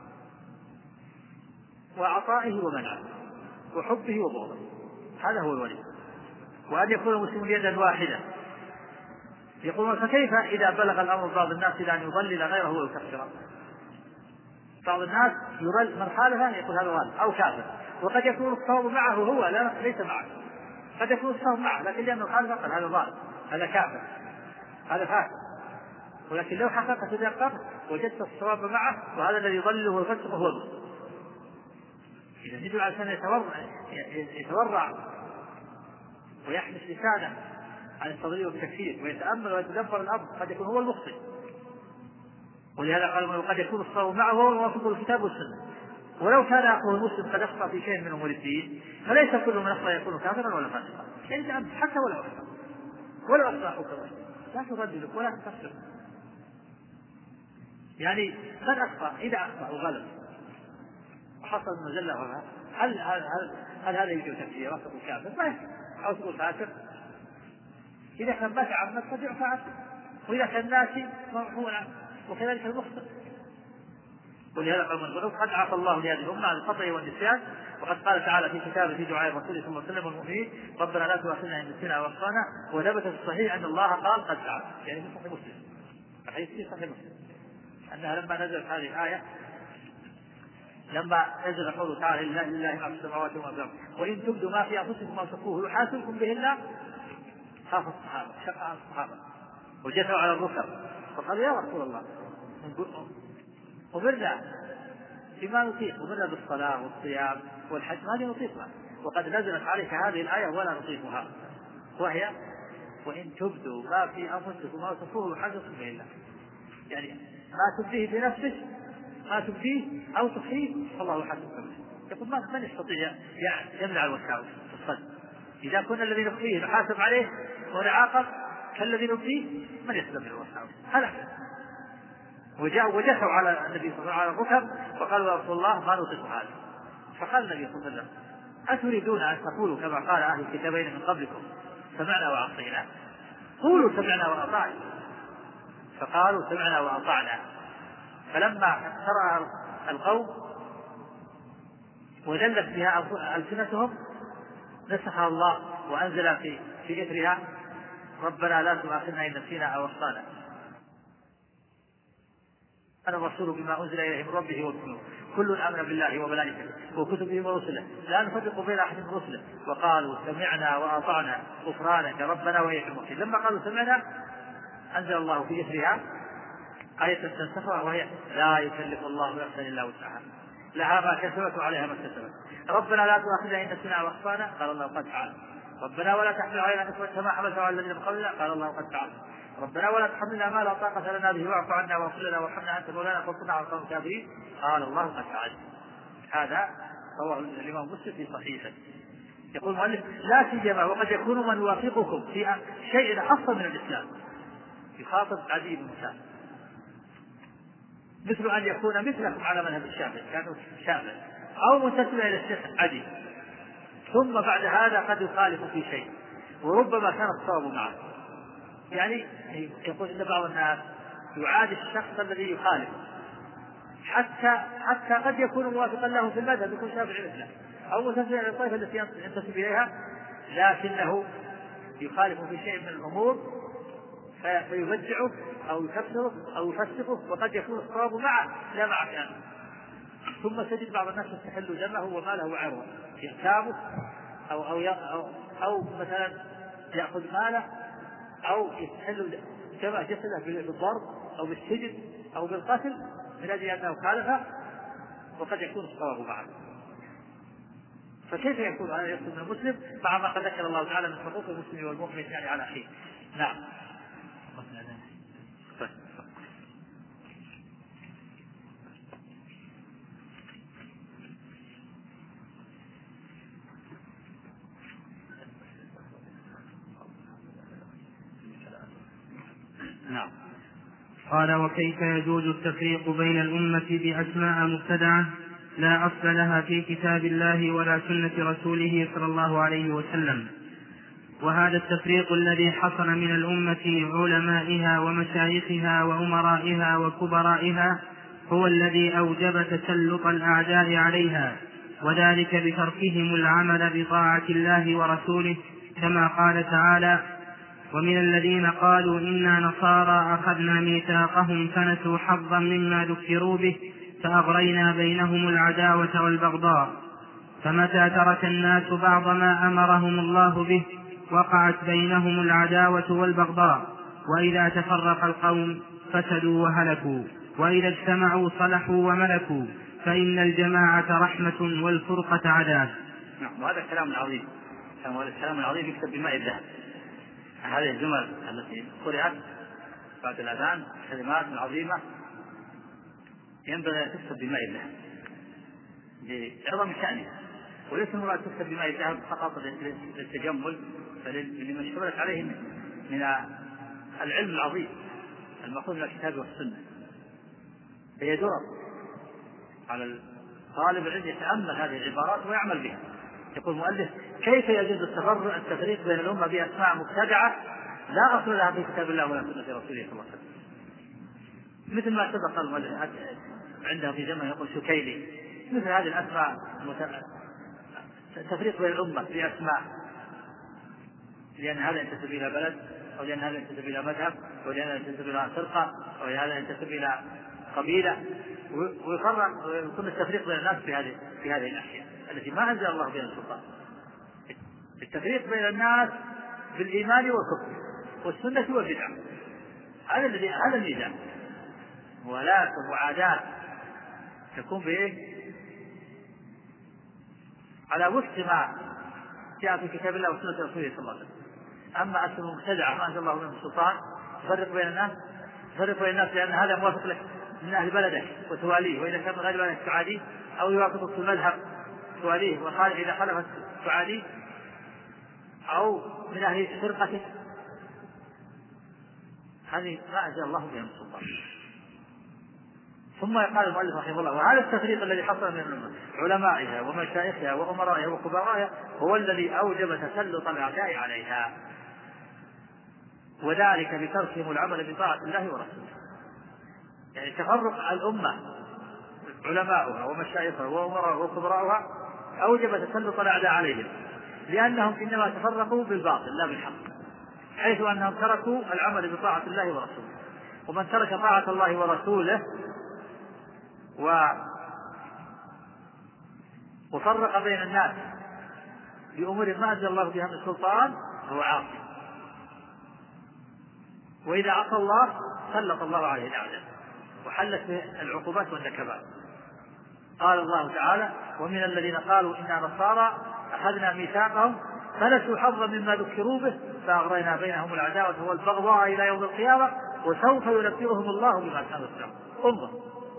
وعطائه ومنعه وحبه وبغضه. هذا هو الولي. وأن يكون المسلم يدا واحدة. يقولون: فكيف إذا بلغ الأمر بعض الناس إلى أن يضلل غيره ويكفره؟ بعض الناس من خالفه يقول هذا ضال أو كافر، وقد يكون الصواب معه هو ليس معه، قد يكون الصواب معه لكن لأنه قال فقط هذا ضال، هذا كافر، هذا فاسق. ولكن لو حققت الدقة وجدت الصواب معه وهذا الذي يضلله ويفسقه هو المسلم. إذا يجب على الإنسان يتورع ويحبس لسانه عن التضليل والتكفير ويتأمل ويتدبر الأمر، قد يكون هو المخطئ. ولهذا قال قد يكون الصواب معه وهو الموافق للكتاب والسنة. ولو كان أخوه المسلم قد أخطأ في شيء من أمور الدين فليس كل من أخطأ يكون كافرا ولا فاسقا، يعني حتى ولو أخطأ أخوك لا تردده ولا تكفره. يعني من أخطأ إذا أخطأ وغلط وحصل مزلة هل هذا يجب تكفيره وتقول كافر؟ ما أو تقول فاسق. إذا كان ما تعمد قد يعفى عنه، وإذا كان ناسي مرفوع عنه، وكذلك المخطئ. ولهذا قال من قد عفى الله لهذه الأمة عن الخطأ والنسيان. وقد قال تعالى في كتابه في دعاء الرسول صلى الله عليه وسلم والمؤمنين ربنا لا تؤاخذنا إن نسينا أو أخطأنا. وثبت في الصحيح أن الله قال قد فعل، يعني في صحيح مسلم، الحديث في صحيح مسلم أنها لما نزلت هذه الآية، لما نزل قوله تعالى لله ما في السماوات وما في الأرض وإن تبدوا ما في أنفسكم ما تخفوه يحاسبكم به الله، خاف الصحابة شق على الصحابة وجثوا على الركب فقالوا يا رسول الله أمرنا بما نطيق، أمرنا بالصلاة والصيام والحج ما نطيقها، وقد نزلت عليك هذه الآية ولا نطيقها، وهي وإن تبدوا ما في أنفسكم ما تخفوه يحاسبكم به الله. يعني ما تبديه بنفسك، ما تبديه أو تخفيه فالله يحاسبك به. يقول من يستطيع يمنع الوساوس في الصدر؟ إذا كنا الذي نخفيه نحاسب عليه ونعاقب كالذي نبديه، من يسلم من الوساوس؟ هذا. وجثوا على النبي صلى الله عليه وسلم على الركب وقالوا يا رسول الله ما نطيق هذا. فقال النبي صلى الله عليه وسلم أتريدون أن تقولوا كما قال أهل الكتابين من قبلكم سمعنا وعصينا؟ قولوا سمعنا وأطعنا. فقالوا سمعنا وأطعنا. فلما قرأ القوم وذلت بها ألسنتهم نسخها الله وأنزل في إثرها ربنا لا تؤاخذنا إن نسينا أو أخطأنا أنا الرسول بما أنزل إليه من ربه والكل كل آمن بالله وملائكته وكتبه ورسله لا نفرق بين أحد من رسله وقالوا سمعنا وأطعنا غفرانك ربنا وإليك المصير. لما قالوا سمعنا أنزل الله في إثرها آية تنسخها وهي لا يكلف الله نفسا إلا وسعها لها ما كسبت وعليها ما اكتسبت. ربنا لا تؤاخذنا إن نسينا وأخطأنا قال الله قد فعل. ربنا ولا تحمل علينا إصرا كما حملته على الذين من قبلنا قال الله قد فعل. ربنا ولا تحملنا ما لا طاقة لنا به واعف عنا واغفر لنا وارحمنا أنت مولانا فانصرنا على القوم الكافرين قال الله قد فعل. هذا رواه الإمام مسلم في صحيحه. يقول المؤلف لا سيما وقد يكون من يوافقكم في شيء أفضل من الإسلام يخاطب عدي بن مسلم مثل أن يكون مثلكم على مذهب الشافعي كانوا شافعي أو منتسب إلى الشيخ عدي ثم بعد هذا قد يخالف في شيء وربما كان الصواب معه. يعني يقول إن بعض الناس يعادي الشخص الذي يخالف حتى قد يكون موافقا له في المذهب يكون شافعي مثله أو منتسب إلى الطائفة التي ينتسب إليها لكنه يخالف في شيء من الأمور فيبدعه أو يكفره أو يفسقه وقد يكون الصواب معه لا مع كامل. ثم تجد بعض الناس يستحل دمه وماله وعرضه يغتابه أو مثلا يأخذ ماله أو يستحل كما جسده بالضرب أو بالسجن أو بالقتل من أجل أنه خالفه وقد يكون الصواب معه. فكيف يكون هذا يقصد من المسلم مع ما قد ذكر الله تعالى من حقوق المسلم والمؤمن يعني على أخيه؟ نعم. نعم. قال وكيف يجوز التفريق بين الأمة بأسماء مبتدعة لا أصل لها في كتاب الله ولا سنة رسوله صلى الله عليه وسلم. وهذا التفريق الذي حصل من الأمة علمائها ومشايخها وأمرائها وكبرائها هو الذي أوجب تسلط الأعداء عليها وذلك بتركهم العمل بطاعة الله ورسوله كما قال تعالى ومن الذين قالوا إنا نصارى أخذنا ميثاقهم فنسوا حظا مما ذكروا به فأغرينا بينهم العداوة والبغضاء فمتى ترك الناس بعض ما أمرهم الله به وقعت بينهم العداوة والبغضاء، وإذا تفرق القوم فسدوا وهلكوا، وإذا اجتمعوا صلحوا وملكوا، فإن الجماعة رحمة والفرقة عذاب. نعم. وهذا الكلام العظيم، هذا الكلام العظيم يكتب بماء الذهب. هذه الجمل التي قرأت بعد الأذان كلمات عظيمة ينبغي أن تكتب بماء الذهب لعظم شأنها، وليس المراد تكتب بماء الذهب فقط للتجمل، لما اشتملت عليه من العلم العظيم المأخوذ من الكتاب والسنة. هي درر على طالب العلم يتأمل هذه العبارات ويعمل بها. يقول المؤلف: كيف يجوز التفريق بين الأمة بأسماء مبتدعة لا أصل لها في كتاب الله ولا سنة رسوله صلى الله عليه وسلم، مثل ما سبق المؤلف عنده في زمن يقول شكيلي، مثل هذه الأسماء التفريق بين الأمة بأسماء، لأن هذا ينتسب إلى بلد، أو لأن هذا ينتسب إلى مذهب، أو لأن هذا ينتسب إلى فرقة، أو لأن هذا ينتسب إلى قبيلة، ويكون التفريق بين الناس في هذه الأشياء التي ما أنزل الله بها السلطان. التفريق بين الناس بالإيمان والكفر والسنة والبدعة، هذا الميزان. ولاة ومعاداة تكون بإيه؟ على وفق ما جاء في كتاب الله وسنة رسوله صلى الله عليه وسلم. أما أسم مبتدعة ما أنزل الله بها السلطان تفرق بين الناس لأن هذا موافق لك من أهل بلدك وتواليه، وإذا كان من غير بلدك تعاديه، أو يوافقك في المذهب تواليه، إذا خالفت تعاديه، أو من أهل فرقتك، هذه ما أنزل الله بها السلطان. ثم قال المؤلف رحمه الله: وهذا التفريق الذي حصل من الأمة علمائها ومشايخها وأمرائها وكبرائها هو الذي أوجب تسلط الأعداء عليها، وذلك بتركهم العمل بطاعة الله ورسوله. يعني تفرق الأمة علماؤها ومشايخها وأمرائها وكبرائها أوجب تسلط الأعداء عليهم، لأنهم إنما تفرقوا بالباطل لا بالحق، حيث أنهم تركوا العمل بطاعة الله ورسوله. ومن ترك طاعة الله ورسوله وفرق بين الناس بأمور ما أنزل الله بها من سلطان هو عاصي، وإذا عصى الله سلط الله عليه الأعداء وحلت به العقوبات والنكبات. قال الله تعالى: ومن الذين قالوا إنا نصارى أخذنا ميثاقهم فنسوا حظا مما ذكروا به فأغرينا بينهم العداوة والبغضاء إلى يوم القيامة وسوف ينبئهم الله بما كانوا يصنعون. انظر: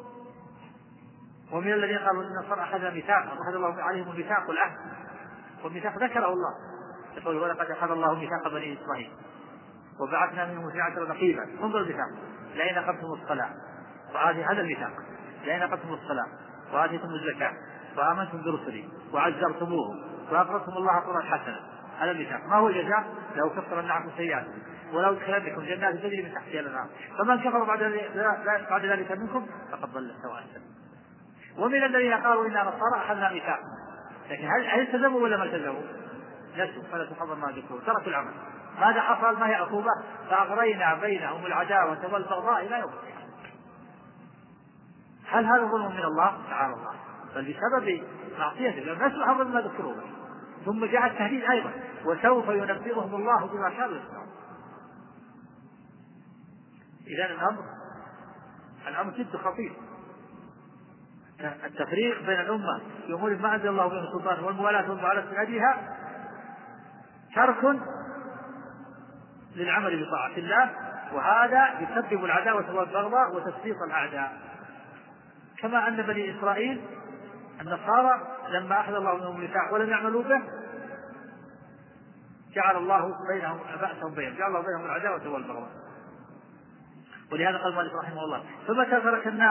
ومن الذين قالوا إن النصارى أخذنا ميثاقهم، أخذ الله عليهم الميثاق والعهد، والميثاق ذكره الله يقول: ولقد أخذ الله ميثاق بني إسرائيل وبعثنا منهم 12 نقيبا. انظر الميثاق: لئن أقمتم الصلاة، هذا الميثاق، لئن أقمتم الصلاة وآتيتم الزكاة وآمنتم برسلي وعزرتموهم وأقرضتم الله قرضا حسنا، هذا الميثاق. ما هو الجزاء؟ لو كفرن عنكم سيئاتكم ولو ادخلنكم جنات تجري من تحتها الأنهار فمن كفر بعد ذلك منكم فقد ضل سواء السبيل. ومن الذين قالوا إنا نصارى أخذنا ميثاقا، لكن هل التزموا ولا ما التزموا؟ نسوا فنسوا حظا ما ذكروا، تركوا العمل. ماذا حصل؟ ما هي عقوبة؟ فأغرينا بينهم العداوة والبغضاء إلى يوم القيامة. هل هذا ظلم من الله؟ تعالى الله، بل بسبب معصيته، لأنهم نسوا حظا ما ذكروا به. ثم جاء التهديد أيضا: وسوف ينبئهم الله بما كانوا يصنعون. إذن الأمر جد خطير. التفريق بين الأمة في أمور ما أنزل الله بها السلطان والموالاة والمعاداة من أجلها ترك للعمل بطاعة الله، وهذا يسبب العداوة والبغضاء وتسليط الأعداء. كما أن بني إسرائيل النصارى لما أخذ الله منهم الميثاق ولم يعملوا به جعل الله بينهم بأسهم بينهم، جعل الله بينهم العداوة والبغضاء. ولهذا قال المؤلف رحمه الله: فمتى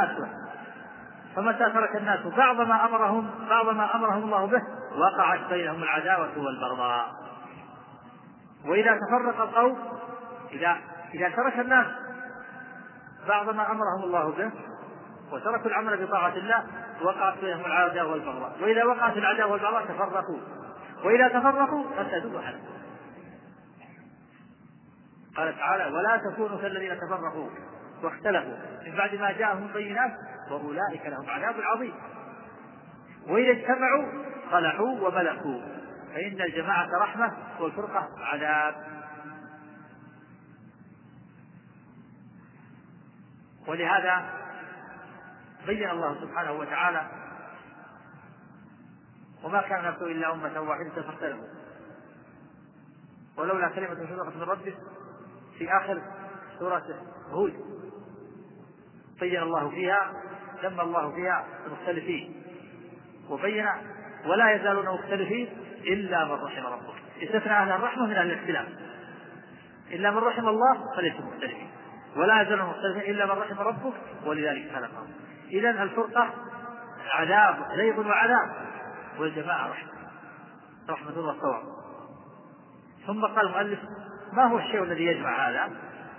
ترك الناس بعض ما أمرهم الله به وقعت بينهم العداوة والبغضاء. وإذا تفرق القوم، إذا ترك الناس بعض ما أمرهم الله به وتركوا العمل بطاعة الله وقعت بينهم العداوة والبغضاء. وإذا وقعت العداوة والبغضاء تفرقوا، وإذا تفرقوا فسدوا وهلكوا. قال تعالى: ولا تكونوا كالذين تفرقوا واختلفوا من بعد ما جاءهم البينات وأولئك لهم عذاب عظيم. وإذا اجتمعوا صلحوا وملكوا، فإن الجماعة رحمة والفرقة عذاب. ولهذا بين الله سبحانه وتعالى: وما كان الناس إلا أمة واحدة فاختلفوا ولولا كلمة سبقت من ربك، في آخر سورة هود بين الله فيها، ذم الله فيها المختلفين، وبين: ولا يزالون مختلفين إلا من رحم ربك. استثنى أهل الرحمة من أهل الاختلاف، إلا من رحم الله فليسوا مختلفين، ولا يزالون مختلفين إلا من رحم ربك ولذلك خلقهم. إذن الفرقة عذاب، زيغ وعذاب، والجماعة رحمة والصواب. ثم قال المؤلف: ما هو الشيء الذي يجمع هذا؟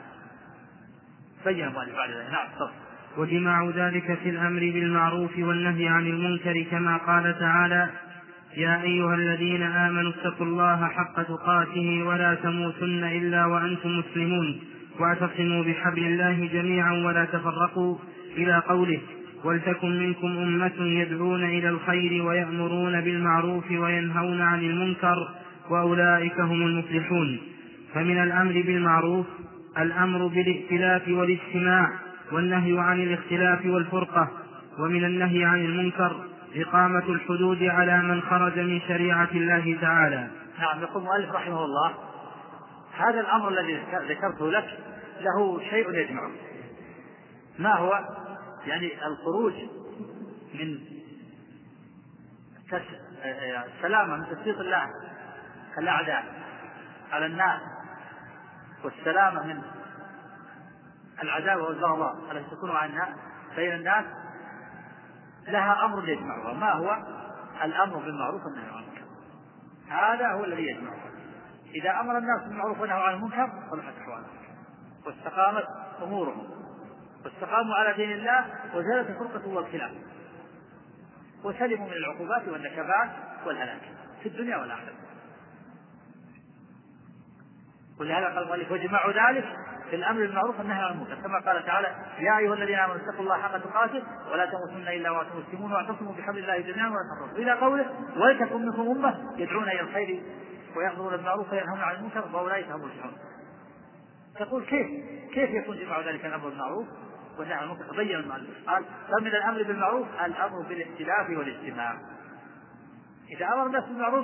بين المؤلف بعد ذلك. نعم. وجماع ذلك في الأمر بالمعروف والنهي عن المنكر، كما قال تعالى: يا أيها الذين آمنوا اتقوا الله حق تقاته ولا تموتن إلا وأنتم مسلمون واعتصموا بحبل الله جميعا ولا تفرقوا، إلى قوله: ولتكن منكم أمة يدعون إلى الخير ويأمرون بالمعروف وينهون عن المنكر وأولئك هم المفلحون. فمن الأمر بالمعروف الأمر بالائتلاف والاجتماع والنهي عن الاختلاف والفرقة، ومن النهي عن المنكر إقامة الحدود على من خرج من شريعة الله تعالى. نعم. يقول المؤلف رحمه الله: هذا الأمر الذي ذكرته لك له شيء يجمعه. ما هو؟ يعني الخروج من السلامة من تسليط الله الأعداء على الناس، والسلامة من العداوة والبغضاء التي تكون بين الناس، لها أمر يجمعها. ما هو؟ الأمر بالمعروف والنهي عن المنكر. هذا هو الذي يجمعه. إذا أمر الناس بالمعروف ونهوا عن المنكر صلحت أحوالهم واستقامت أمورهم واستقاموا على دين الله وزالت الفرقة والخلاف وسلموا من العقوبات والنكبات والهلاك في الدنيا والآخرة. ولهذا قال المؤلف: وجماع ذلك في الأمر بالمعروف والنهي عن المنكر، كما قال تعالى: يا أيها الذين آمنوا اتقوا الله حق تقاته ولا تموتن إلا وأنتم مسلمون واعتصموا بحبل الله جميعا ولا تفرقوا، إلى قوله: ولتكن منكم أمة يدعون إلى الخير ويأمرون بالمعروف وينهون عن المنكر وأولئك هم المفلحون. تقول كيف يكون جماع ذلك الأمر بالمعروف والنهي عن المنكر؟ بين المؤلف قال: فمن الأمر بالمعروف الأمر بالائتلاف والاجتماع. إذا أمر الناس بالمعروف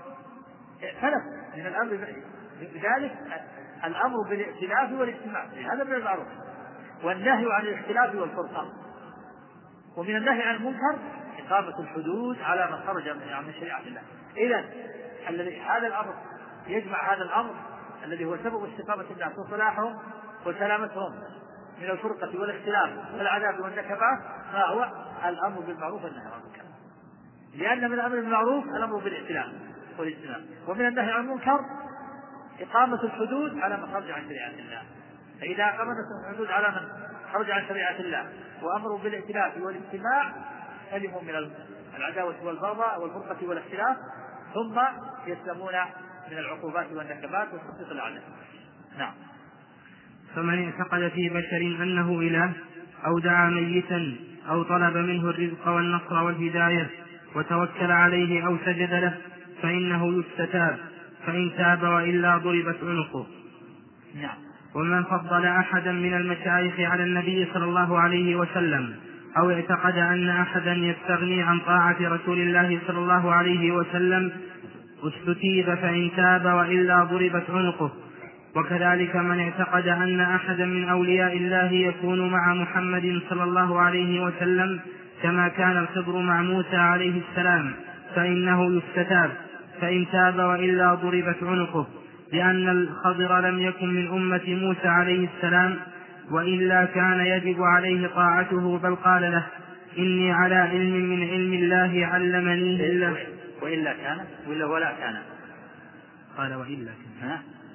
فلت من الأمر بذلك الأمر بالائتلاف والاجتماع، هذا من المعروف، والنهي عن الاختلاف والفرقة. ومن النهي عن المنكر إقامة الحدود على من خرج من شريعة الله. إذن هذا الأمر يجمع هذا الأمر الذي هو سبب استقامة الناس وصلاحهم وسلامتهم من الفرقة والاختلاف والعذاب والنكبات، ما هو؟ الأمر بالمعروف والنهي عن المنكر. لأن من الأمر بالمعروف الأمر بالائتلاف والاجتماع، ومن النهي عن المنكر إقامة الحدود على من خرج عن شريعة الله. فإذا أقامت الحدود على من خرج عن شريعة الله وأمروا بالائتلاف والاجتماع سلموا من العداوة والبغضاء والفرقة والاختلاف، ثم يسلمون من العقوبات والنكبات وتخطيط الأعداء. نعم. فمن اعتقد في بشر أنه إله أو دعا ميتا أو طلب منه الرزق والنصر والهداية وتوكل عليه أو سجد له فإنه يستتاب، فإن تاب وإلا ضربت عنقه. نعم. ومن فضل أحدا من المشايخ على النبي صلى الله عليه وسلم أو اعتقد أن أحدا يستغني عن طاعة رسول الله صلى الله عليه وسلم استتيب، فإن تاب وإلا ضربت عنقه. وكذلك من اعتقد أن أحدا من أولياء الله يكون مع محمد صلى الله عليه وسلم كما كان الخضر مع موسى عليه السلام فإنه يستتاب، فإن تاب وإلا ضربت عنقه، لأن الخضر لم يكن من أمة موسى عليه السلام، وإلا كان يجب عليه طاعته، بل قال له: إني على علم من علم الله علمني إلا. وإلا كان ولا كان؟ قال وإلا كان.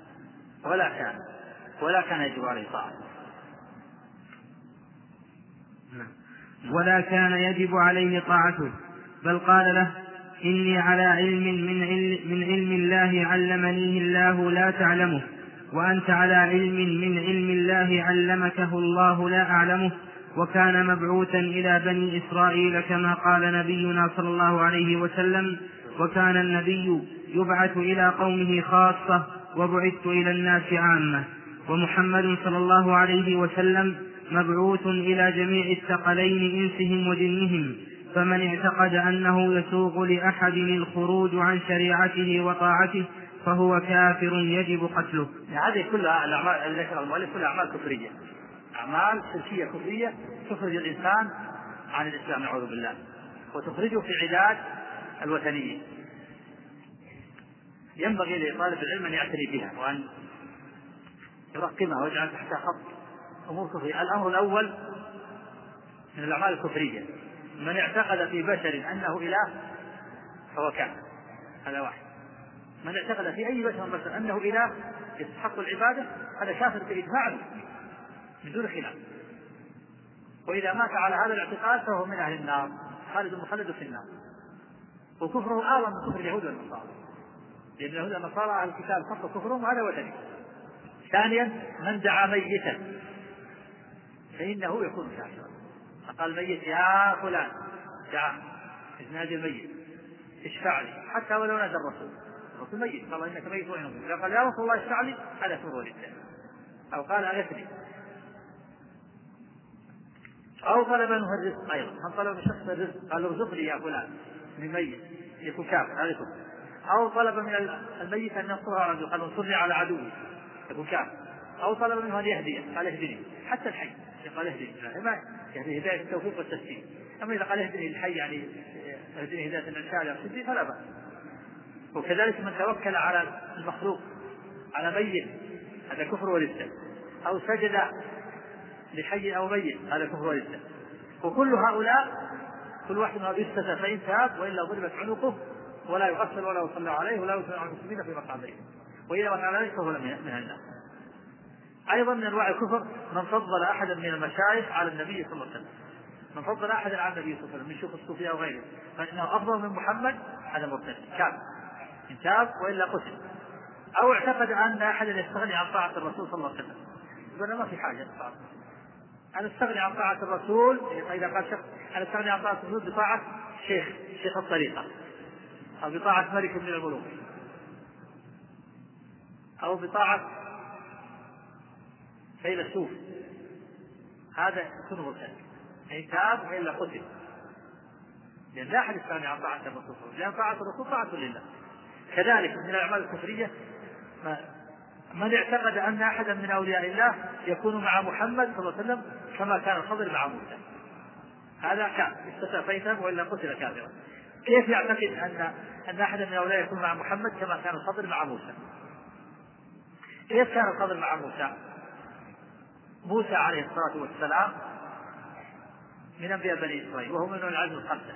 ولا كان يجب عليه طاعته. ولا كان يجب عليه طاعته، بل قال له: إني على علم من علم الله علمنيه الله لا تعلمه، وأنت على علم من علم الله علمكه الله لا أعلمه. وكان مبعوثا إلى بني إسرائيل كما قال نبينا صلى الله عليه وسلم: وكان النبي يبعث إلى قومه خاصة وبعثت إلى الناس عامة. ومحمد صلى الله عليه وسلم مبعوث إلى جميع الثقلين إنسهم وجنهم، فمن اعتقد أنه يسوغ لأحد الخروج عن شريعته وطاعته فهو كافر يجب قتله. هذه كلها الأعمال التي ذكرها المؤلف كلها أعمال كفرية، أعمال شركية كفرية تخرج الإنسان عن الإسلام نعوذ بالله، وتخرجه في عداد الوثنية. ينبغي لطالب العلم أن يعتني بها وأن يرقمها ويجعل تحتها خط أمور كفرية. الأمر الأول من الأعمال الكفرية من اعتقد في بشر أنه إله فهو كافر، هذا واحد. من اعتقد في أي بشر أنه إله يستحق العبادة هذا كافر بإجماع من دون خلاف، وإذا مات على هذا الاعتقاد فهو من أهل النار خالد مخلد في النار، وكفره أعظم من كفر اليهود والنصارى، لأن اليهود والنصارى أهل الكتاب خط كفرهم وهذا وثني. ثانيا من دعا ميتا فإنه يكون كافرا. فقال الميت يا فلان دعاه نادي الميت اشفع لي حتى ولو نادى الرسول ميت قال إنك ميت وإنه ميت، قال يا رسول الله اشفع لي هذا كفر ردة، أو قال أغثني، أو طلب منه الرزق. أيضا من طلب من شخص الرزق قال ارزقني يا فلان من ميت يكون كافر، هذا كفر. أو طلب من الميت أن ينصره على عدو قال انصرني على عدوي يكون كافر. أو طلب منه أن يهديه قال اهدني، حتى الحي قال اهدني، يعني هداية التوفيق والتسديد. أما إذا قال اهدني الحي يعني اهدني هداية الإرشاد والتسديد فلا بأس. وكذلك من توكل على المخلوق على ميت هذا كفر وردة، أو سجد لحي أو ميت هذا كفر وردة. وكل هؤلاء كل واحد منهم يستثنى فإن تاب وإلا ضربت عنقه ولا يغسل ولا يصلى عليه ولا يصلى على المسلمين في مقابره، وإذا مات على ذلك فهو من الناس. أيضا من أنواع الكفر من فضل أحدا من المشايخ على النبي صلى الله عليه وسلم، من فضل أحدا على النبي صلى الله عليه وسلم من شيوخ الصوفية أو غيره فإنه أفضل من محمد هذا مرتد كافر إن تاب وإلا قتل. أو اعتقد أن أحدا يستغني عن طاعة الرسول صلى الله عليه وسلم، يقول ما في حاجة أنا استغني عن طاعة الرسول. إذا قال شخص أنا استغني عن طاعة الرسول بطاعة شيخ الطريقة، أو بطاعة ملك من الملوك، أو بطاعة فيلسوف، هذا يكون مرتد إن تاب وإلا قتل، لأن لا أحد يستغني عن طاعة الرسول، لأن طاعة الرسول طاعة لله. كذلك من الأعمال الكفرية من اعتقد أن أحدا من أولياء الله يكون مع محمد صلى الله عليه وسلم كما كان الخضر مع موسى، هذا كافر استثنى فإن تاب وإلا قتل كافرا. كيف يعتقد أن أحدا من أولياء يكون مع محمد كما كان الخضر مع موسى؟ كيف كان الخضر مع موسى عليه الصلاة والسلام من أنبياء بني إسرائيل وهو من العزم الخمسة،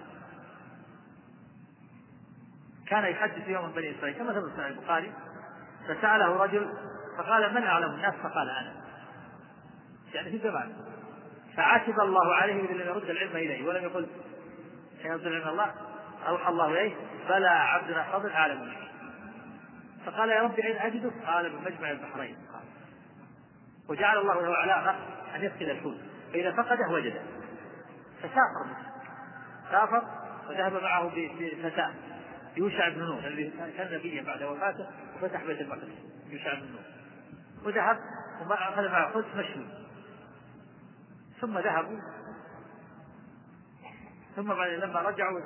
كان يحدث يوم بني إسرائيل كما ثبت في البخاري، فسأله رجل فقال من أعلم الناس؟ فقال أنا، يعني في زمان. فعاتب الله عليه إذا لم يرد العلم إليه ولم يقل سيرد العلم الله، أوحى الله إليه بلى عبدنا خضر أعلم منك. فقال يا رب أين أجده؟ قال بمجمع البحرين. وجعل الله له علامة أن يفقد الحوت فإذا فقده وجده، سافر وذهب معه بفتاة يوشع بن نون الذي كان نبيا بعد وفاته وفتح بيت المقدس. يوشع بن نون وذهب وأخذ معه حوت مشوي، ثم ذهبوا، ثم بعد لما رجعوا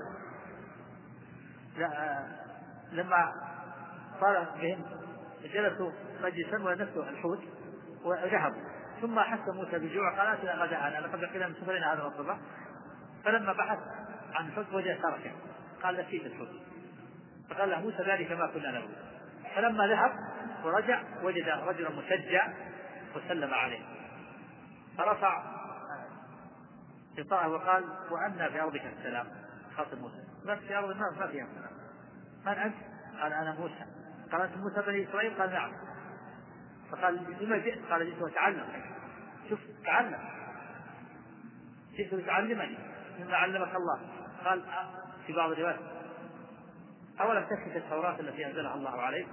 لما صار بهم جلسوا مجلسا ونسوا الحوت وذهبوا، ثم حس موسى بجوع قال اتنا غداءنا لقد لقينا من سفرنا هذا الصباح. فلما بحث عن الحوت وجد تركه قال نسيت الحوت، فقال له موسى ذلك ما كنا نبغي. فلما ذهب ورجع وجد رجلا مشجع وسلم عليه، فرفع غطاءه وقال وأنا في أرضك السلام. خاطب موسى ما في أرض الناس ما فيها السلام، من أنت؟ قال أنا موسى. قال أنت موسى بني إسرائيل؟ قال نعم. فقال لما جئت؟ قال جئت وتعلم. شوف تعلم، جئت لتعلمني مما علمك الله. قال في بعض الروايات أولا تكفي التوراة التي أنزلها الله عليه.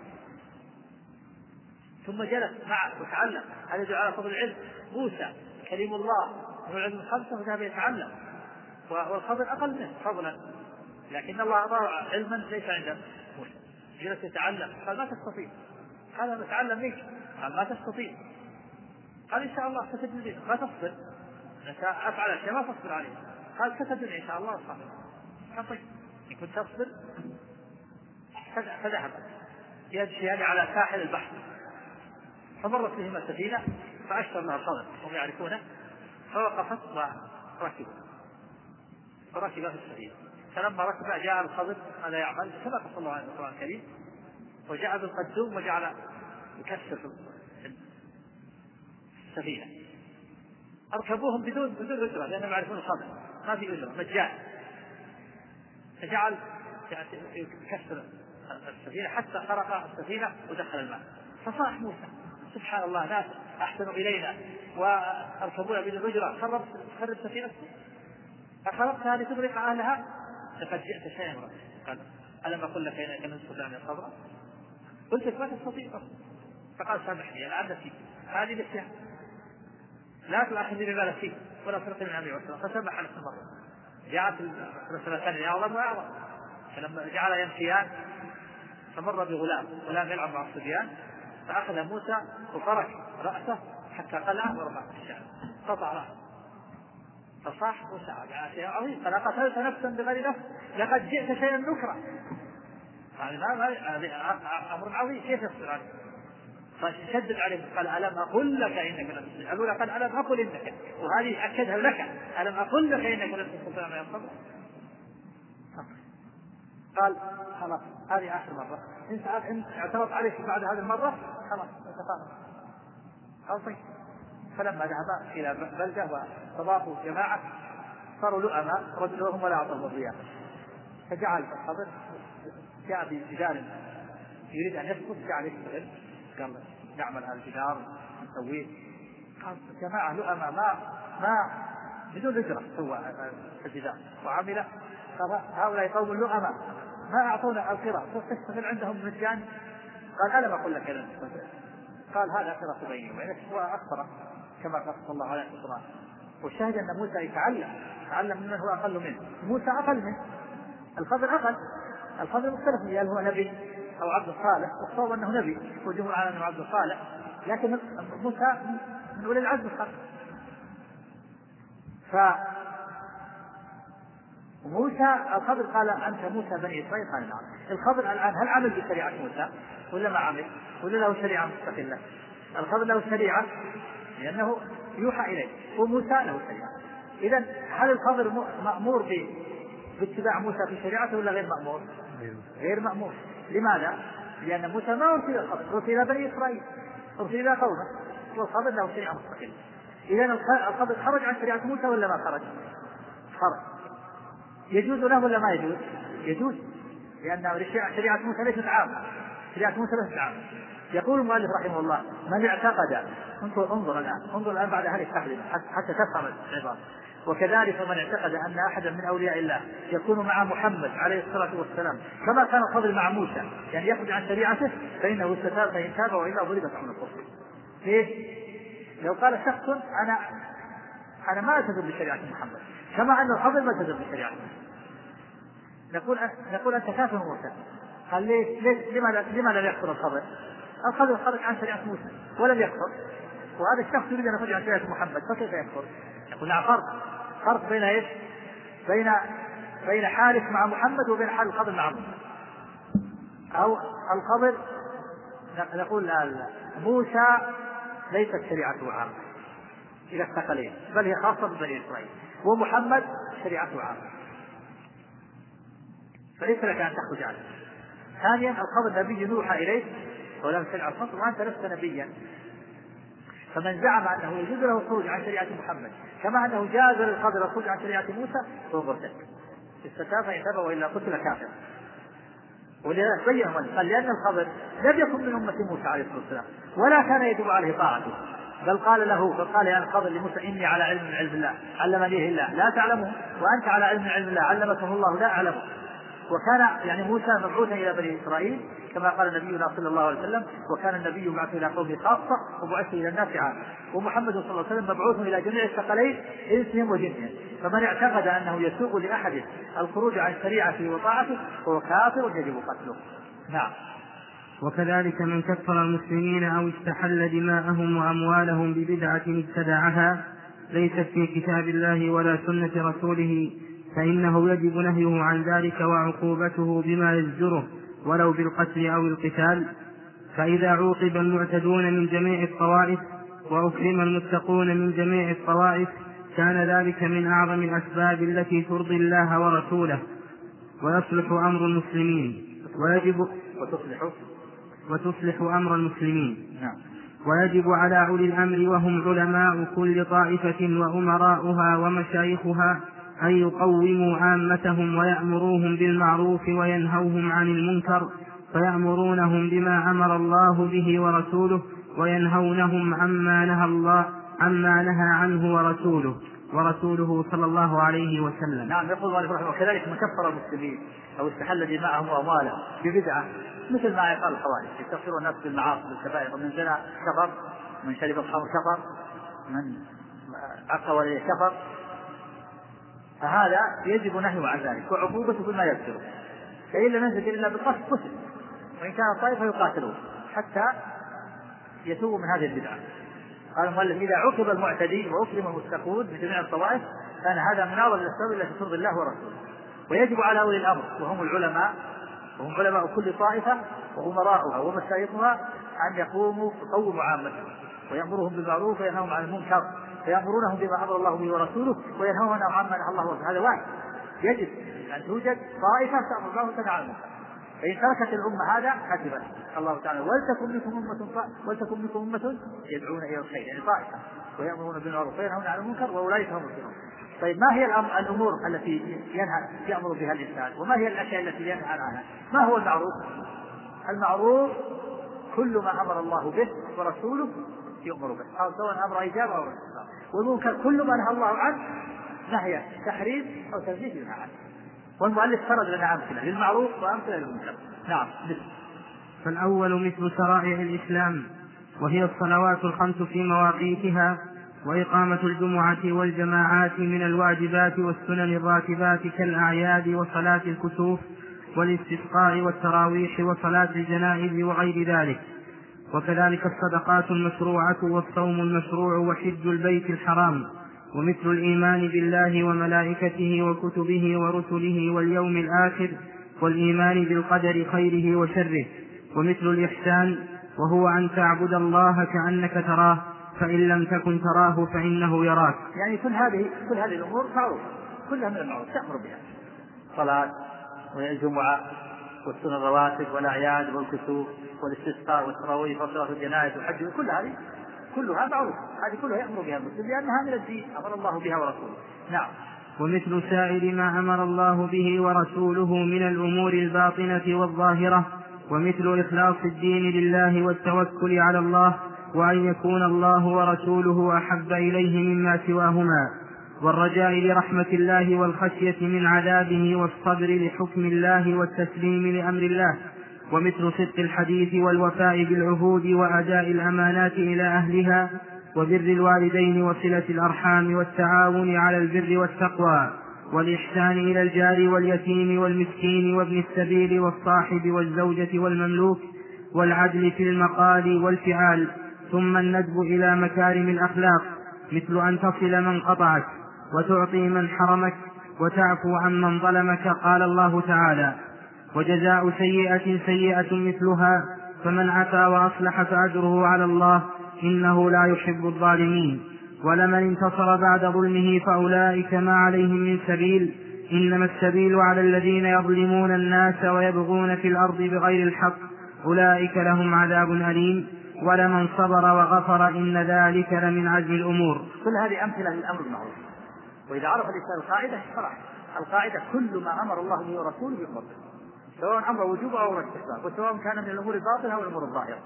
ثم جلس معه وتعلم، هذا يدل على فضل العلم. موسى كلم الله وهو العلم الخمسة وذهب يتعلم، والخضر أقل منه فضلا لكن الله أعطاه علما ليس عند موسى. جلس يتعلم، قال ما تستطيع. قال أنا أتعلم ليش؟ قال ما تستطيع. قال إن شاء الله ستجدني. ما تصبر، أفعل أشياء ما تصبر عليه. قال ستجدني إن شاء الله صبر. قال طيب إن كنت تصبر. فذهب يمشيان على ساحل البحر، فمرت بهما السفينة فأشتر لها الخضر هم يعرفونه، فوقفت فركب في السفينة. فلما ركب جاء الخضر ماذا يعمل؟ كما قال الله عنه القرآن الكريم، وجاء بالقدوم وجعل يكسر السفينة. أركبوهم بدون أجرة لأنهم يعرفون الخضر ما في أجرة، مجان. فجعل يكسر السفينة حتى خرق السفينة ودخل الماء. فصاح موسى سبحان الله ناس أحسنوا إلينا وأركبونا بدون أجرة، خرب سفينة، أخربتها لتغرق أهلها، لقد جئت شيئا امرأ. قال ألم أقل لك إنك لن تستطيع أن الصبر؟ قلت لك ما تستطيع. فقال سامحني الآن نسيت، هذه نسيان، لا تؤاخذني بما نسيت ولا ترقي من أمري وسلم. فسبح على السماء. جاءت المسألة الثانية أعظم وأعظم. فلما جعل يمشيان فمر بغلام يلعب مع الصبيان، فأخذ موسى وفرك رأسه حتى قلع ورفع الشعر، قطع رأسه. فصاح موسى شيء عظيم، قال قتلت نفسا بغير نفس لقد جئت شيئا نكرا. هذا أمر عظيم، كيف يصبر عليه؟ فشدد عليه قال ألم أقل لك إنك لن تستطيع. الأولى قال ألم أقل إنك، وهذه أكدها لك ألم أقل لك إنك لن تستطيع معي الصبر. قال خلاص هذه آخر مرة، إن اعترض عليك بعد هذه المرة خلاص اتفقنا. فلما ذهب إلى بلدة وتضافوا جماعة صاروا لؤماء رجلهم ولا أعطوا الضياء. فجعل الخضر جاء بجدار يريد أن يسقط، جعل يشتغل، قال نعمل هذا الجدار نسويه. قال جماعة لؤماء ما بدون أجرة سوى الجدار وعمل. هؤلاء قوم لؤماء ما أعطونا القراء تشتغل عندهم مجان. قال ألم أقل لك لن تستطيع؟ قال هذا قراءة بيني وبينك، وأخبره كما قص الله عليه في القرآن. والشاهد أن موسى يتعلم ممن هو أقل منه. موسى أقل منه، الخضر مختلف، هل هو نبي أو عبد صالح، والصواب أنه نبي وجمهور على أنه عبد صالح، لكن موسى من أولي العزم الخمسة. فموسى الخضر قال أنت موسى بني إسرائيل؟ قال نعم. الخضر الآن هل عمل بشريعة موسى ولا ما عمل ولا له شريعة مستقلة؟ الخضر له شريعة لأنه يوحى إليه، وموسى له شريعة. إذن هل الخضر مأمور باتباع موسى في شريعته ولا غير مأمور؟ غير مأمور. لماذا؟ لأن موسى ما أرسل الخضر، أرسل إلى بني إسرائيل، أرسل إلى قومه، والخضر له شريعة مستقلة. إذن الخضر خرج عن شريعة موسى ولا ما خرج؟ يجوز له ولا ما يجوز؟ يجوز، لأن شريعة موسى ليست عامة، شريعة موسى ليست عامة. يقول المؤلف رحمه الله من اعتقد، انظر الآن بعد هذه التحليل حتى تفهم العبارة. وكذلك من اعتقد أن أحدا من أولياء الله يكون مع محمد عليه الصلاة والسلام كما كان الخضر مع موسى، يعني يخرج عن شريعته، فإنه استتاب فإن تاب وإلا ضربت عنقه. ليه؟ لو قال شخص أنا ما ألتزم بشريعة محمد كما أن الخضر ما التزم بشريعته، نقول أنت كافر موسى. قال لما لم يكفر الخضر؟ الخضر خرج عن شريعة موسى ولم يكفر، وهذا الشخص يريد أن يخرج عن شريعة محمد، فكيف يكفر؟ يقول نعم فرق بين ايش؟ بين حالك مع محمد وبين حال الخضر مع موسى. أو الخضر نقول موسى ليست شريعته عامة إلى الثقلين، بل هي خاصة ببني إسرائيل، ومحمد شريعته عامة، فليس لك أن تخرج عنه. ثانيا الخضر نبي يوحى إليه ولم تسمع الخطر وأنت لست نبيا، فمن زعم أنه يجوز له الخروج عن شريعة محمد كما أنه جاز للخضر الخروج عن شريعة موسى فهو مرتد، استتاب فإن تاب وإلا قتل كافر. ولذلك بينهم قال لأن الخضر لم يكن من أمة موسى عليه الصلاة والسلام ولا كان يجب عليه طاعته، بل قال يا الخضر لموسى إني على علم من علم الله علمنيه الله لا تعلمه، وأنت على علم من علم الله علمكه الله لا أعلمه. وكان يعني موسى مبعوثا إلى بني إسرائيل كما قال نبينا صلى الله عليه وسلم: وكان النبي بعث إلى قومه خاصة وبعث إلى الناس عامة. ومحمد صلى الله عليه وسلم مبعوث إلى جميع الثقلين إنسهم وجنهم، فمن اعتقد أنه يسوغ لأحد الخروج عن شريعته وطاعته فهو كافر يجب قتله. نعم. وكذلك من كفر المسلمين أو استحل دماءهم وأموالهم ببدعة ابتدعها ليست في كتاب الله ولا سنة رسوله فإنه يجب نهيه عن ذلك وعقوبته بما يزجره ولو بالقتل أو القتال. فإذا عوقب المعتدون من جميع الطوائف وأكرم المتقون من جميع الطوائف كان ذلك من أعظم الأسباب التي ترضي الله ورسوله ويصلح أمر المسلمين وتصلح أمر المسلمين. ويجب على أولي الأمر وهم علماء كل طائفة وأمراؤها ومشايخها أن يقوموا عامتهم ويأمروهم بالمعروف وينهوهم عن المنكر، فيأمرونهم بما أمر الله به ورسوله وينهونهم عما نهى عنه ورسوله صلى الله عليه وسلم. نعم. يقول الله رحمه: وكذلك من كفر المسلمين أو استحل دماءهم وأموالهم ببدعة مثل ما يقال الخوارج يكفرون الناس بالمعاصي بالكبائر، ومن زنا كفر، من شرب الخمر كفر، من عق ولي كفر، فهذا يجب نهيه عن ذلك وعقوبته بما يذكره. فإن لم ينزل إلا بالقتل قتل، وإن كان طائفة يقاتلون حتى يتوبوا من هذه البدعة. قال المؤلف: إذا عوقب المعتدين وأكرم المتقون من جميع الطوائف كان هذا من أعظم الأسباب التي ترضي الله ورسوله. ويجب على أولي الأمر وهم العلماء وهم علماء كل طائفة وأمراؤها ومشايخها أن يقوموا عامتهم ويأمرهم بالمعروف وينهون عن المنكر، فيأمرونهم بما أمر الله به ورسوله وينهونهم عما نهى الله ورسوله. هذا واحد. يجب أن توجد طائفة تأمر الله وتنهى عن المنكر، فإن تركت الأمة هذا كذبت. الله تعالى: ولتكن منكم أمة يدعون إلى الخير، يعني طائفة ويأمرون بالمعروف وينهون عن المنكر وأولئك هم المفلحون. طيب ما هي الأمور التي يأمر بها الإنسان، وما هي الأشياء التي ينهى عنها؟ ما هو المعروف؟ المعروف كل ما أمر الله به ورسوله يؤمر به، أو سواء أمر إيجاب أو استحباب. والمنكر كل ما نهى الله عنه نهي تحريم أو تنزيه ينهى عنه. والمؤلف فرض لنا أمثلة للمعروف وأمثلة للمنكر. نعم. فالأول مثل شرائع الإسلام، وهي الصلوات الخمس في مواقيتها، وإقامة الجمعة والجماعات من الواجبات والسنن الراتبات كالأعياد وصلاة الكسوف والاستسقاء والتراويح وصلاة الجنائز وغير ذلك. وكذلك الصدقات المشروعة والصوم المشروع وحج البيت الحرام، ومثل الإيمان بالله وملائكته وكتبه ورسله واليوم الآخر، والإيمان بالقدر خيره وشره. ومثل الإحسان، وهو أن تعبد الله كأنك تراه فإن لم تكن تراه فإنه يراك. يعني كل هذه الأمور معروفة، كلها من المعروف تأمر بها: صلاة والجمعة والسنن الرواتب والأعياد والكسوف والاستسقاء والتراويح وصلاة الجنائز والحج، كلها معروفة. هذه كلها يأمر بها المسلم لأنها من الدين أمر الله بها ورسوله. نعم. ومثل سائر ما أمر الله به ورسوله من الأمور الباطنة والظاهرة، ومثل إخلاص الدين لله والتوكل على الله، وأن يكون الله ورسوله أحب إليه مما سواهما، والرجاء لرحمة الله والخشية من عذابه والصبر لحكم الله والتسليم لأمر الله. ومثل صدق الحديث والوفاء بالعهود وأداء الأمانات إلى أهلها، وبر الوالدين وصلة الأرحام والتعاون على البر والتقوى، والإحسان إلى الجار واليتيم والمسكين وابن السبيل والصاحب والزوجة والمملوك، والعدل في المقال والفعال. ثم الندب إلى مكارم الأخلاق، مثل أن تصل من قطعك وتعطي من حرمك وتعفو عن من ظلمك. قال الله تعالى: وجزاء سيئة سيئة مثلها، فمن عفا وأصلح فأجره على الله إنه لا يحب الظالمين. ولمن انتصر بعد ظلمه فأولئك ما عليهم من سبيل، إنما السبيل على الذين يظلمون الناس ويبغون في الأرض بغير الحق، أولئك لهم عذاب أليم. ولمن صبر وغفر إن ذلك لمن عزم الأمور. كل هذه أمثلة للأمر بالمعروف. وإذا عرف الإنسان القاعدة شرع القاعدة: كل ما أمر الله به ورسوله يؤمر به، سواء أمر وجوب أو استحباب، وسواء كان من الأمور الباطنة أو الأمور الظاهرة.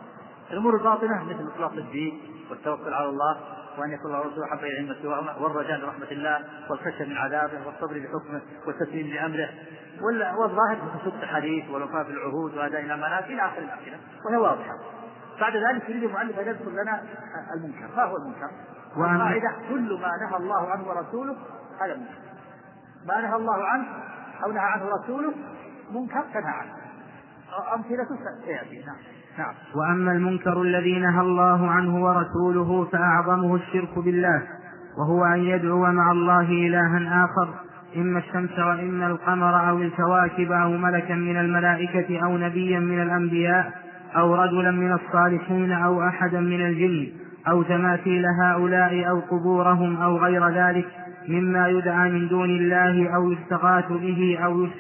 الأمور الباطنة مثل إطلاق الدين والتوكل على الله وأن يكون الله ورسوله أحب إليه مما سواهما والرجاء برحمة الله والخشية من عذابه والصبر بحكمه والتسليم لأمره. والظاهر صدق الحديث والوفاء بالعهود وأداء الأمانات إلى آخر الأمثلة وهي واضحة. بعد ذلك يريد المؤلف أن يذكر لنا المنكر. ما هو المنكر؟ القاعدة كل ما نهى الله عنه ورسوله هذا منكر. ما نهى الله عنه أو نهى عنه رسوله منكر تنهى عنه. أمثلة سيأتي. نعم. وأما المنكر الذي نهى الله عنه ورسوله فأعظمه الشرك بالله، وهو أن يدعو مع الله إلها آخر، إما الشمس وإما القمر أو الكواكب أو ملكا من الملائكة أو نبيا من الأنبياء أو رجلا من الصالحين أو أحدا من الجن أو تماثيل هؤلاء أو قبورهم أو غير ذلك مما يدعى من دون الله أو يستغاث به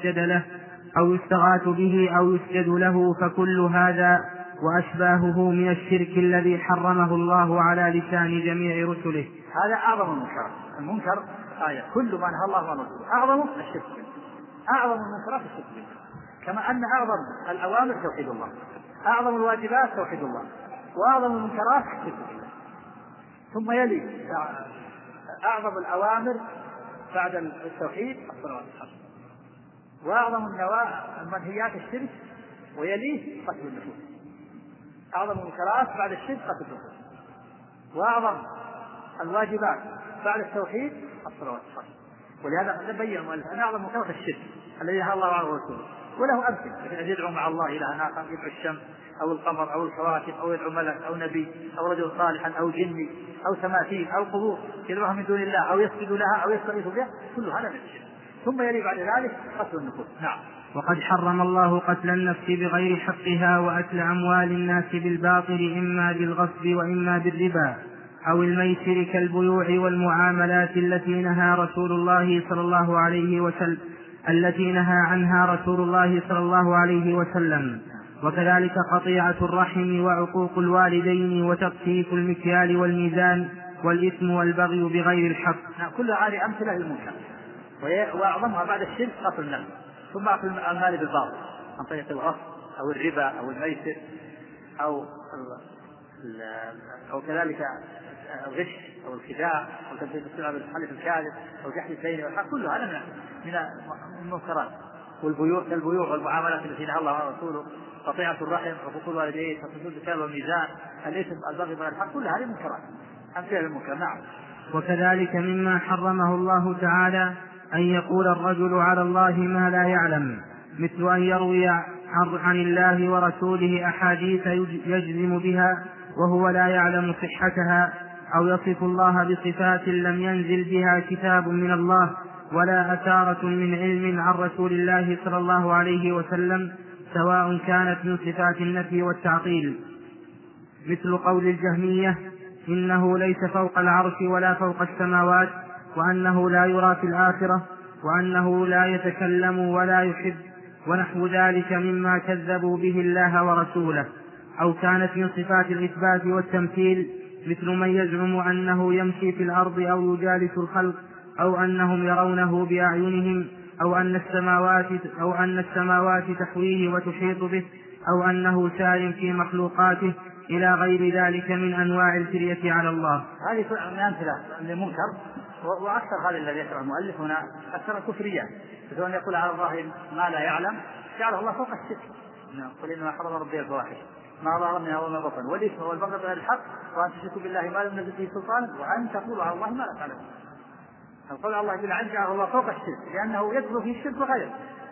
أو يسجد له، فكل هذا وأشباهه من الشرك الذي حرمه الله على لسان جميع رسله. هذا أعظم المنكر. المنكر كل ما نهى الله عنه ورسوله أعظم الشرك بالله. أعظم المنكرات الشرك بالله، كما أن أعظم الأوامر توحيد الله، أعظم الواجبات توحيد الله، وأعظم المنكرات الشرك بالله. ثم يلي أعظم الأوامر بعد التوحيد الصلوات الخمس، وأعظم المنهيات الشرك، ويليه قتل النفوس. أعظم المنكرات بعد الشرك قتل النفوس، وأعظم الواجبات بعد التوحيد الصلوات الخمس. ولهذا نبين أن أعظم منكرات الشرك الذي نهى الله عنه ورسوله، وله أمثلة: أن يدعو مع الله إلها آخر، يدعو الشمس أو القمر أو الكواكب أو يدعو ملك أو نبي أو رجل صالحا أو جني أو تماثيل أو قبور يدعوها من دون الله أو يسجد لها أو يستغيث بها، كل هذا من الشرك. ثم يلي بعد ذلك قتل النفوس. نعم. وقد حرم الله قتل النفس بغير حقها وأكل أموال الناس بالباطل، إما بالغصب وإما بالربا أو الميسر كالبيوع والمعاملات التي نهى عنها رسول الله صلى الله عليه وسلم. وكذلك قطيعة الرحم وعقوق الوالدين وتطفيف المكيال والميزان والإثم والبغي بغير الحق. كل هذه أمثلة للمنكر، وأعظمها بعد الشرك قتل النفس، ثم أكل المال بالباطل عن طريق الغصب أو الربا أو الميسر أو كذلك الغش أو الخداع أو تنفيذ السلعة بالحلف الكاذب أو جحد الدين والحق، كل هذا من المنكرات. والبيوع والمعاملات التي نهى الله عنها ورسوله، قطيعة الرحم وعقوق الوالدين وتنفيذ المكيال والميزان، الإثم البغي بغير الحق، كل هذه منكرات أمثلة للمنكر. نعم. وكذلك مما حرمه الله تعالى أن يقول الرجل على الله ما لا يعلم، مثل أن يروي عن الله ورسوله أحاديث يجزم بها وهو لا يعلم صحتها، أو يصف الله بصفات لم ينزل بها كتاب من الله ولا أثارة من علم عن رسول الله صلى الله عليه وسلم، سواء كانت من صفات النفي والتعطيل، مثل قول الجهمية إنه ليس فوق العرش ولا فوق السماوات، وأنه لا يرى في الآخرة، وأنه لا يتكلم ولا يحب، ونحو ذلك مما كذبوا به الله ورسوله. أو كانت من صفات الإثبات والتمثيل، مثل من يزعم أنه يمشي في الأرض أو يجالس الخلق، أو أنهم يرونه بأعينهم، أو أن السماوات تحويه وتحيط به، أو أنه سار في مخلوقاته، إلى غير ذلك من أنواع الفرية على الله. هذه من أمثلة للمنكر، وأكثر هذا الذي يشرح المؤلف هنا أكثر الكفريات، مثل أن يقول على الله ما لا يعلم، جعله الله فوق الشرك. قل إنما حرم ربي الفواحش ما ظهر منها وما بطن والإثم والبغي بغير الحق وأن تشركوا بالله ما لم ينزل به سلطان وأن تقولوا على الله ما لا تعلمون. القول على الله بالعلم جعله الله فوق الشرك، لأنه يدخل في الشرك وغيره.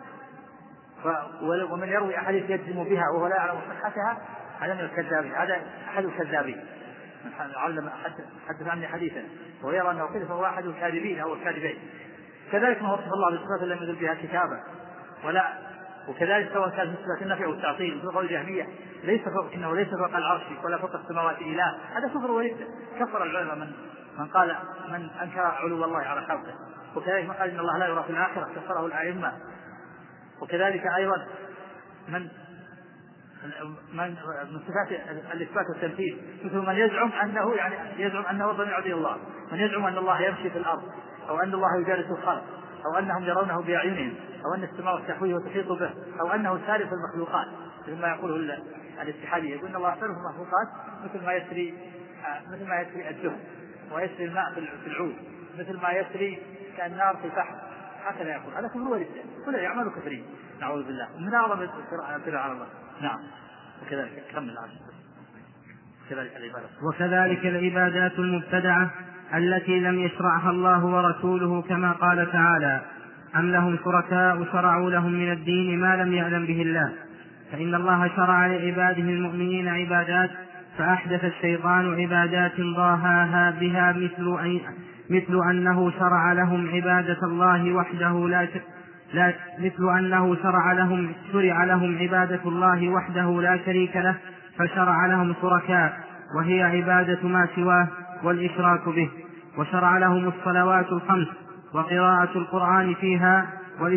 ومن يروي أحاديث يجزم بها وهو لا يعلم صحتها، هذا من الكذابين، هذا أحد الكذابين. حدث عني حديثا ويرى أنه كذب فهو أحد الكاذبين أو الكاذبين. كذلك ما وصف الله بصفات لم ينزل بها كتابا وكذلك سواء كان في صفات النفي أو التعطيل، مثل قول الجهمية إنه ليس فوق العرش ولا فوق السماوات إله، هذا كفر ورد. كفر العلماء من أنكر علو الله على خلقه. وكذلك من قال إن الله لا يرى في الآخرة، كفره الأئمة. وكذلك أيضا من صفات الإثبات والتمثيل، مثل من يزعم أنه ضمير عدي الله، من يزعم أن الله يمشي في الأرض، أو أن الله يجالس الخلق، أو أنهم يرونه بأعينهم، أو أن السماء تحويه وتحيط به، أو أنه ساري في المخلوقات. مثل ما يقوله الاتحادية، يقول إن الله يسري في المخلوقات مثل ما يسري الدهن ويسري الماء في العود، مثل ما يسري كالنار في البحر، هكذا يقول. هذا كفر والإسلام، كله يعمل كفرين، نعوذ بالله، من أعظم الكفر على الله. نعم. وكذلك كمل العشر. وكذلك العبادات المبتدعة التي لم يشرعها الله ورسوله، كما قال تعالى: أم لهم شركاء شرعوا لهم من الدين ما لم يعلم به الله. فإن الله شرع لعباده المؤمنين عبادات، فأحدث الشيطان عبادات ضاهاها بها، مثل أنه شرع لهم عبادة الله وحده شرع لهم عبادة الله وحده لا شريك له، فشرع لهم شركاء وهي عبادة ما سواه والإشراك به. وشرع لهم الصلوات الخمس وقراءة القرآن فيها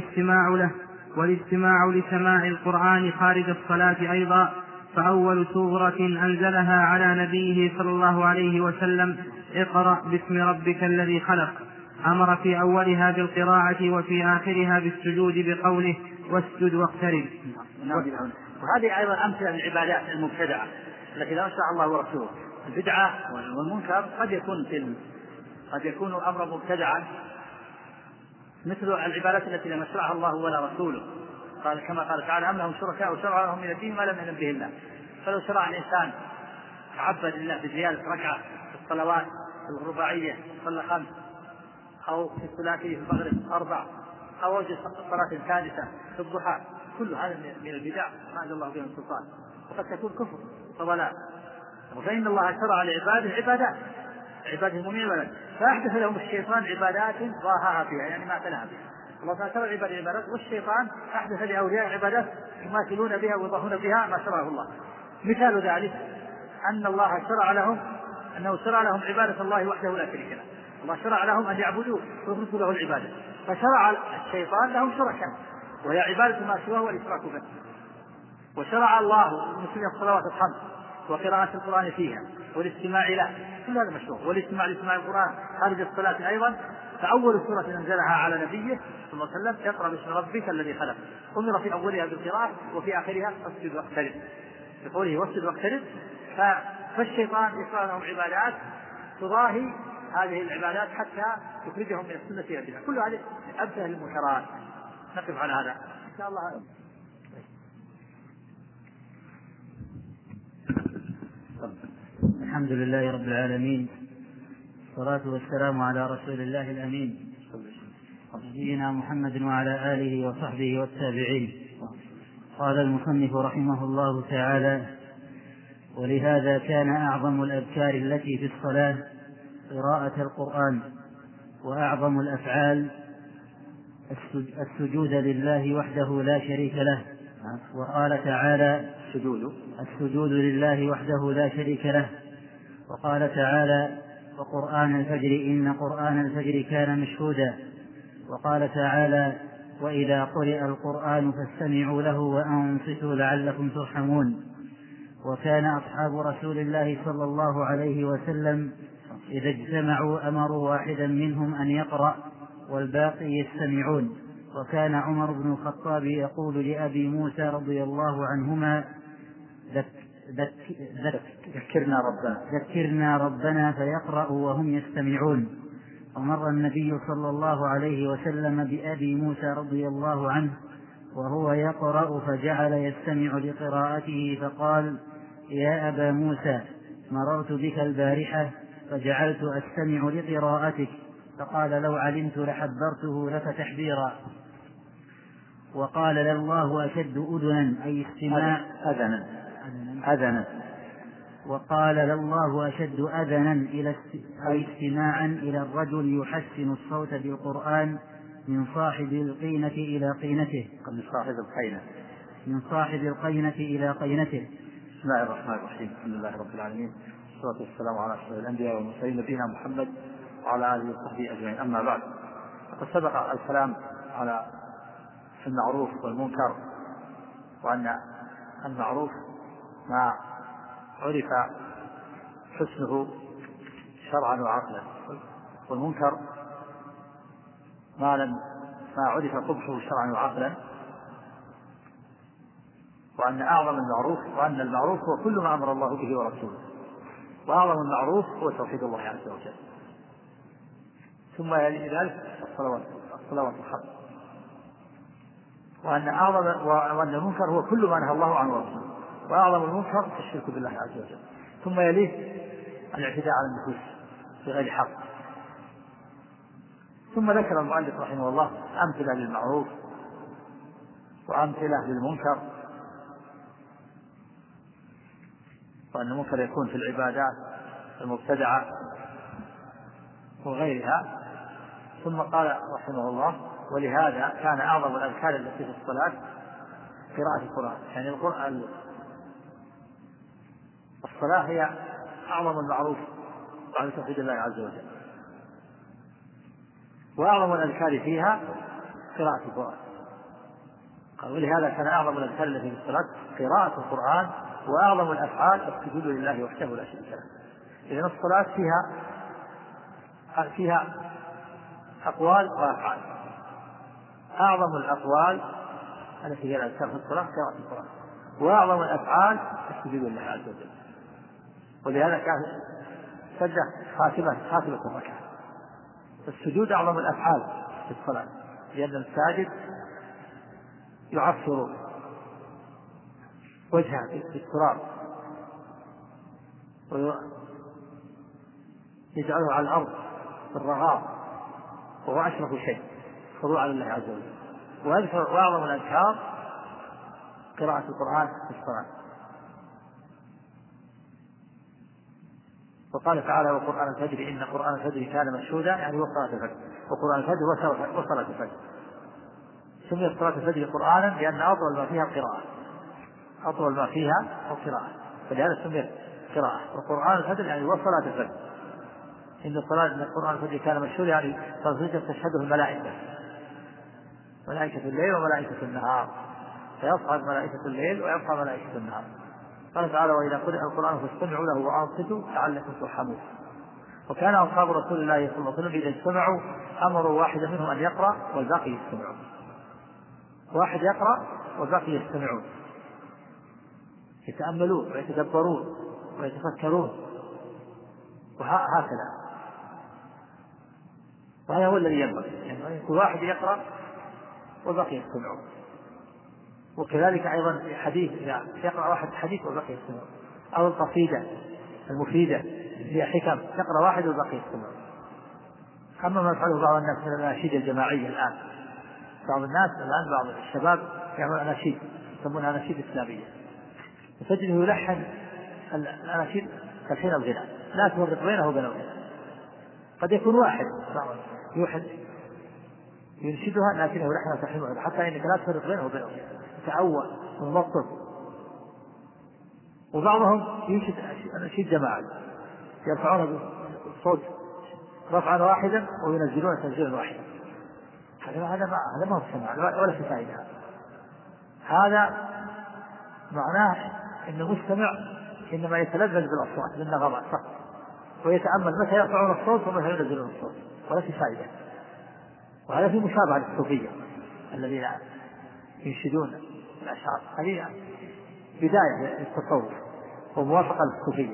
والاستماع لسماع القرآن خارج الصلاة أيضا. فأول سورة أنزلها على نبيه صلى الله عليه وسلم: اقرأ باسم ربك الذي خلق، أمر في أولها بالقراءة وفي آخرها بالسجود بقوله: واسجد واقترب. وهذه أيضا أمثلة للعبادات المبتدعة التي لا شرع الله ورسوله. البدعة والمنكر قد يكون أمرا مبتدعا، مثل العبادات التي لم يشرعها الله ولا رسوله، كما قال تعالى: أم لهم شركاء وشرعوا لهم من الدين ما لم يعلم به الله. فلو شرع الإنسان تعبد لله بزيادة ركعة في الصلوات الرباعية صلى 5، أو في الثلاثي في المغرب 4، أو وجد صلاة ثالثة في الضحى، كل هذا من البدع ما أنزل الله به من سلطان، وقد تكون كفر وضلال. فإن الله شرع لعباده عباده المؤمنين عبادات، فأحدث لهم الشيطان عبادات ضاهاها فيها، يعني ما تلها بها. الله تعالى شرع عبادات، والشيطان أحدث لأولياء عبادات يماثلون بها ويضاهون بها ما شرعه الله. مثال ذلك أن الله شرع لهم عبادة الله وحده لا شريك له. الله شرع لهم أن يعبدوه ويخلصوا له العبادة، فشرع الشيطان لهم شركاء وهي عبادة ما سواه والإشراك به. وشرع الله المسلمين الصلوات الخمس وقراءة القرآن فيها والاستماع له، كل هذا مشروع، والاستماع لسماع القرآن خارج الصلاة أيضا. فأول سورة أنزلها على نبيه صلى الله عليه وسلم: اقرأ باسم ربك الذي خلق، أمر في أولها بالقراءة وفي آخرها اسجد واقترب، بقوله واسجد واقترب. فالشيطان يشرع لهم عبادات تضاهي هذه العبادات حتى تخرجهم من السنة إلى البدع، كل هذه أمثلة للمنكرات. نقف على هذا إن شاء الله. الحمد لله رب العالمين، والصلاة والسلام على رسول الله الأمين نبينا محمد وعلى آله وصحبه والتابعين. قال المصنف رحمه الله تعالى: ولهذا كان أعظم الأذكار التي في الصلاة قراءة القرآن، وأعظم الأفعال السجود لله وحده لا شريك له. وقال تعالى: السجود لله وحده لا شريك له. وقال تعالى: وقرآن الفجر إن قرآن الفجر كان مشهودا. وقال تعالى: وإذا قرئ القرآن فاستمعوا له وأنصتوا لعلكم ترحمون. وكان أصحاب رسول الله صلى الله عليه وسلم إذا اجتمعوا أمروا واحدا منهم أن يقرأ والباقي يستمعون. وكان عمر بن الخطاب يقول لأبي موسى رضي الله عنهما: ذكرنا ربنا، فيقرأ وهم يستمعون. ومر النبي صلى الله عليه وسلم بأبي موسى رضي الله عنه وهو يقرأ فجعل يستمع لقراءته، فقال: يا أبا موسى، مررت بك البارحة فجعلت أستمع لقراءتك، فقال: لو علمت لحبرته لك تحبيرا. وقال: لله أشد أذنا، أي استماع أذنا. وقال: لله أشد أذنا أي استماعا إلى الرجل يحسن الصوت بالقرآن من صاحب القينة إلى قينته. من صاحب القينة إلى قينته. بسم الله الرحمن الرحيم. الحمد لله رب العالمين، والصلاة والسلام على أشرف الأنبياء والمرسلين نبينا محمد وعلى آله وصحبه أجمعين. أما بعد، فقد سبق الكلام على المعروف والمنكر، وأن المعروف ما عرف حسنه شرعا وعقلا، والمنكر ما عرف قبحه شرعا وعقلا. وأن أعظم المعروف وأن المعروف هو كل ما أمر الله به ورسوله، وأعظم المعروف هو توحيد الله عز وجل. ثم يلي ذلك الصلوات الخمس، وأن المنكر هو كل ما نهى الله عنه ورسوله، وأعظم المنكر الشرك بالله عز وجل. ثم يليه الاعتداء على النفوس بغير حق. ثم ذكر المؤلف رحمه الله أمثلة للمعروف وأمثلة للمنكر، وأن المنكر يكون في العبادات المبتدعة وغيرها. ثم قال رحمه الله: ولهذا كان أعظم الأذكار التي في الصلاة قراءة القرآن. يعني الصلاة هي أعظم المعروف بعد توحيد الله عز وجل، وأعظم الأذكار فيها قراءة القرآن. ولهذا كان أعظم الأذكار التي في الصلاة قراءة القرآن، وأعظم الأفعال السجود لله وحده لا شريك له. إذن الصلاة فيها أقوال وأفعال. أعظم الأقوال التي هي الأذكار في الصلاة قراءة القرآن، وأعظم الأفعال السجود لله عز وجل. ولهذا كان سجد خاتمة الركعة. السجود أعظم الأفعال في الصلاة، لأن الساجد يعفر وجهه بالتراب ويجعله على الأرض بالرغام، وهو أشرف شيء خضوعا لله عز وجل. وأعظم الأذكار قراءة القرآن في الصلاة. وقال تعالى: وقرآن الفجر إن قرآن الفجر كان مشهودا، يعني وصلاة الفجر، وقرآن الفجر وصلاة الفجر. سميت صلاة الفجر قرآنا لأن أطول ما فيها القراءة، أطول ما فيها القراءة، فلهذا سميت قراءة. وقرآن الفجر يعني وصلاة الفجر. إن قرآن الفجر كان مشهودا، يعني صلاة الفجر تشهده الملائكة، ملائكة الليل وملائكة النهار، فيصعد ملائكة الليل ويبقى ملائكة النهار. قال تعالى: وإذا قرئ القرآن فاستمعوا له وأنصتوا لعلكم ترحمون. وكان أصحاب رسول الله صلى الله عليه وسلم إذا اجتمعوا أمروا واحدا منهم أن يقرأ والباقي يستمعون. واحد يقرأ والباقي يستمعون، يتأملون ويتدبرون ويتفكرون، وهكذا. وهذا هو الذي ينبغي، يعني كل واحد يقرأ والباقي يستمعون. وكذلك أيضا في حديث يقرأ واحد حديث والباقي يستمعون، أو القصيدة المفيدة هي حكم يقرأ واحد والباقي يستمعون. أما ما يفعله بعض الناس من الأناشيد الجماعية الآن، بعض الناس الآن بعض الشباب يعملون أناشيد يسمونها أناشيد إسلامية، وتجده يلحن الأناشيد كالحين الغناء، لا تفرق بينه وبين الغناء. قد يكون واحد ينشدها لكنه يلحنها كالحين، حتى إنك لا تفرق بينه وبين الغناء، يتعوى ومبطل. وبعضهم ينشد أناشيد جماعي يرفعون الصوت رفعا واحدا وينزلون تنزيلا واحدا. هذا ما هو السماع ولا في فائدة. هذا معناه أن المستمع إنما يتلذذ بالأصوات بالنغمات فقط، ويتأمل متى يرفعون الصوت ومتى ينزلون الصوت، ولا في فائدة. وهذا في مشابهة للصوفية الذين ينشدون الأشعار. هذه بداية للتصوف وموافقة للصوفية.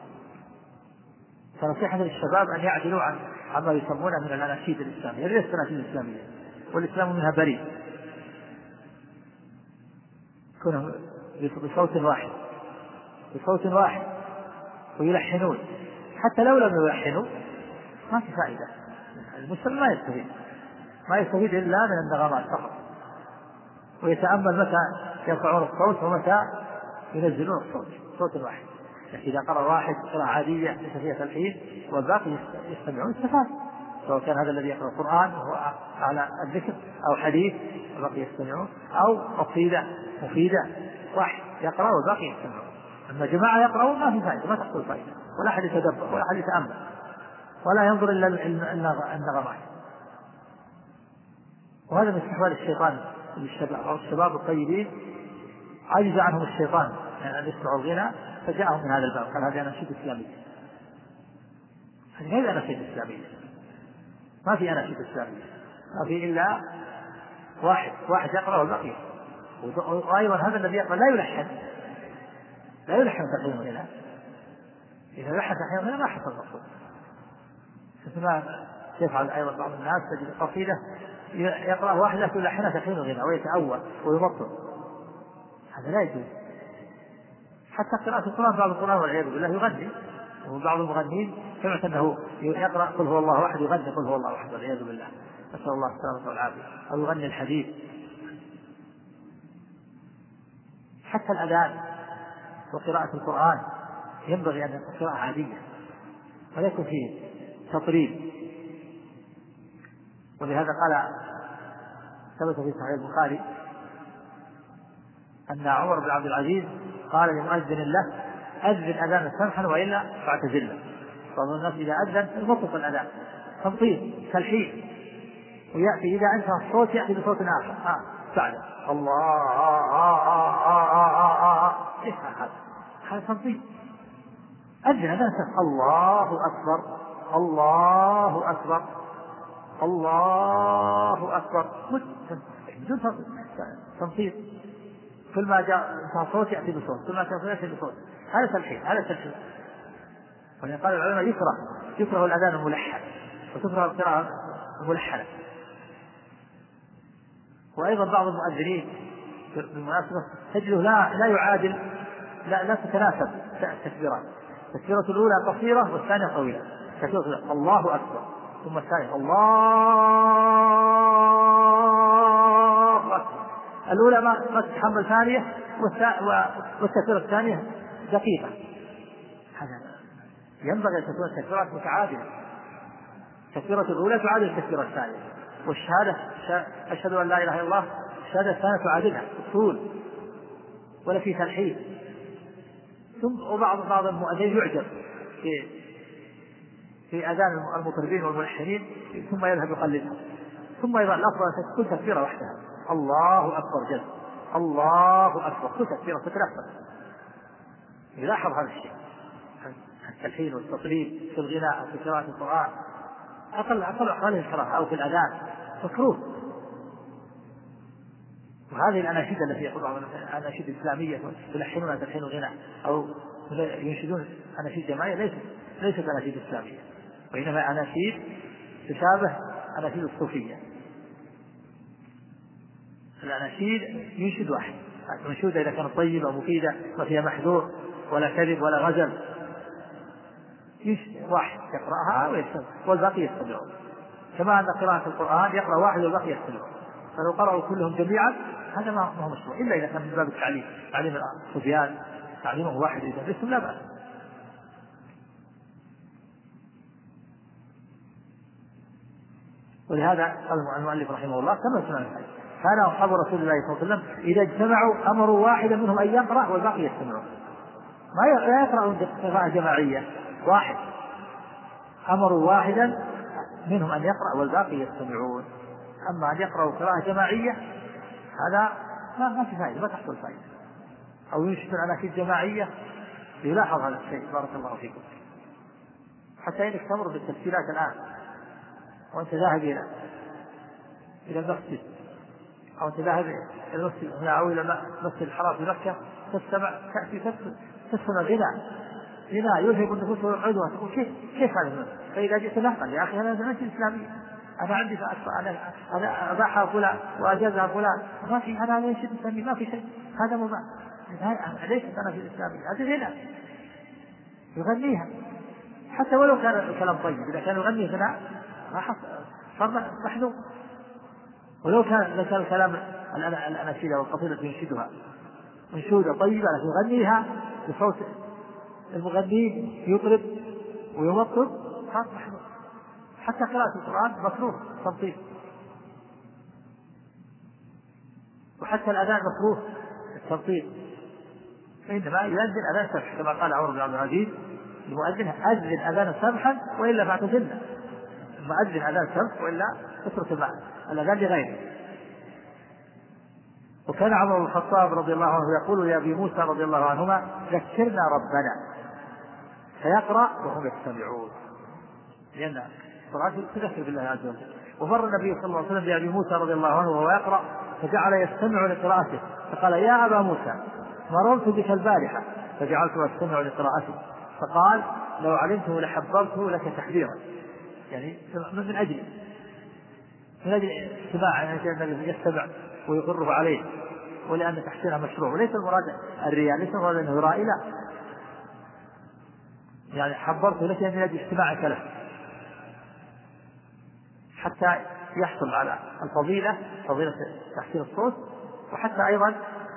فنصيحة للشباب أن يعدلوا عما يسمونه من الأناشيد الإسلامية، ليست الأناشيد الإسلامية، والإسلام منها بريء. يكون بصوت واحد ويلحنون، حتى لو لم يلحنوا ما في فائدة. المسلم ما يستفيد إلا من النغمات فقط، ويتأمل متى يرفعون الصوت ومتى ينزلون الصوت، صوت واحد. إذا قرأ واحد قراءة عادية ليس فيها تلحين والباقي يستمعون استفاد، سواء كان هذا الذي يقرأ القرآن وهو على الذكر أو حديث والباقي يستمعون، أو قصيدة مفيدة واحد يقرأ والباقي يستمعون. أما جماعة يقرأون ما في فائدة، ما تحصل فائدة، ولا أحد يتدبر ولا أحد يتأمل ولا ينظر إلا النغمات. وهذا من استحواذ الشيطان للشباب، أو الشباب الطيبين عجز عنهم الشيطان أن يسمعوا الغنى فجاءهم من هذا الباب، قال هذه أناشيد إسلامية. هذه أناشيد إسلامية، ما في أناشيد إسلامية، ما في إلا واحد يقرأ والباقي وأيضا هذا الذي يقرأ لا يلحن تلحين الغناء، إذا لحن تلحين الغناء ما حصل المقصود. مثل يفعل أيضا بعض الناس تجد قصيدة يقرأ واحد لكن يلحنها تلحين الغناء ويتأول ويمطر، هذا لا يجوز. حتى قراءة القرآن بعض القرآن والعياذ بالله يغني، وبعض المغنين سمعت أنه يقرأ قل هو الله أحد يغني قل هو الله أحد والعياذ بالله، نسأل الله السلامة والعافية، أو يغني الحديث. حتى الأذان وقراءة القرآن ينبغي أن يكون قراءة عادية ولا يكون فيه تطريب. ولهذا قال ثبت في صحيح البخاري أن عمر بن عبد العزيز قال لمؤذن له أذن أذان سمحا وإلا فاعتزله. بعض الناس إذا أذن يطلق الأذان تمطيط كالحين، ويأتي إذا أنتهى الصوت يأتي بصوت آخر بعد الله إيش هذا تمطيط. أذن أذان سمح الله أكبر الله أكبر الله أكبر بدون تمطيط، كل ما جاء صوت يأتي بصوت، كل ما كان يأتي بصوت، هذا تلحين. ولقال العلماء يكره الأذان الملحن وتكره القراءة الملحنة. وأيضا بعض المؤذنين بالمناسبة تجده لا يعادل، لا تتناسب التكبيرات. التكبيرة الأولى قصيرة والثانية طويلة، تكبيرة الله أكبر ثم الثانية الله أكبر، الأولى ما تتحمل ثانية والتكبيرة الثانية دقيقة. هذا ينبغي أن تكون التكبيرات متعادلة، التكبيرة الأولى تعادل التكبيرة الثانية، والشهادة أشهد أن لا إله إلا الله الشهادة الثانية تعادلها الطول ولا في تلحين. وبعض المؤذنين يعجب في أذان المطربين والملحنين ثم يذهب يقلدها، ثم أيضا الأفضل أن تكون تكبيرة وحدها الله أكبر جل الله أكبر، كل تكبيرة تتنفس. يلاحظ هذا الشيء، التلحين والتطريب في الغناء أو في قراءة القرآن أقل أحواله الكراهة، أو في الأذان مكروه. وهذه الأناشيد التي يقول بعض الأناشيد الإسلامية يلحنون تلحين الغناء أو ينشدون أناشيد جماعية ليست أناشيد إسلامية، وإنما أناشيد تشابه أناشيد الصوفية. الأناشيد ينشد واحد، المنشودة إذا كانت طيبة ومفيدة ما فيها محذور ولا كذب ولا غزل واحد يقرأها ويستمع والباقي يستمعون، كما أن قراءة القرآن يقرأ واحد والباقي يستمعون. فلو قرأوا كلهم جميعا هذا ما هو مشروع، إلا إذا كان من باب التعليم، تعليم الصبيان تعليمه واحد يدرسهم لا بأس. ولهذا قال المؤلف رحمه الله كما سمعنا كان أصحاب رسول الله صلى الله عليه وسلم إذا اجتمعوا أمروا واحدا منهم أن يقرأ والباقي يستمعون، ما يقرأون قراءة جماعية، واحد أمروا واحدا منهم أن يقرأ والباقي يستمعون. أما أن يقرأوا قراءة جماعية هذا ما في فائدة، ما تحصل فائدة. أو ينشد أناشيد جماعية يلاحظ هذا الشيء بارك الله فيكم، حتى إنك تمر بالتفسيرات الآن وأنت ذاهب إلى المسجد أو أنت ذاهب إلى المسجد هنا أو إلى مسجد الحرام في مكة تسمع غناء يلهب النفوس والعدوى، تقول كيف هذا؟ فإذا جئت نقل يا أخي هذا مسجد إسلامي، أنا عندي أنا أباحها فلان وأجازها فلان، ما في هذا ليس إسلامي، ما في شيء، هذا مباح، ليست أنا في الإسلامي، هذه غناء يغنيها حتى ولو كان الكلام طيب، إذا كان يغني غناء صار محذور. ولو كان الكلام الأناشيد والقصيدة ينشدها منشودة طيبة لكن يغنيها بصوت المغني يطرب ويمطر صار محذور. حتى قراءة القرآن مكروه تمطيط، وحتى الأذان مكروه التمطيط، فإنما يؤذن أذان سمح كما قال عمر بن عبد العزيز المؤذن أذن أذان سمحا وإلا فاعتزلنا، المؤذن أذان سمح وإلا اترك الأذان لغيره. وكان عمر بن الخطاب رضي الله عنه يقول لأبي موسى رضي الله عنهما ذكرنا ربنا، فيقرأ وهم يستمعون، لأن القرآن تذكر بالله عز وجل. ومر النبي صلى الله عليه وسلم بأبي موسى رضي الله عنه وهو يقرأ فجعل يستمع لقراءته فقال يا أبا موسى مررت بك البارحة فجعلت أستمع لقراءته، فقال لو علمته لحببته لك تحذيرا، يعني من أجل استماع النبي يستمع ويقره عليه، ولأن تحسينها مشروع، وليس المراد الرياء، ليس المراد أنه يرائي، لا، يعني حبرته لك من أجل استماعك له حتى يحصل على الفضيلة، فضيلة تحسين الصوت، وحتى أيضا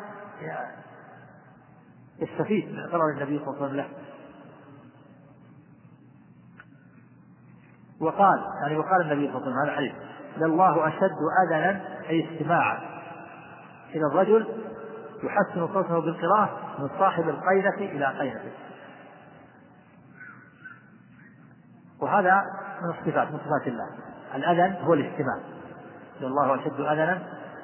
يستفيد من قرار النبي صلى الله عليه وسلم له. وقال النبي صلى الله عليه وسلم هذا الحديث لله أشد أذنا أي استماعا إلى الرجل يحسن صوته بالقراءة من صاحب القينة إلى قينته. وهذا من صفات الله، الأذن هو الاستماع، لله أشد أذنا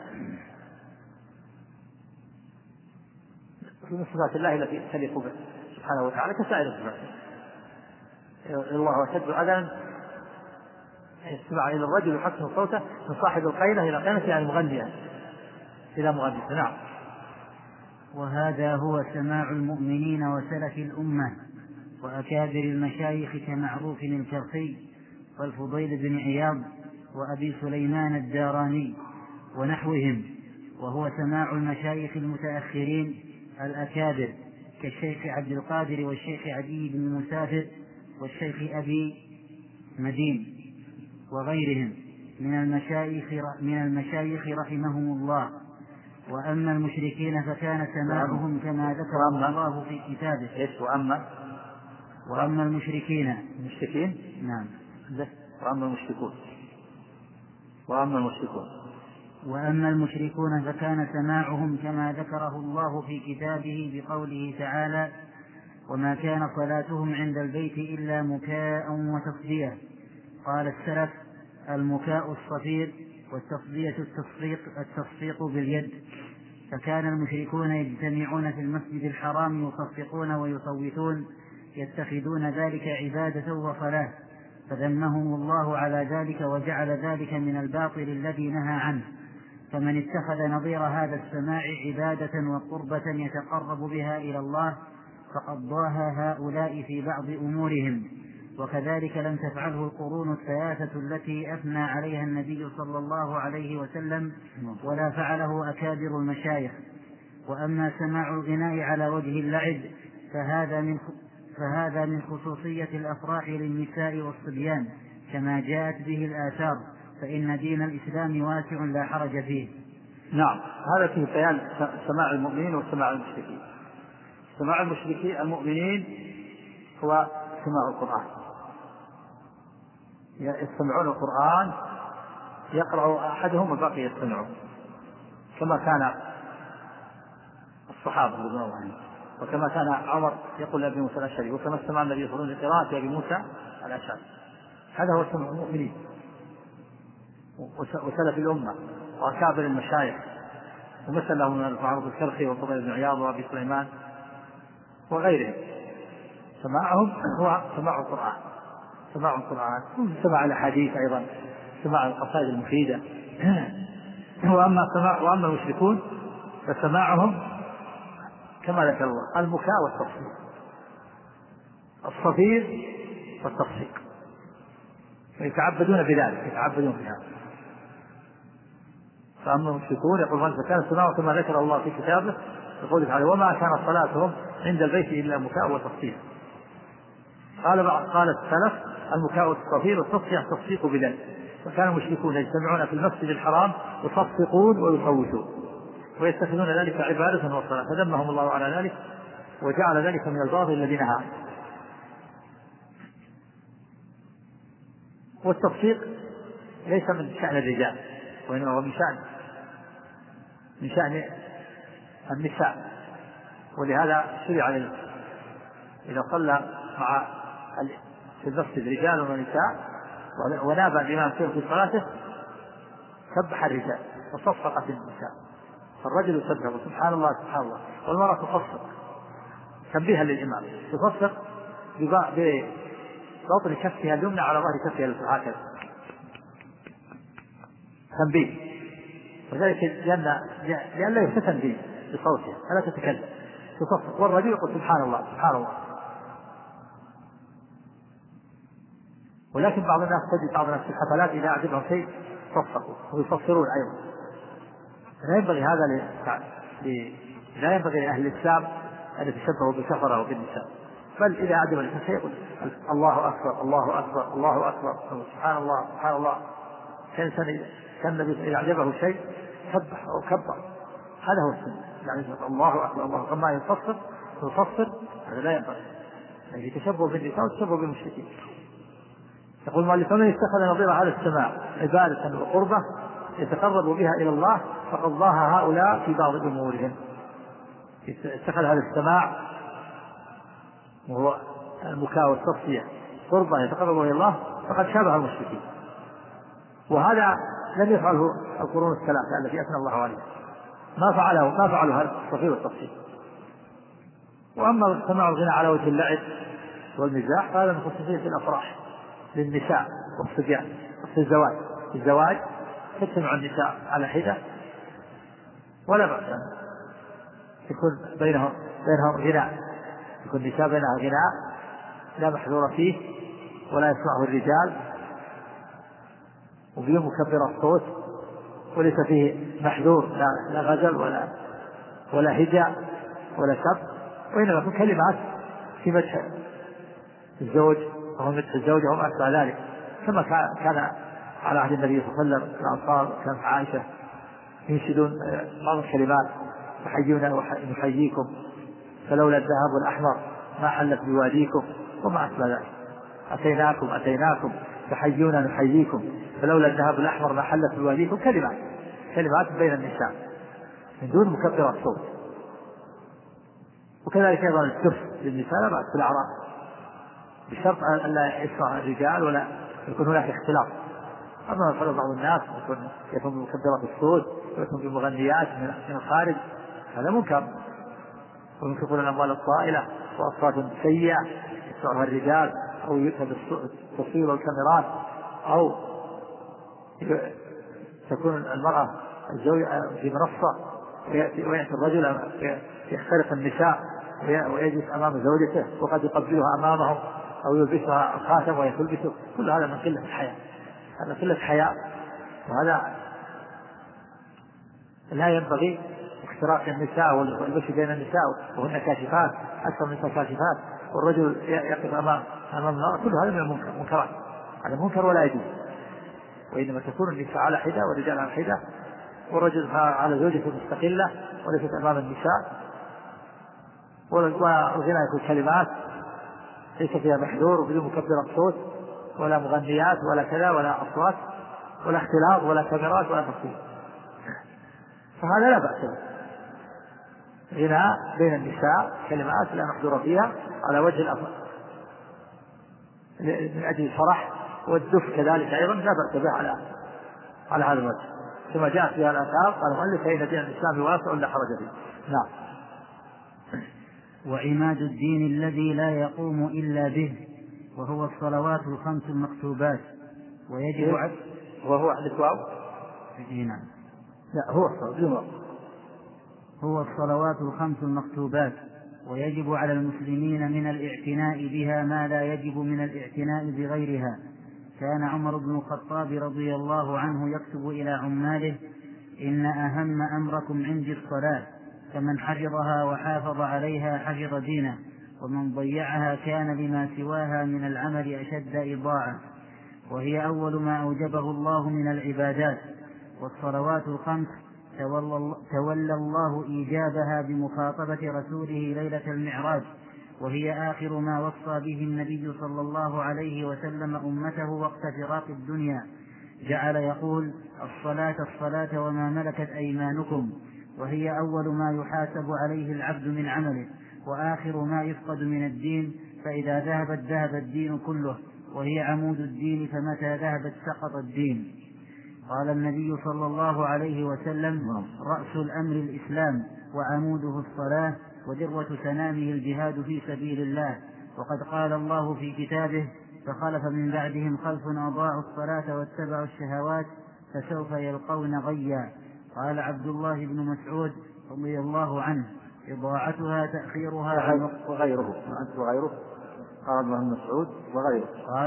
من صفات الله التي تليق به سبحانه وتعالى كسائر الصفات. الله أشد أذنا استماع إلى الرجل يحسن صوته من صاحب القينة إلى قينته، يعني مغنيا إلى مغني. نعم. وهذا هو سماع المؤمنين وسلف الأمة وأكابر المشايخ كمعروف الكرخي والفضيل بن عياض وأبي سليمان الداراني ونحوهم، وهو سماع المشايخ المتأخرين الأكابر كالشيخ عبد القادر والشيخ عدي بن مسافر والشيخ أبي مدين وغيرهم من المشايخ رحمهم الله. وأما المشركين فكان سماعهم كما ذكر الله في كتابه. وأما المشركين نعم. وأما المشركون فكان سماعهم كما ذكره الله في كتابه بقوله تعالى وما كان صلاتهم عند البيت إلا مكاء وتصدية. قال السلف المكاء الصفير والتصدية التصفيق باليد. فكان المشركون يجتمعون في المسجد الحرام يصفقون ويصوتون يتخذون ذلك عبادة وصلاة، فذمهم الله على ذلك وجعل ذلك من الباطل الذي نهى عنه. فمن اتخذ نظير هذا السماع عبادة وقربة يتقرب بها إلى الله فقد ضاها هؤلاء في بعض أمورهم، وكذلك لم تفعله القرون الثلاثة التي أثنى عليها النبي صلى الله عليه وسلم ولا فعله أكابر المشايخ. وأما سماع الغناء على وجه اللعب فهذا من خصوصية الأفراح للنساء والصبيان كما جاءت به الآثار، فإن دين الإسلام واسع لا حرج فيه. نعم. هذا فيه بيان سماع المؤمنين وسماع المشركين. سماع المؤمنين هو سماع القرآن، يستمعون القرآن يقرأ أحدهم والباقي يستمعون، كما كان الصحابة رضي الله عنهم، وكما كان عمر يقول لأبي موسى الأشعري، وكما استمع النبي صلى الله عليه وسلم لقراءة أبي موسى الأشعري. هذا هو سمع المؤمنين وسلف الأمة وأكابر المشايخ، ومثل لهم المعروف الكرخي والفضيل بن عياض وأبي سليمان وغيرهم. سماعهم هو سماع القرآن، سماع الأحاديث أيضا، سماع القصائد المفيدة. وأما المشركون فسماعهم كما ذكر الله المكاء والتصفيق، الصفير والتصفيق، يتعبدون بذلك. فأما المشركون يقول فكان سماعهم كما ذكر الله في كتابه يقول تعالى وما كان صلاتهم عند البيت إلا مكاء وتصفيق. قال السلف المكاء والتصفيق التصفيق بذلك. وكان المشركون يجتمعون في المسجد الحرام يصفقون ويصوتون ويتخذون ذلك عبادة وصلاة، فذمهم الله على ذلك وجعل ذلك من الباطل الذي نهى عنه. والتصفيق ليس من شأن الرجال، وإنما هو من شأن النساء، ولهذا شرع إذا صلى في المسجد رجال ونساء ونابى الإمام في صلاته سبح الرجال وصفقت النساء، فالرجل يسبح سبحان الله سبحان الله، والمرأة تصفق تنبيها للإمام، تصفق ببطن كفها اليمنى على ظهر كفها اليسرى هكذا تنبيه، وذلك لأن لا يفتتن به، بصوتها فلا تتكلم تصفق، والرجل يقول سبحان الله سبحان الله. ولكن بعض الناس تجد بعض الناس في الحفلات إذا أعجبهم شيء صفقوا ويصفرون أيضا. لا ينبغي هذا لا ينبغي لأهل الإسلام أن يتشبهوا بالكفرة وبالنساء، بل إذا أعجب الإنسان شيء يقول الله أكبر الله أكبر الله أكبر سبحان الله سبحان الله. كان النبي إذا أعجبه شيء سبح أو كبر، هذا هو السنة. يعني الله أكبر الله أكبر، ما يصفر هذا لا ينبغي، يعني يتشبه بالنساء وتشبه بالمشركين. يقول المؤلف: فمن اتخذ نظير هذا السماع عبادة وقربة يتقرب بها إلى الله فقد ضاها هؤلاء في بعض أمورهم. اتخذ هذا السماع وهو المكاء والتصفية قربة يتقرب إلى الله فقد شابه المشركين، وهذا لم يفعله القرون الثلاثة التي أثنى الله عليها، ما فعلوا هذا التصفية والتصفية. وأما سماع الغناء على وجه اللعب والمزاح فهذا من خصوصية الأفراح للنساء والصبيان. في الزواج تجتمع النساء على حدة ولا بأس أن يكون بينهم غناء، يكون النساء بينها غناء لا محذور فيه ولا يسمعه الرجال، وبيوم مكبر الصوت وليس فيه محذور لا غزل ولا هجاء ولا سب، وإنما يكون كلمات في مدح الزوج وهو مدح الزوجة وما أشبه ذلك، كما كان على عهد النبي صلى الله عليه وسلم الأنصار كانت عائشة ينشدون بعض الكلمات: تحيونا ونحييكم فلولا الذهب الأحمر ما حلت بواديكم وما أشبه ذلك، أتيناكم تحيونا نحييكم فلولا الذهب الأحمر ما حلت بواديكم. كلمات بين النساء من دون مكبر الصوت. وكذلك أيضا الدف للنساء لا بأس بالأعراف بشرط أن لا يسمع الرجال ولا يكون هناك اختلاط. أما فرض بعض الناس يكون بمكبرات الصوت ويكون بمغنيات من الخارج هذا منكر، وينفقون الأموال الطائلة وأصوات سيئة يسمعها الرجال، أو يؤتى بالتصوير والكاميرات، أو تكون المرأة في منصة ويأتي الرجل يخترق النساء ويجلس أمام زوجته وقد يقبلها أمامهم أو يلبسها الخاتم ويلبسه. كل هذا من قلة الحياء، هذا قلة حياء، وهذا لا ينبغي. اختراق النساء والمشي بين النساء وهن كاشفات أكثر من كاشفات، والرجل يقف أمام المرأة، كل هذا من المنكرات، هذا منكر ولا يجوز. وإنما تكون النساء على حدة والرجال على حدة، والرجل على زوجته مستقلة وليست أمام النساء، والغناء يكون كلمات ليس فيها محذور وبدون مكبر الصوت ولا مغنيات ولا كذا ولا أصوات ولا اختلاط ولا كاميرات ولا تصوير، فهذا لا بأس به. غناء بين النساء كلمات لا محذور فيها على وجه الأفضل من أجل الفرح، والدف كذلك أيضا لا بأس به على هذا الوجه، كما جاءت فيها الآثار. قال المؤلف: فإن دين الإسلام واسع لا حرج فيه. نعم. وعماد الدين الذي لا يقوم إلا به، وهو الصلوات الخمس المكتوبات، ويجب وهو أحدث واو. نعم. لا هو الصلوات الخمس المكتوبات، ويجب على المسلمين من الاعتناء بها ما لا يجب من الاعتناء بغيرها. كان عمر بن الخطاب رضي الله عنه يكتب إلى عماله: إن أهم أمركم عندي الصلاة، فمن حفظها وحافظ عليها حفظ دينه، ومن ضيعها كان لما سواها من العمل أشد إضاعة، وهي أول ما أوجبه الله من العبادات. والصلوات الخمس تولى الله إيجابها بمخاطبة رسوله ليلة المعراج، وهي آخر ما وصى به النبي صلى الله عليه وسلم أمته وقت فراق الدنيا. جعل يقول: الصلاة وما ملكت أيمانكم، وهي أول ما يحاسب عليه العبد من عمله، وآخر ما يفقد من الدين، فإذا ذهب الدين كله، وهي عمود الدين، فمتى ذهبت سقط الدين. قال النبي صلى الله عليه وسلم: رأس الأمر الإسلام، وعموده الصلاة، وذروة سنامه الجهاد في سبيل الله. وقد قال الله في كتابه: فخلف من بعدهم خلف أضاعوا الصلاة واتبعوا الشهوات فسوف يلقون غيا. قال عبد الله بن مسعود: رضي الله عنه إضاعتها تأخيرها وغيره قال ابن مسعود وغيره.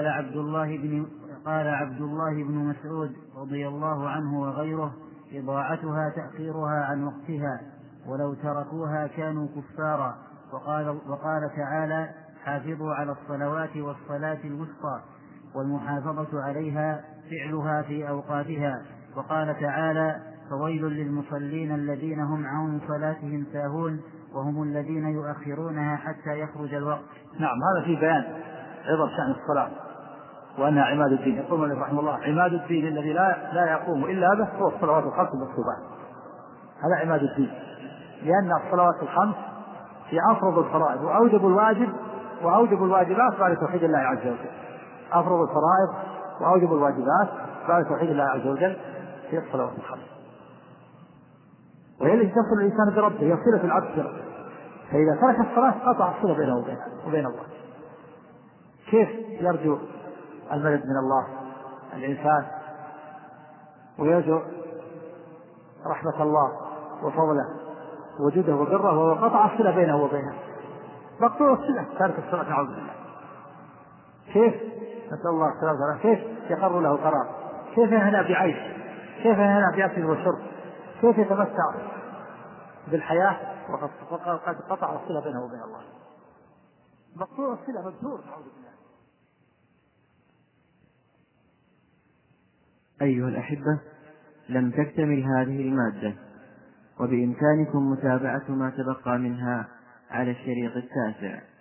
قال عبد الله بن مسعود رضي الله عنه وغيره إضاعتها تأخيرها عن وقتها ولو تركوها كانوا كفارا. وقال تعالى حافظوا على الصلوات والصلاة الوسطى والمحافظة عليها فعلها في أوقاتها. وقال تعالى فويل للمصلين الذين هم عن صلاتهم ساهون وهم الذين يؤخرونها حتى يخرج الوقت. نعم، هذا في بيان عظم شأن الصلاة وأنها عماد الدين. يقول مالك رحمه الله عماد الدين الذي لا يقوم إلا به هو الصلوات الخمس المكتوبات. هذا عماد الدين، لأن الصلوات الخمس في أفرض الفرائض وأوجب الواجبات بعد توحيد الله عز وجل. أفرض الفرائض وأوجب الواجبات بعد توحيد الله عز وجل في الصلوات الخمس. وهي التي تصل الإنسان بربه، هي صلة العبد بربه، فإذا ترك الصلاة قطع الصلة بينه وبين الله. كيف يرجو المدد من الله الإنسان ويرجو رحمة الله وفضله وجوده وبره وهو قطع الصلة بينه وبينه؟ مقطوع الصلة تارك الصلاة، نعوذ بالله. كيف نسأل الله السلامة؟ كيف يقر له قرار؟ كيف يهنأ بعيش؟ كيف يهنأ بأكل وشرب؟ كيف يتمتع بالحياة وقد قطع الصلة بينه وبين الله؟ مقطوع الصلة مبتور، نعوذ بالله. أيها الأحبة، لم تكتمل هذه المادة، وبإمكانكم متابعة ما تبقى منها على الشريط 9.